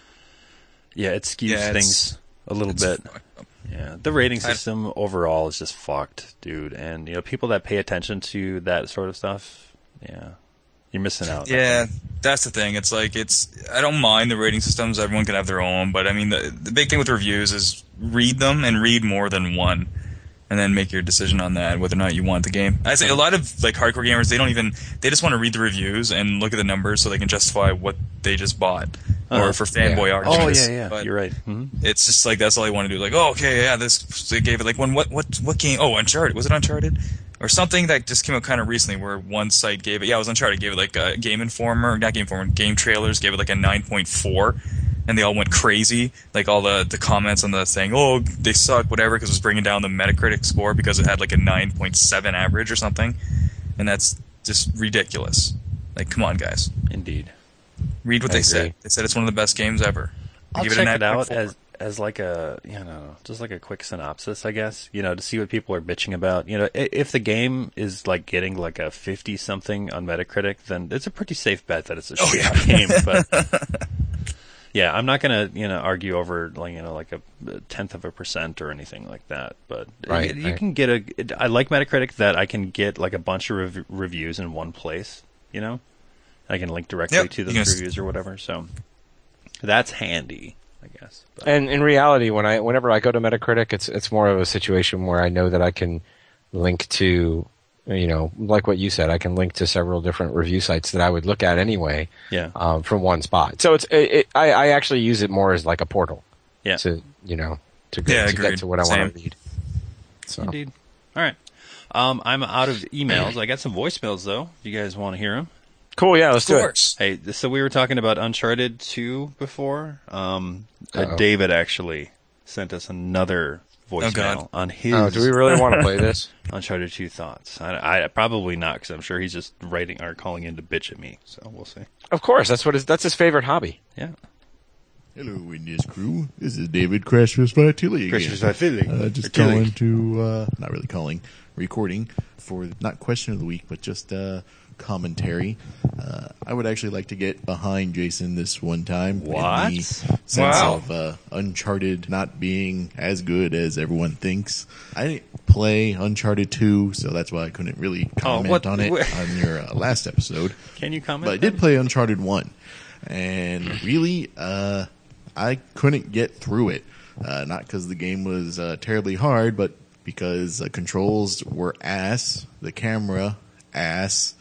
S2: yeah, it skews
S3: Yeah, it's-
S2: things a little
S3: It's
S2: bit.
S3: fucked up.
S2: Yeah, the rating
S3: I-
S2: system overall is just fucked, dude. And you know, people that pay attention to that sort of stuff, yeah, you're missing out.
S3: Yeah, that's the thing. It's like it's. I don't mind the rating systems. Everyone can have their own, but I mean, the the big thing with reviews is read them and read more than one, and then make your decision on that whether or not you want the game. I say a lot of like hardcore gamers, they don't even. They just want to read the reviews and look at the numbers so they can justify what they just bought.
S2: Uh-huh.
S3: Or for fanboy
S1: Yeah.
S3: arguments.
S2: Oh yeah, yeah,
S3: But
S2: you're right. hmm
S3: it's just like that's all they want to do. Like, oh, okay, yeah, this they gave it like one. What what what game? Oh, Uncharted. Was it Uncharted? Or something that just came out kind of recently, where one site gave it. Yeah, it was Uncharted. Gave it like a Game Informer, not Game Informer, Game Trailers gave it like a nine point four, and they all went crazy. Like all the the comments on the thing, oh, they suck, whatever, because it was bringing down the Metacritic score because it had like a nine point seven average or something, and that's just ridiculous. Like, come on, guys,
S2: Indeed.
S3: read what
S1: I
S3: they
S1: agree.
S3: said. They said it's one of the best games ever. They
S2: I'll
S3: give
S2: check
S3: a
S2: it out
S3: nine point four.
S2: as as like a you know just like a quick synopsis, I guess. You know, to see what people are bitching about. You know, i- if the game is like getting like a fifty something on Metacritic, then it's a pretty safe bet that it's a
S3: Oh,
S2: shit
S3: yeah.
S2: game. But yeah, I'm not gonna you know argue over like you know like a tenth of a percent or anything like that. But
S1: Right,
S2: you, you
S1: right.
S2: can get a. It, I like Metacritic that I can get like a bunch of rev- reviews in one place. You know, I can link directly
S3: Yep,
S2: to
S3: you
S2: those
S3: can s-
S2: reviews or whatever. So that's handy. I guess. But.
S1: And in reality, when I whenever I go to Metacritic, it's it's more of a situation where I know that I can link to, you know, like what you said, I can link to several different review sites that I would look at anyway.
S2: Yeah.
S1: Um, from one spot. So it's it, it, I, I actually use it more as like a portal.
S2: Yeah.
S1: To you know to go
S3: Yeah,
S1: to
S3: agreed.
S1: get to what I
S3: Same.
S1: want to read. So.
S2: Indeed. All right. Um, I'm out of emails. I got some voicemails though. If you guys want to hear them.
S1: Cool. Yeah. Let's
S3: Of
S1: do it.
S3: course.
S2: Hey, so we were talking about Uncharted two before. Um, uh,
S1: Uh-oh.
S2: David actually sent us another voicemail
S3: God.
S2: on his
S1: Oh, do we really want to play this?
S2: Uncharted two thoughts. I, I probably not, because I'm sure he's just writing or calling in to bitch at me. So we'll see.
S1: Of course. That's what his that's his favorite hobby.
S2: Yeah.
S6: Hello, Windows crew. This is David Crashfist Vitili again.
S2: Crashfist Vitili.
S6: Uh, just
S2: Vitili.
S6: calling to, uh, not really calling, recording for not question of the week, but just uh, commentary. Uh, I would actually like to get behind Jason this one time.
S2: What?
S6: In the sense
S3: Wow.
S6: of uh, Uncharted not being as good as everyone thinks. I didn't play Uncharted two, so that's why I couldn't really comment
S2: what-
S6: on it
S2: wh-
S6: on your uh, last episode.
S2: Can you comment?
S6: But I did play Uncharted one, and really, uh, I couldn't get through it. Uh, not because the game was uh, terribly hard, but because the controls were ass, the camera ass,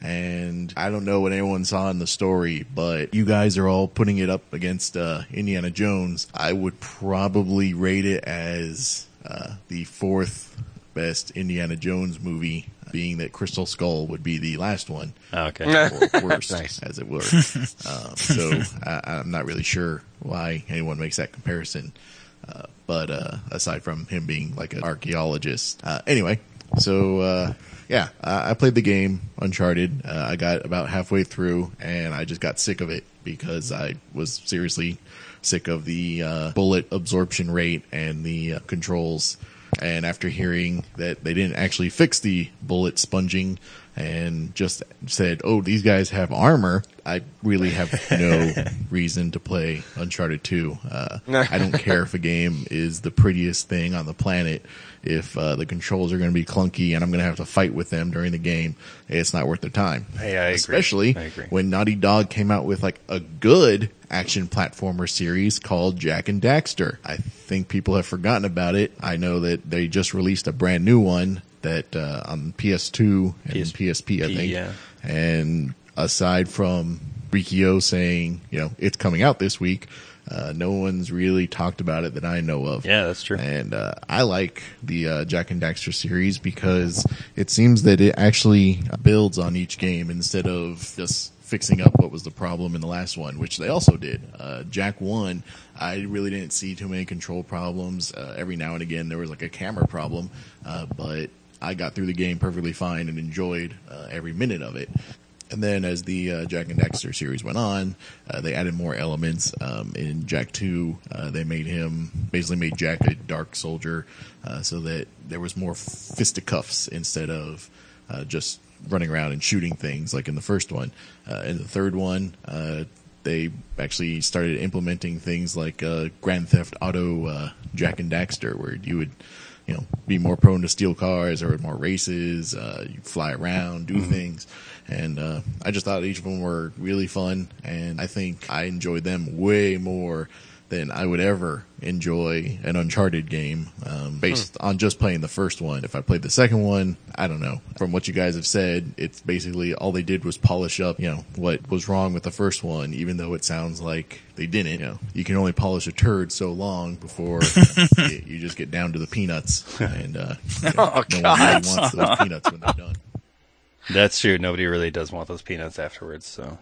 S6: and I don't know what anyone saw in the story, but you guys are all putting it up against uh, Indiana Jones. I would probably rate it as uh, the fourth best Indiana Jones movie, being that Crystal Skull would be the last one.
S2: Oh, okay.
S6: Or worse,
S1: Nice.
S6: as it were. um, so I, I'm not really sure why anyone makes that comparison. Uh, but uh, aside from him being like an archaeologist. Uh, anyway, so uh, yeah, I, I played the game Uncharted. Uh, I got about halfway through, and I just got sick of it because I was seriously sick of the uh, bullet absorption rate and the uh, controls. And after hearing that they didn't actually fix the bullet sponging and just said, oh, these guys have armor, I really have no reason to play Uncharted two. Uh, I don't care if a game is the prettiest thing on the planet. If uh, the controls are going to be clunky and I'm going to have to fight with them during the game, it's not worth the time.
S2: Hey, I agree.
S6: Especially
S2: I agree.
S6: when Naughty Dog came out with like a good action platformer series called Jak and Daxter. I think people have forgotten about it. I know that they just released a brand new one that uh, on P S two and
S2: P S-
S6: P S P, I
S2: P,
S6: think.
S2: yeah.
S6: And aside from Rikio saying, you know, it's coming out this week, uh, no one's really talked about it that I know of.
S2: Yeah, that's true.
S6: And uh, I like the uh, Jak and Daxter series because it seems that it actually builds on each game instead of just fixing up what was the problem in the last one, which they also did. Uh, Jak one, I really didn't see too many control problems. Uh, every now and again there was like a camera problem, uh, but I got through the game perfectly fine and enjoyed uh, every minute of it. And then as the uh, Jak and Daxter series went on, uh, they added more elements. Um, in Jak two, uh, they made him, basically made Jak a dark soldier, uh, so that there was more fisticuffs instead of uh, just running around and shooting things like in the first one. Uh, in the third one, uh, they actually started implementing things like uh, Grand Theft Auto uh, Jak and Daxter, where you would, you know, be more prone to steal cars or more races. Uh, you fly around, do things, and uh, I just thought each of them were really fun, and I think I enjoyed them way more than I would ever enjoy an Uncharted game, um, based on just playing the first one. If I played the second one, I don't know. From what you guys have said, it's basically all they did was polish up, you know, what was wrong with the first one, even though it sounds like they didn't. You know, you can only polish a turd so long before you, you just get down to the peanuts, and uh, you know,
S1: Oh,
S6: no
S1: God.
S6: one really wants those peanuts when they're done.
S2: That's true. Nobody really does want those peanuts afterwards. So,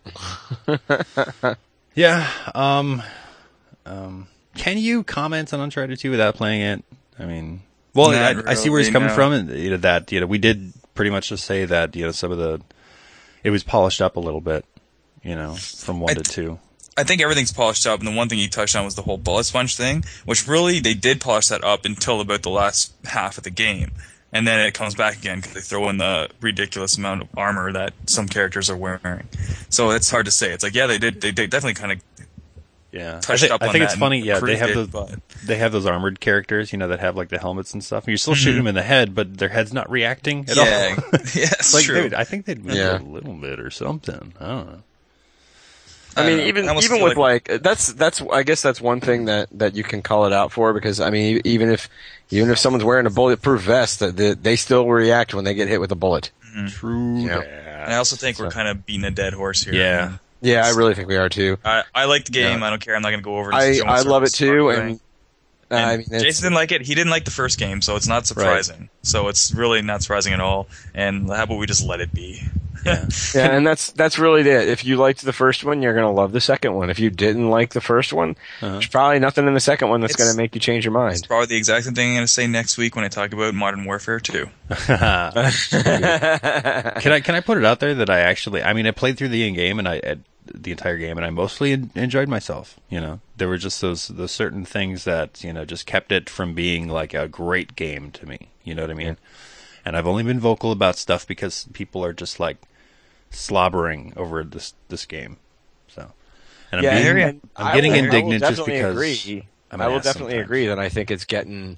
S2: yeah. Um, um, can you comment on Uncharted two without playing it? I mean, well, I,
S3: Not
S2: I see where he's
S3: really,
S2: coming
S3: no.
S2: from, and you know that you know we did pretty much just say that you know some of the it was polished up a little bit, you know, from one
S3: I
S2: to
S3: th-
S2: two.
S3: I think everything's polished up, and the one thing you touched on was the whole bullet sponge thing, which really they did polish that up until about the last half of the game, and then it comes back again because they throw in the ridiculous amount of armor that some characters are wearing. So it's hard to say. It's like, yeah, they did. They, they definitely kind of
S2: Yeah,
S3: touched
S2: I, thi-
S3: up
S2: I
S3: on
S2: think
S3: that
S2: it's funny.
S3: and
S2: Yeah, they have
S3: improved
S2: those.
S3: it,
S2: They have those armored characters, you know, that have like the helmets and stuff. You still shoot them in the head, but their head's not reacting at
S3: yeah,
S2: all.
S3: yeah, it's
S2: like,
S3: true.
S2: dude, I think they'd move
S1: Yeah.
S2: a little bit or something. I don't know.
S8: I mean,
S3: don't know.
S8: even
S3: I almost
S8: even
S3: feel
S8: with like, that's that's I guess that's one thing that, that you can call it out for, because I mean, even if even if someone's wearing a bulletproof vest, that they, they still react when they get hit with a bullet.
S2: True.
S8: You know?
S3: And I also think we're kind of beating a dead horse here.
S2: Yeah.
S3: I mean,
S8: Yeah, I really think we are too.
S3: I, I like the game.
S8: Yeah.
S3: I don't care. I'm not going to go over. And
S8: I
S3: show
S8: I love it
S3: service
S8: too,
S3: right away.
S8: and, uh,
S3: And
S8: I mean, it's-
S3: Jason didn't like it. He didn't like the first game, so it's not surprising. So it's really not surprising at all. And how about we just let it be?
S2: Yeah.
S8: yeah, and that's that's really it. If you liked the first one, you're gonna love the second one. If you didn't like the first one,
S2: Uh-huh.
S8: there's probably nothing in the second one that's
S3: It's-
S8: gonna make you change your
S3: It's
S8: mind.
S3: probably the exact same thing I'm going to say next week when I talk about Modern Warfare two.
S2: Can I can I put it out there that I actually I mean I played through the in game and I uh, the entire game and I mostly en- enjoyed myself. You know, there were just those those certain things that you know just kept it from being like a great game to me. You know what I mean? And I've only been vocal about stuff because people are just like slobbering over this this game. So, and I'm,
S8: Yeah,
S2: being,
S8: and
S2: I'm
S8: I
S2: getting
S8: will-
S2: indignant
S8: I will
S2: just
S8: definitely
S2: because
S8: agree.
S2: I'm an
S8: I will
S2: ass
S8: definitely
S2: sometimes.
S8: agree that I think it's getting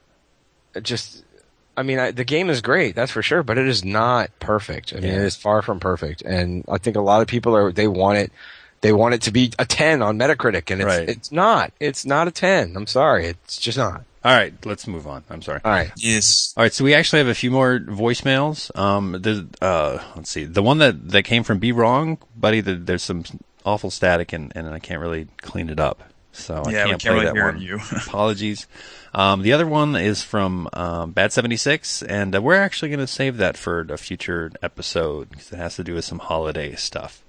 S8: just. I mean, I, the game is great, that's for sure, but it is not perfect. I mean,
S2: Yeah.
S8: it is far from perfect, and I think a lot of people are they want it. They want it to be a ten on Metacritic, and it's
S2: Right.
S8: it's not. It's not a ten. I'm sorry, it's just not.
S2: All right, let's move on. I'm sorry.
S8: All right.
S3: Yes.
S2: All right, so we actually have a few more voicemails. Um, there's, uh, let's see, the one that, that came from Be Wrong, buddy. The, there's some awful static, and, and I can't really clean it up, so I
S3: Yeah, we
S2: can't
S3: can't
S2: play
S3: really
S2: that
S3: hear
S2: one.
S3: you.
S2: Apologies. Um, the other one is from um, Bad seventy-six, and uh, we're actually going to save that for a future episode because it has to do with some holiday stuff.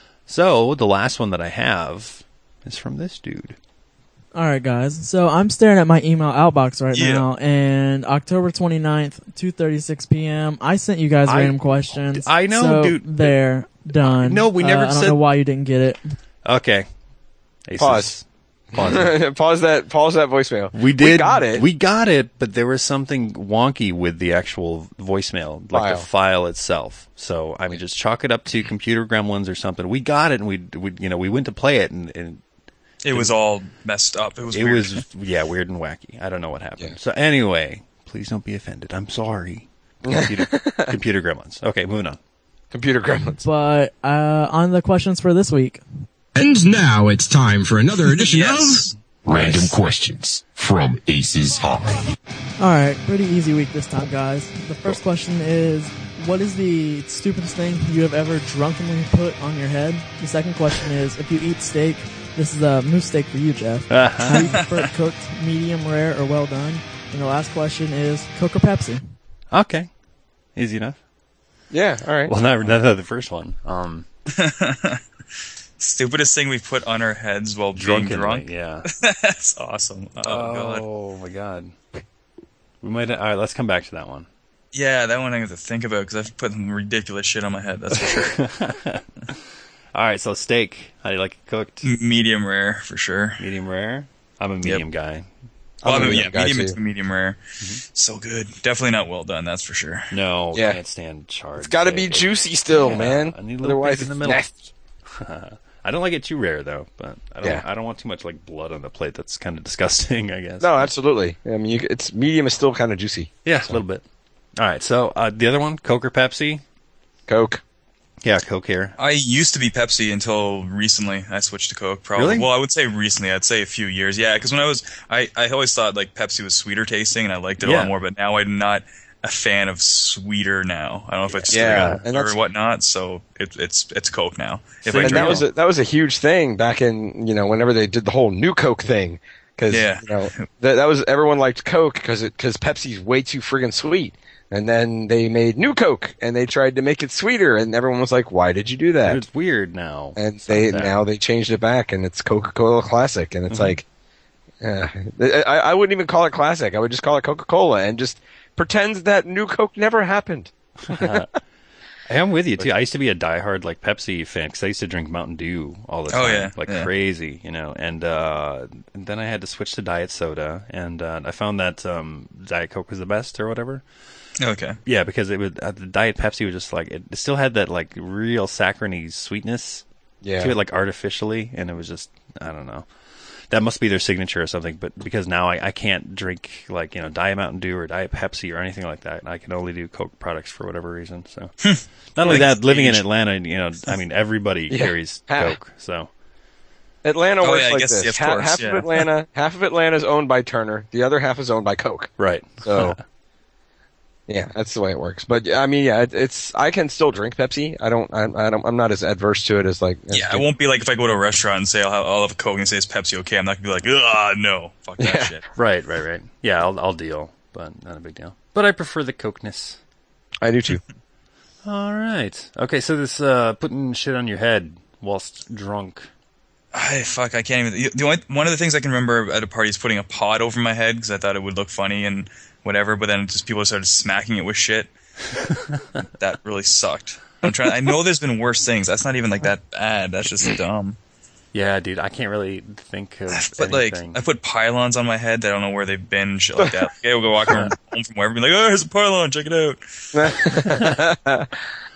S2: So the last one that I have is from this dude.
S9: All right, guys. So I'm staring at my email outbox right
S3: Yeah.
S9: now, and October twenty-ninth, two thirty-six p.m. I sent you guys
S2: I-
S9: random questions.
S2: I know,
S9: so
S2: dude.
S9: They're done.
S2: No, we never
S9: uh, I don't
S2: said-
S9: know why you didn't get it.
S2: Okay. Aces.
S8: Pause.
S2: Pause.
S8: pause that. Pause that voicemail.
S2: We did.
S8: We got it.
S2: We got it, but there was something wonky with the actual voicemail, like
S8: File.
S2: the file itself. So I mean, just chalk it up to computer gremlins or something. We got it, and we, we you know, we went to play it, and, and
S3: It was all messed up. It was
S2: it
S3: weird.
S2: was yeah, weird and wacky. I don't know what happened.
S8: Yeah.
S2: So anyway, please don't be offended. I'm sorry, computer, computer gremlins. Okay, moving on.
S8: Computer gremlins.
S9: But uh, on the questions for this week.
S10: And now it's time for another edition
S3: Yes.
S10: of Random Questions from Aces High.
S9: All right, pretty easy week this time, guys. The first question is, what is the stupidest thing you have ever drunkenly put on your head? The second question is, if you eat steak, this is a moose steak for you, Jeff. How do you prefer it cooked, medium rare, or well done? And the last question is, Coke or Pepsi?
S2: Okay, easy enough.
S8: Yeah. All right.
S2: Well, not, not the first one. Um,
S3: Stupidest thing we put on our heads while being
S2: drunkenly,
S3: drunk.
S2: yeah.
S3: That's awesome. Oh, god.
S2: Oh my god. We might. All right, let's come back to that one.
S3: Yeah, that one I have to think about because I've put some ridiculous shit on my head. That's for sure.
S2: All right, so steak. How do you like it cooked?
S3: M- medium rare for sure.
S2: Medium rare. I'm a medium guy.
S3: Well,
S8: I'm
S3: I
S8: a
S3: mean, yeah,
S8: medium guy,
S3: medium
S8: too.
S3: to medium rare. So good. Definitely not well done. That's for sure.
S2: No,
S8: Yeah.
S2: can't stand charred.
S8: It's got to be
S2: steak.
S8: juicy still,
S2: Yeah,
S8: man.
S2: I need a little
S8: Otherwise,
S2: bit in
S8: it's
S2: the middle.
S8: nasty.
S2: I don't like it too rare though, but I don't.
S8: Yeah.
S2: I don't want too much like blood on the plate. That's kind of disgusting, I guess.
S8: No, absolutely. I mean, you, it's medium is still kind of juicy.
S2: Yeah, a little bit. All right, so uh, the other one, Coke or Pepsi?
S8: Coke.
S2: Yeah, Coke here.
S3: I used to be Pepsi until recently. I switched to Coke. Probably.
S2: Really?
S3: Well, I would say recently. I'd say a few years. Yeah, because when I was, I, I always thought like Pepsi was sweeter tasting, and I liked it a
S2: Yeah.
S3: lot more. But now I'm not a fan of sweeter now. I don't know if it's
S8: Yeah,
S3: true
S8: and that's-
S3: or whatnot. So it, it's it's Coke now. If
S2: See,
S3: I
S8: And
S3: drink
S8: that was
S3: it.
S8: a, that was a huge thing back in, you know, whenever they did the whole new Coke thing. Because
S3: Yeah.
S8: you know, that, that was everyone liked Coke because because Pepsi's way too friggin' sweet. And then they made new Coke and they tried to make it sweeter, and everyone was like, "Why did you do that?"
S2: It's weird now.
S8: And
S2: It's
S8: they
S2: not that.
S8: now they changed it back, and it's Coca-Cola Classic, and it's
S2: Mm-hmm.
S8: like, uh, I, I wouldn't even call it Classic. I would just call it Coca-Cola, and just pretend that new Coke never happened.
S2: I'm with you too. I used to be a diehard like Pepsi fan because I used to drink Mountain Dew all the time,
S3: Oh, yeah,
S2: like
S3: yeah.
S2: crazy, you know. And, uh, and then I had to switch to diet soda, and uh, I found that um, Diet Coke was the best or whatever.
S3: Okay.
S2: Yeah, because it would uh, the Diet Pepsi was just like it still had that like real saccharine sweetness
S8: Yeah.
S2: to it, like artificially, and it was just I don't know. that must be their signature or something. But because now I, I can't drink like you know Diet Mountain Dew or Diet Pepsi or anything like that. I can only do Coke products for whatever reason. So not only that, living in Atlanta, you know, I mean everybody
S8: Yeah.
S2: carries Coke. So
S8: Atlanta
S3: Oh,
S8: works
S3: yeah, I
S8: like
S3: guess,
S8: this.
S3: yeah, of
S8: Ha-
S3: course,
S8: half
S3: yeah.
S8: of Atlanta, half of Atlanta is owned by Turner. The other half is owned by Coke.
S2: right.
S8: So, yeah, that's the way it works. But I mean, yeah, it, it's I can still drink Pepsi. I don't. I, I don't. I'm not as adverse to it as like. as
S3: Yeah, I
S8: people.
S3: won't be like if I go to a restaurant and say I'll have, I'll have a Coke and say it's Pepsi, okay? I'm not gonna be like, ah, no, fuck that
S8: Yeah.
S3: shit.
S2: Right, right, right. Yeah, I'll, I'll deal, but not a big deal. But I prefer the Cokeness.
S8: I do too.
S2: All right. Okay, so this uh, putting shit on your head whilst drunk.
S3: I fuck, I can't even. The only one of the things I can remember at a party is putting a pot over my head because I thought it would look funny and whatever. But then just people started smacking it with shit. That really sucked. I'm trying. I know there's been worse things. That's not even like that bad. That's just dumb.
S2: Yeah, dude, I can't really think of
S3: But like,
S2: anything.
S3: I put pylons on my head. That I don't know where they've been. Shit like that. Okay, we'll go walking around home from wherever. Be like, oh, here's a pylon. Check it out.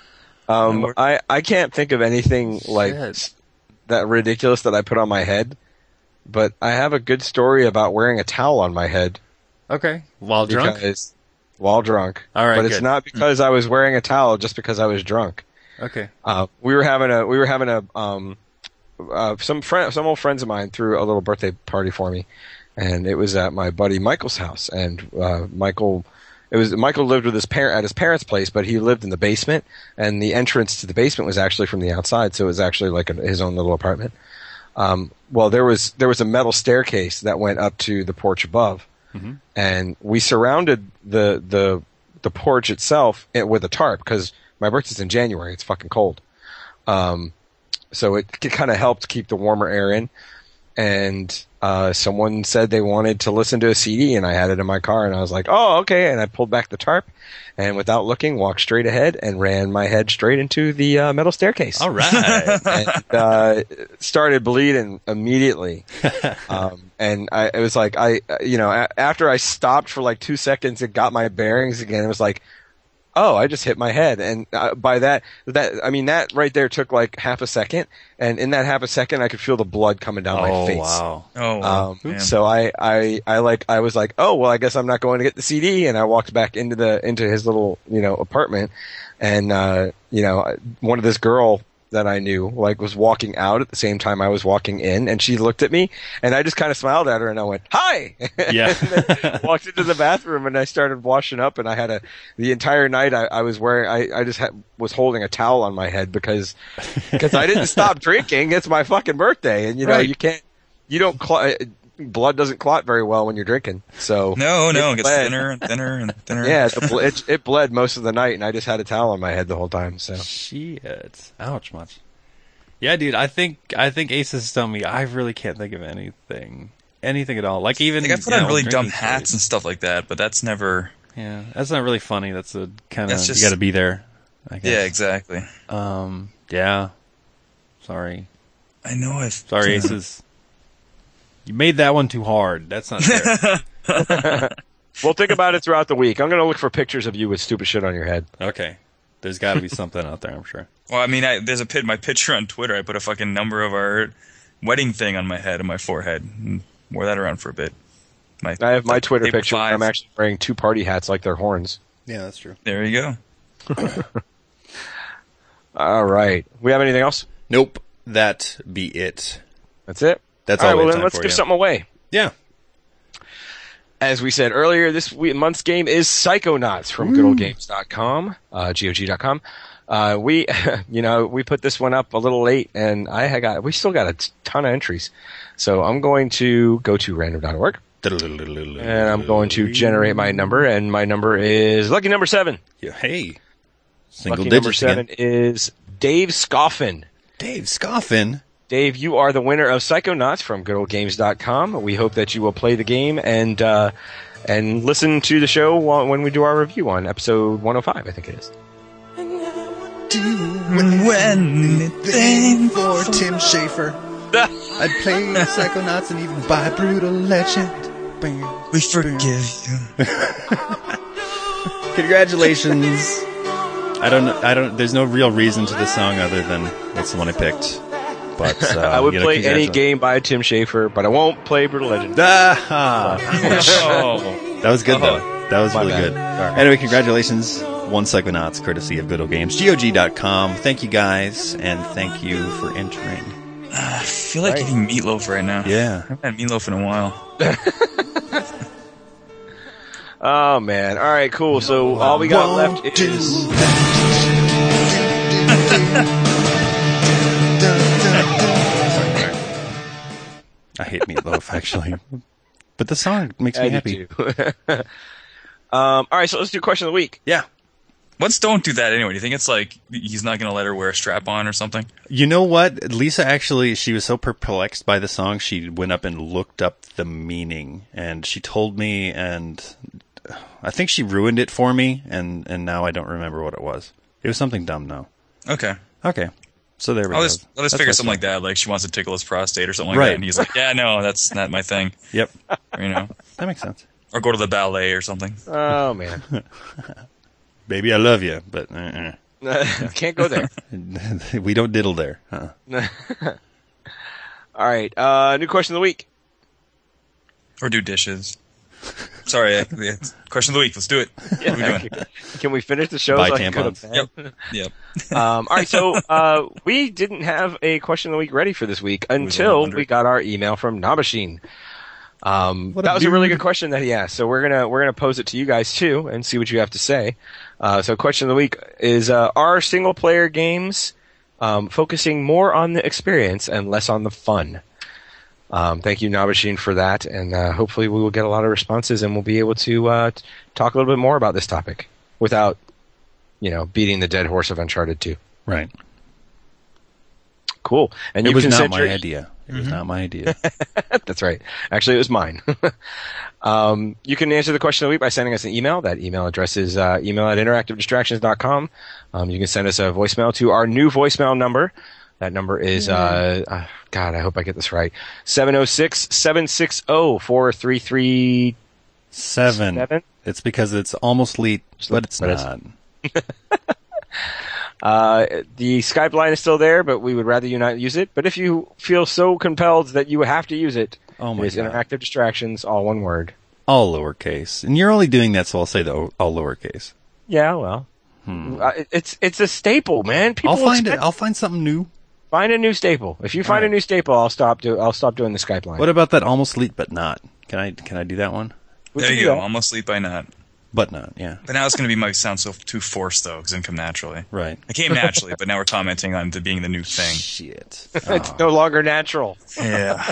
S8: Um, I I can't think of anything like
S2: Shit.
S8: that ridiculous that I put on my head. But I have a good story about wearing a towel on my head.
S2: Okay, while drunk?
S8: Because, while drunk.
S2: All right,
S8: but it's
S2: good.
S8: not because I was wearing a towel, just because I was drunk.
S2: Okay.
S8: Uh, we were having a we were having a um uh, some friend some old friends of mine threw a little birthday party for me, and it was at my buddy Michael's house. And uh, Michael, it was Michael lived with his parent at his parents' place, but he lived in the basement, and the entrance to the basement was actually from the outside, so it was actually like a, his own little apartment. Um, well, there was there was a metal staircase that went up to the porch above.
S2: Mhm.
S8: And we surrounded the the the porch itself with a tarp because my birthday's in January. It's fucking cold, um, so it, it kind of helped keep the warmer air in. And uh, someone said they wanted to listen to a C D, and I had it in my car, and I was like, "Oh, okay." And I pulled back the tarp, and without looking, walked straight ahead and ran my head straight into the uh, metal staircase.
S2: All right.
S8: And uh, started bleeding immediately. Um, and I, it was like I, you know, a- after I stopped for like two seconds and got my bearings again, it was like, oh, I just hit my head. And uh, by that, that I mean that right there took like half a second, and in that half a second, I could feel the blood coming down my
S2: oh,
S8: face.
S2: wow.
S3: Oh, wow.
S8: Um,
S3: Man.
S8: so I, I, I like, I was like, oh, well, I guess I'm not going to get the C D. And I walked back into the, into his little, you know, apartment. And, uh, you know, one of this girl that I knew, like, was walking out at the same time I was walking in. And she looked at me, and I just kind of smiled at her, and I went, hi!
S2: Yeah.
S8: And then walked into the bathroom, and I started washing up, and I had a, the entire night I, I was wearing, I, I just had, was holding a towel on my head because, because I didn't stop drinking. It's my fucking birthday. And, you know,
S2: Right.
S8: you can't, you don't clot, blood doesn't clot very well when you're drinking. So
S3: No, no, it gets
S8: bled.
S3: thinner and thinner and thinner.
S8: Yeah, the ble- it, it bled most of the night, and I just had a towel on my head the whole time. So
S2: Shit. Ouch, much. Yeah, dude, I think I think Ace is telling me I really can't think of anything. Anything at all. Like even
S3: Like I put
S2: you
S3: on
S2: know,
S3: really dumb
S2: drinking
S3: hats
S2: stories.
S3: and stuff like that, but that's never.
S2: Yeah, that's not really funny. That's a kind of
S3: That's just-
S2: you got to be there. I guess.
S3: Yeah, exactly.
S2: Um. Yeah. Sorry.
S3: I know I've.
S2: Sorry, Aces. You made that one too hard. That's not fair.
S8: well, think about it throughout the week. I'm gonna look for pictures of you with stupid shit on your head.
S2: Okay. There's got to be something out there, I'm sure.
S3: Well, I mean, I, there's a pit. My picture on Twitter. I put a fucking number of our wedding thing on my head and my forehead, and wore that around for a bit. My,
S8: I have my Twitter
S3: April
S8: picture. Where
S3: five.
S8: I'm actually wearing two party hats like they're horns.
S2: Yeah, that's true.
S3: There you go.
S8: All right. We have anything else?
S2: Nope. That be it.
S8: That's it.
S2: That's
S8: all
S2: all
S8: right.
S2: we
S8: Well,
S2: have
S8: then
S2: time
S8: let's
S2: for,
S8: give
S2: yeah.
S8: something away.
S2: Yeah.
S8: As we said earlier, this we- month's game is Psychonauts from good old games dot com, uh, G O G dot com. Uh, we, you know, we put this one up a little late, and I had got, we still got a ton of entries. So I'm going to go to random dot org, and I'm going to generate my number, and my number is lucky number seven.
S2: Yeah, hey. Single
S8: Lucky
S2: digits
S8: number seven
S2: again.
S8: is Dave Scoffin.
S2: Dave Scoffin.
S8: Dave, you are the winner of Psychonauts from good old games dot com. We hope that you will play the game and uh, and listen to the show while, when we do our review on episode one oh five, I think it is.
S3: When when anything
S11: for Tim Schafer. I'd play Psychonauts and even buy Brutal Legend.
S3: we forgive you.
S2: Congratulations. I don't know. I don't. There's no real reason to this song other than that's the one I picked. But uh,
S8: I would
S2: you know,
S8: play any
S2: congratulations.
S8: game by Tim Schafer, but I won't play Brutal Legend.
S2: Ah,
S3: Oh.
S2: that was good though. That was
S8: My
S2: really
S8: bad.
S2: good.
S8: Sorry.
S2: Anyway, congratulations, one Psychonauts, courtesy of Good Old Games, G O G dot com. Thank you guys, and thank you for entering.
S3: I feel like
S8: Right.
S3: eating meatloaf right now.
S2: Yeah.
S3: I haven't had meatloaf in a while.
S8: Oh man! All right, cool. So all we got left is
S2: I hate meatloaf, actually. But the song makes me
S8: I do
S2: happy.
S8: too. um, all right, so let's do question of the week.
S2: Yeah.
S3: Let's don't do that anyway. Do you think it's like he's not going to let her wear a strap on or something?
S2: You know what? Lisa actually, she was so perplexed by the song, she went up and looked up the meaning. And she told me, and I think she ruined it for me, and, and now I don't remember what it was. It was something dumb, though.
S3: Okay.
S2: Okay. So there we
S3: I'll
S2: go.
S3: just, I'll just
S2: That's
S3: figure
S2: what's
S3: something
S2: up.
S3: like that. Like she wants to tickle his prostate or something like
S2: Right.
S3: that. And he's like, yeah, no, that's not my thing.
S2: Yep.
S3: Or, you know,
S2: That makes sense.
S3: or go to the ballet or something.
S8: Oh man,
S2: Baby, I love you, but uh-uh.
S8: can't go there.
S2: we don't diddle there. Huh?
S8: All right, uh, new question of the week.
S3: Or do dishes. Sorry, I, yeah, question of the week. Let's do it. What are we doing?
S8: Can we finish the show?
S2: Buy
S8: so I can go to
S2: tampons.
S8: bed?
S3: Yep. Yep.
S8: Um, all right, so uh, we didn't have a question of the week ready for this week
S3: was
S8: until
S3: wondering.
S8: we got our email from Nabashin. Um,
S2: What a
S8: that was a really
S2: dude.
S8: good question that he asked. So we're gonna we're gonna pose it to you guys too and see what you have to say. Uh, so question of the week is: uh, Are single player games um, focusing more on the experience and less on the fun? Um, thank you, Nabashin, for that, and uh, hopefully we will get a lot of responses and we'll be able to uh, t- talk a little bit more about this topic without, you know, beating the dead horse of Uncharted two.
S2: Right.
S8: Cool. And
S2: It
S8: you
S2: was
S8: can
S2: not
S8: send
S2: my
S8: your-
S2: idea. It was not my idea.
S8: That's right. Actually, it was mine. um, you can answer the question of the week by sending us an email. That email address is uh, email at interactive distractions dot com. Um, you can send us a voicemail to our new voicemail number. That number is, uh, uh, God, I hope I get this right, seven oh six, seven six oh, four three three
S2: Seven.
S8: seven.
S2: It's because it's almost late, but it's
S8: But it's-
S2: not.
S8: Uh, the Skype line is still there, but we would rather you not use it. But if you feel so compelled that you have to use it,
S2: Oh my
S8: it is
S2: God.
S8: interactive distractions, all one word.
S2: All lowercase. And you're only doing that, so I'll say the o- all lowercase.
S8: Yeah, well, uh, it- it's it's a staple, man. People
S2: I'll find it.
S8: expect-
S2: I'll find something new.
S8: Find a new staple. If you find
S2: All
S8: a
S2: right.
S8: new staple, I'll stop do I'll stop doing the Skype line.
S2: What about that almost late, but not? Can I can I do that one?
S8: Would
S3: There
S8: you
S3: you
S8: do
S3: go.
S8: that?
S3: Almost sleep by not.
S2: But not, yeah.
S3: But now it's going to be might sound so too forced though, because it didn't come naturally.
S2: Right.
S3: It came naturally, but now we're commenting on it being the new thing.
S2: Shit.
S8: It's no longer natural.
S3: Yeah.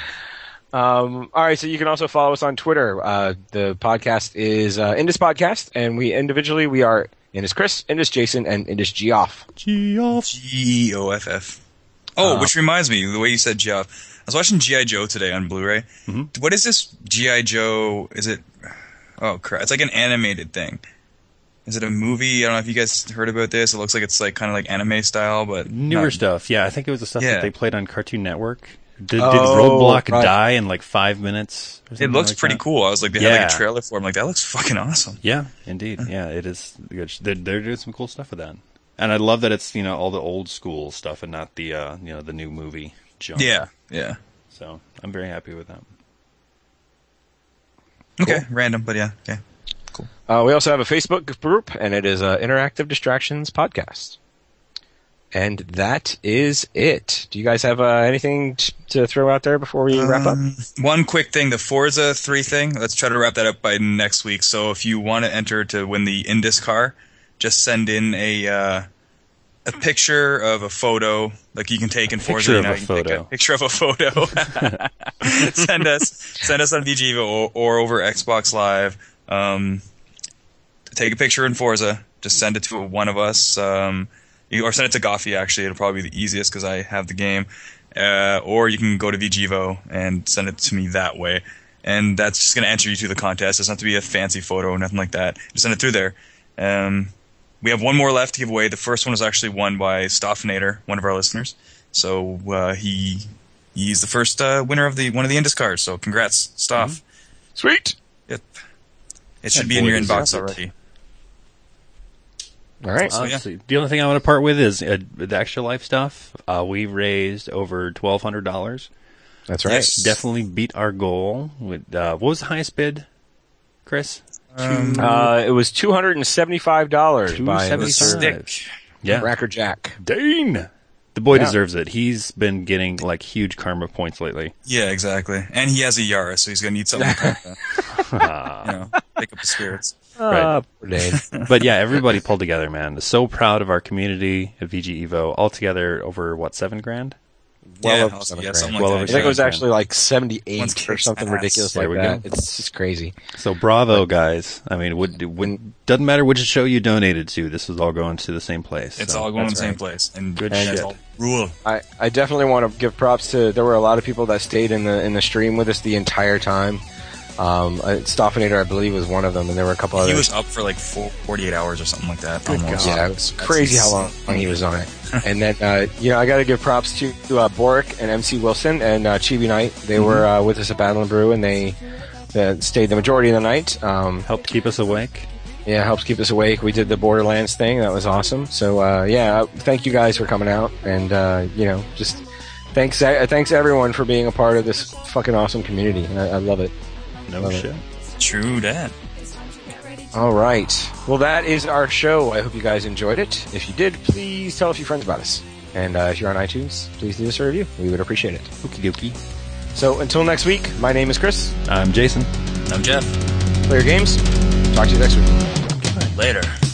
S8: Um, all right, so you can also follow us on Twitter. Uh, the podcast is uh, Indus Podcast, and we individually we are Indus Chris, Indus Jason, and Indus Geoff.
S2: Geoff.
S3: G O F F. Oh, which reminds me, the way you said Geoff. I was watching G I. Joe today on Blu-ray.
S2: Mhm.
S3: What is this G I. Joe? Is it... Oh, crap. It's like an animated thing. Is it a movie? I don't know if you guys heard about this. It looks like it's like kind of like anime style, but...
S2: Newer
S3: not-
S2: stuff. Yeah, I think it was the stuff
S3: Yeah.
S2: that they played on Cartoon Network. Did,
S8: Oh,
S2: did Roadblock
S8: right.
S2: die in like five minutes? Or
S3: It
S2: something
S3: looks
S2: like
S3: pretty
S2: that?
S3: cool. I was like, they had like
S2: Yeah.
S3: a trailer for it. I'm like, that looks fucking awesome.
S2: Yeah, indeed. Yeah, it is good. They're, they're doing some cool stuff with that. And I love that it's, you know, all the old school stuff and not the, uh, you know, the new movie junk.
S3: Yeah, yeah.
S2: So I'm very happy with that.
S3: Okay, random, but yeah, okay.
S8: Uh, we also have a Facebook group, and it is uh, Interactive Distractions Podcast. And that is it. Do you guys have uh, anything t- to throw out there before we wrap up?
S3: Um, One quick thing, the Forza three thing, let's try to wrap that up by next week. So if you want to enter to win the Indus car, just send in a uh, a picture of a photo, like you can take in Forza.
S2: picture
S3: you
S2: of
S3: know,
S2: a
S3: you can take
S2: photo.
S3: picture of a photo. send us send us on V G or, or over Xbox Live. Um, take a picture in Forza. Just send it to one of us. Um, you, or send it to Goffy, actually. It'll probably be the easiest because I have the game. Uh, or you can go to VGvo and send it to me that way. And that's just going to enter you to the contest. It doesn't have to be a fancy photo or nothing like that. Just send it through there. Um, we have one more left to give away. The first one was actually won by Stoffinator, one of our listeners. So uh, he he's the first uh, winner of the one of the Indus cars. So congrats, Stoff.
S8: Mm-hmm. Sweet.
S3: Yep. It should
S2: That
S3: be in
S2: boy
S3: your
S2: deserves
S3: inbox
S2: it.
S3: already.
S8: All right.
S3: So, yeah.
S2: Honestly, the only thing I want to part with is uh, the Extra Life stuff. Uh, we raised over twelve hundred dollars.
S8: That's right.
S3: Yes.
S2: Definitely beat our goal. With uh, what was the highest bid, Chris?
S3: Um,
S8: Uh, it was two hundred and seventy-five dollars by
S2: two seventy-five.
S3: Stick.
S2: Yeah.
S8: Racker Jack.
S2: Dane. The boy
S8: Yeah.
S2: deserves it. He's been getting like huge karma points lately.
S3: Yeah, exactly. And he has a Yaris, so he's gonna need something to you know, pick up the spirits.
S2: Right.
S8: Uh, poor Dane.
S2: But yeah, everybody pulled together, man. So proud of our community at V G Evo. All together over, what, seven grand?
S8: Well
S3: yeah,
S8: over
S3: also-
S8: seven
S3: yeah,
S8: grand.
S3: something
S2: Well
S3: like
S2: over
S8: I
S3: that.
S8: think it was
S2: seven
S8: actually like seventy-eight
S3: Once
S8: or
S3: kicks
S8: something
S3: ass.
S8: ridiculous
S2: There
S8: like
S2: we
S8: that.
S2: go.
S8: It's just crazy.
S2: So bravo, guys. I mean, would, would, doesn't matter which show you donated to. This is all going to the same place.
S3: It's
S2: so.
S3: all going to the
S8: that's
S3: same
S8: right.
S3: place. And
S2: Good
S3: and
S2: shit.
S3: it's all rule.
S8: I, I definitely want to give props to. There were a lot of people that stayed in the in the stream with us the entire time. Um, uh, Stoffinator, I believe, was one of them, and there were a couple
S3: He
S8: others.
S3: was up for like four, forty-eight hours or something like that. Almost.
S8: Yeah, it was
S3: That's
S8: crazy how long,
S3: insane.
S8: long he was on it. And then, uh, you know, I got to give props to uh, Boric and M C Wilson and uh, Chibi Knight. They were uh, with us at Battle and Brew, and they uh, stayed the majority of the night. Um,
S2: Helped keep us awake.
S8: yeah, helps keep us awake. We did the Borderlands thing. That was awesome. So, uh, yeah, thank you guys for coming out. And, uh, you know, just thanks uh, thanks everyone for being a part of this fucking awesome community. I, I love it.
S2: No
S8: Love it.
S2: shit.
S3: True that.
S8: All right. Well, that is our show. I hope you guys enjoyed it. If you did, please tell a few friends about us. And uh, if you're on iTunes, please leave us a review. We would appreciate it.
S2: Okie dokie.
S8: So until next week, my name is Chris.
S2: I'm Jason.
S3: I'm Jeff.
S8: Play your games. Talk to you next week.
S3: Later.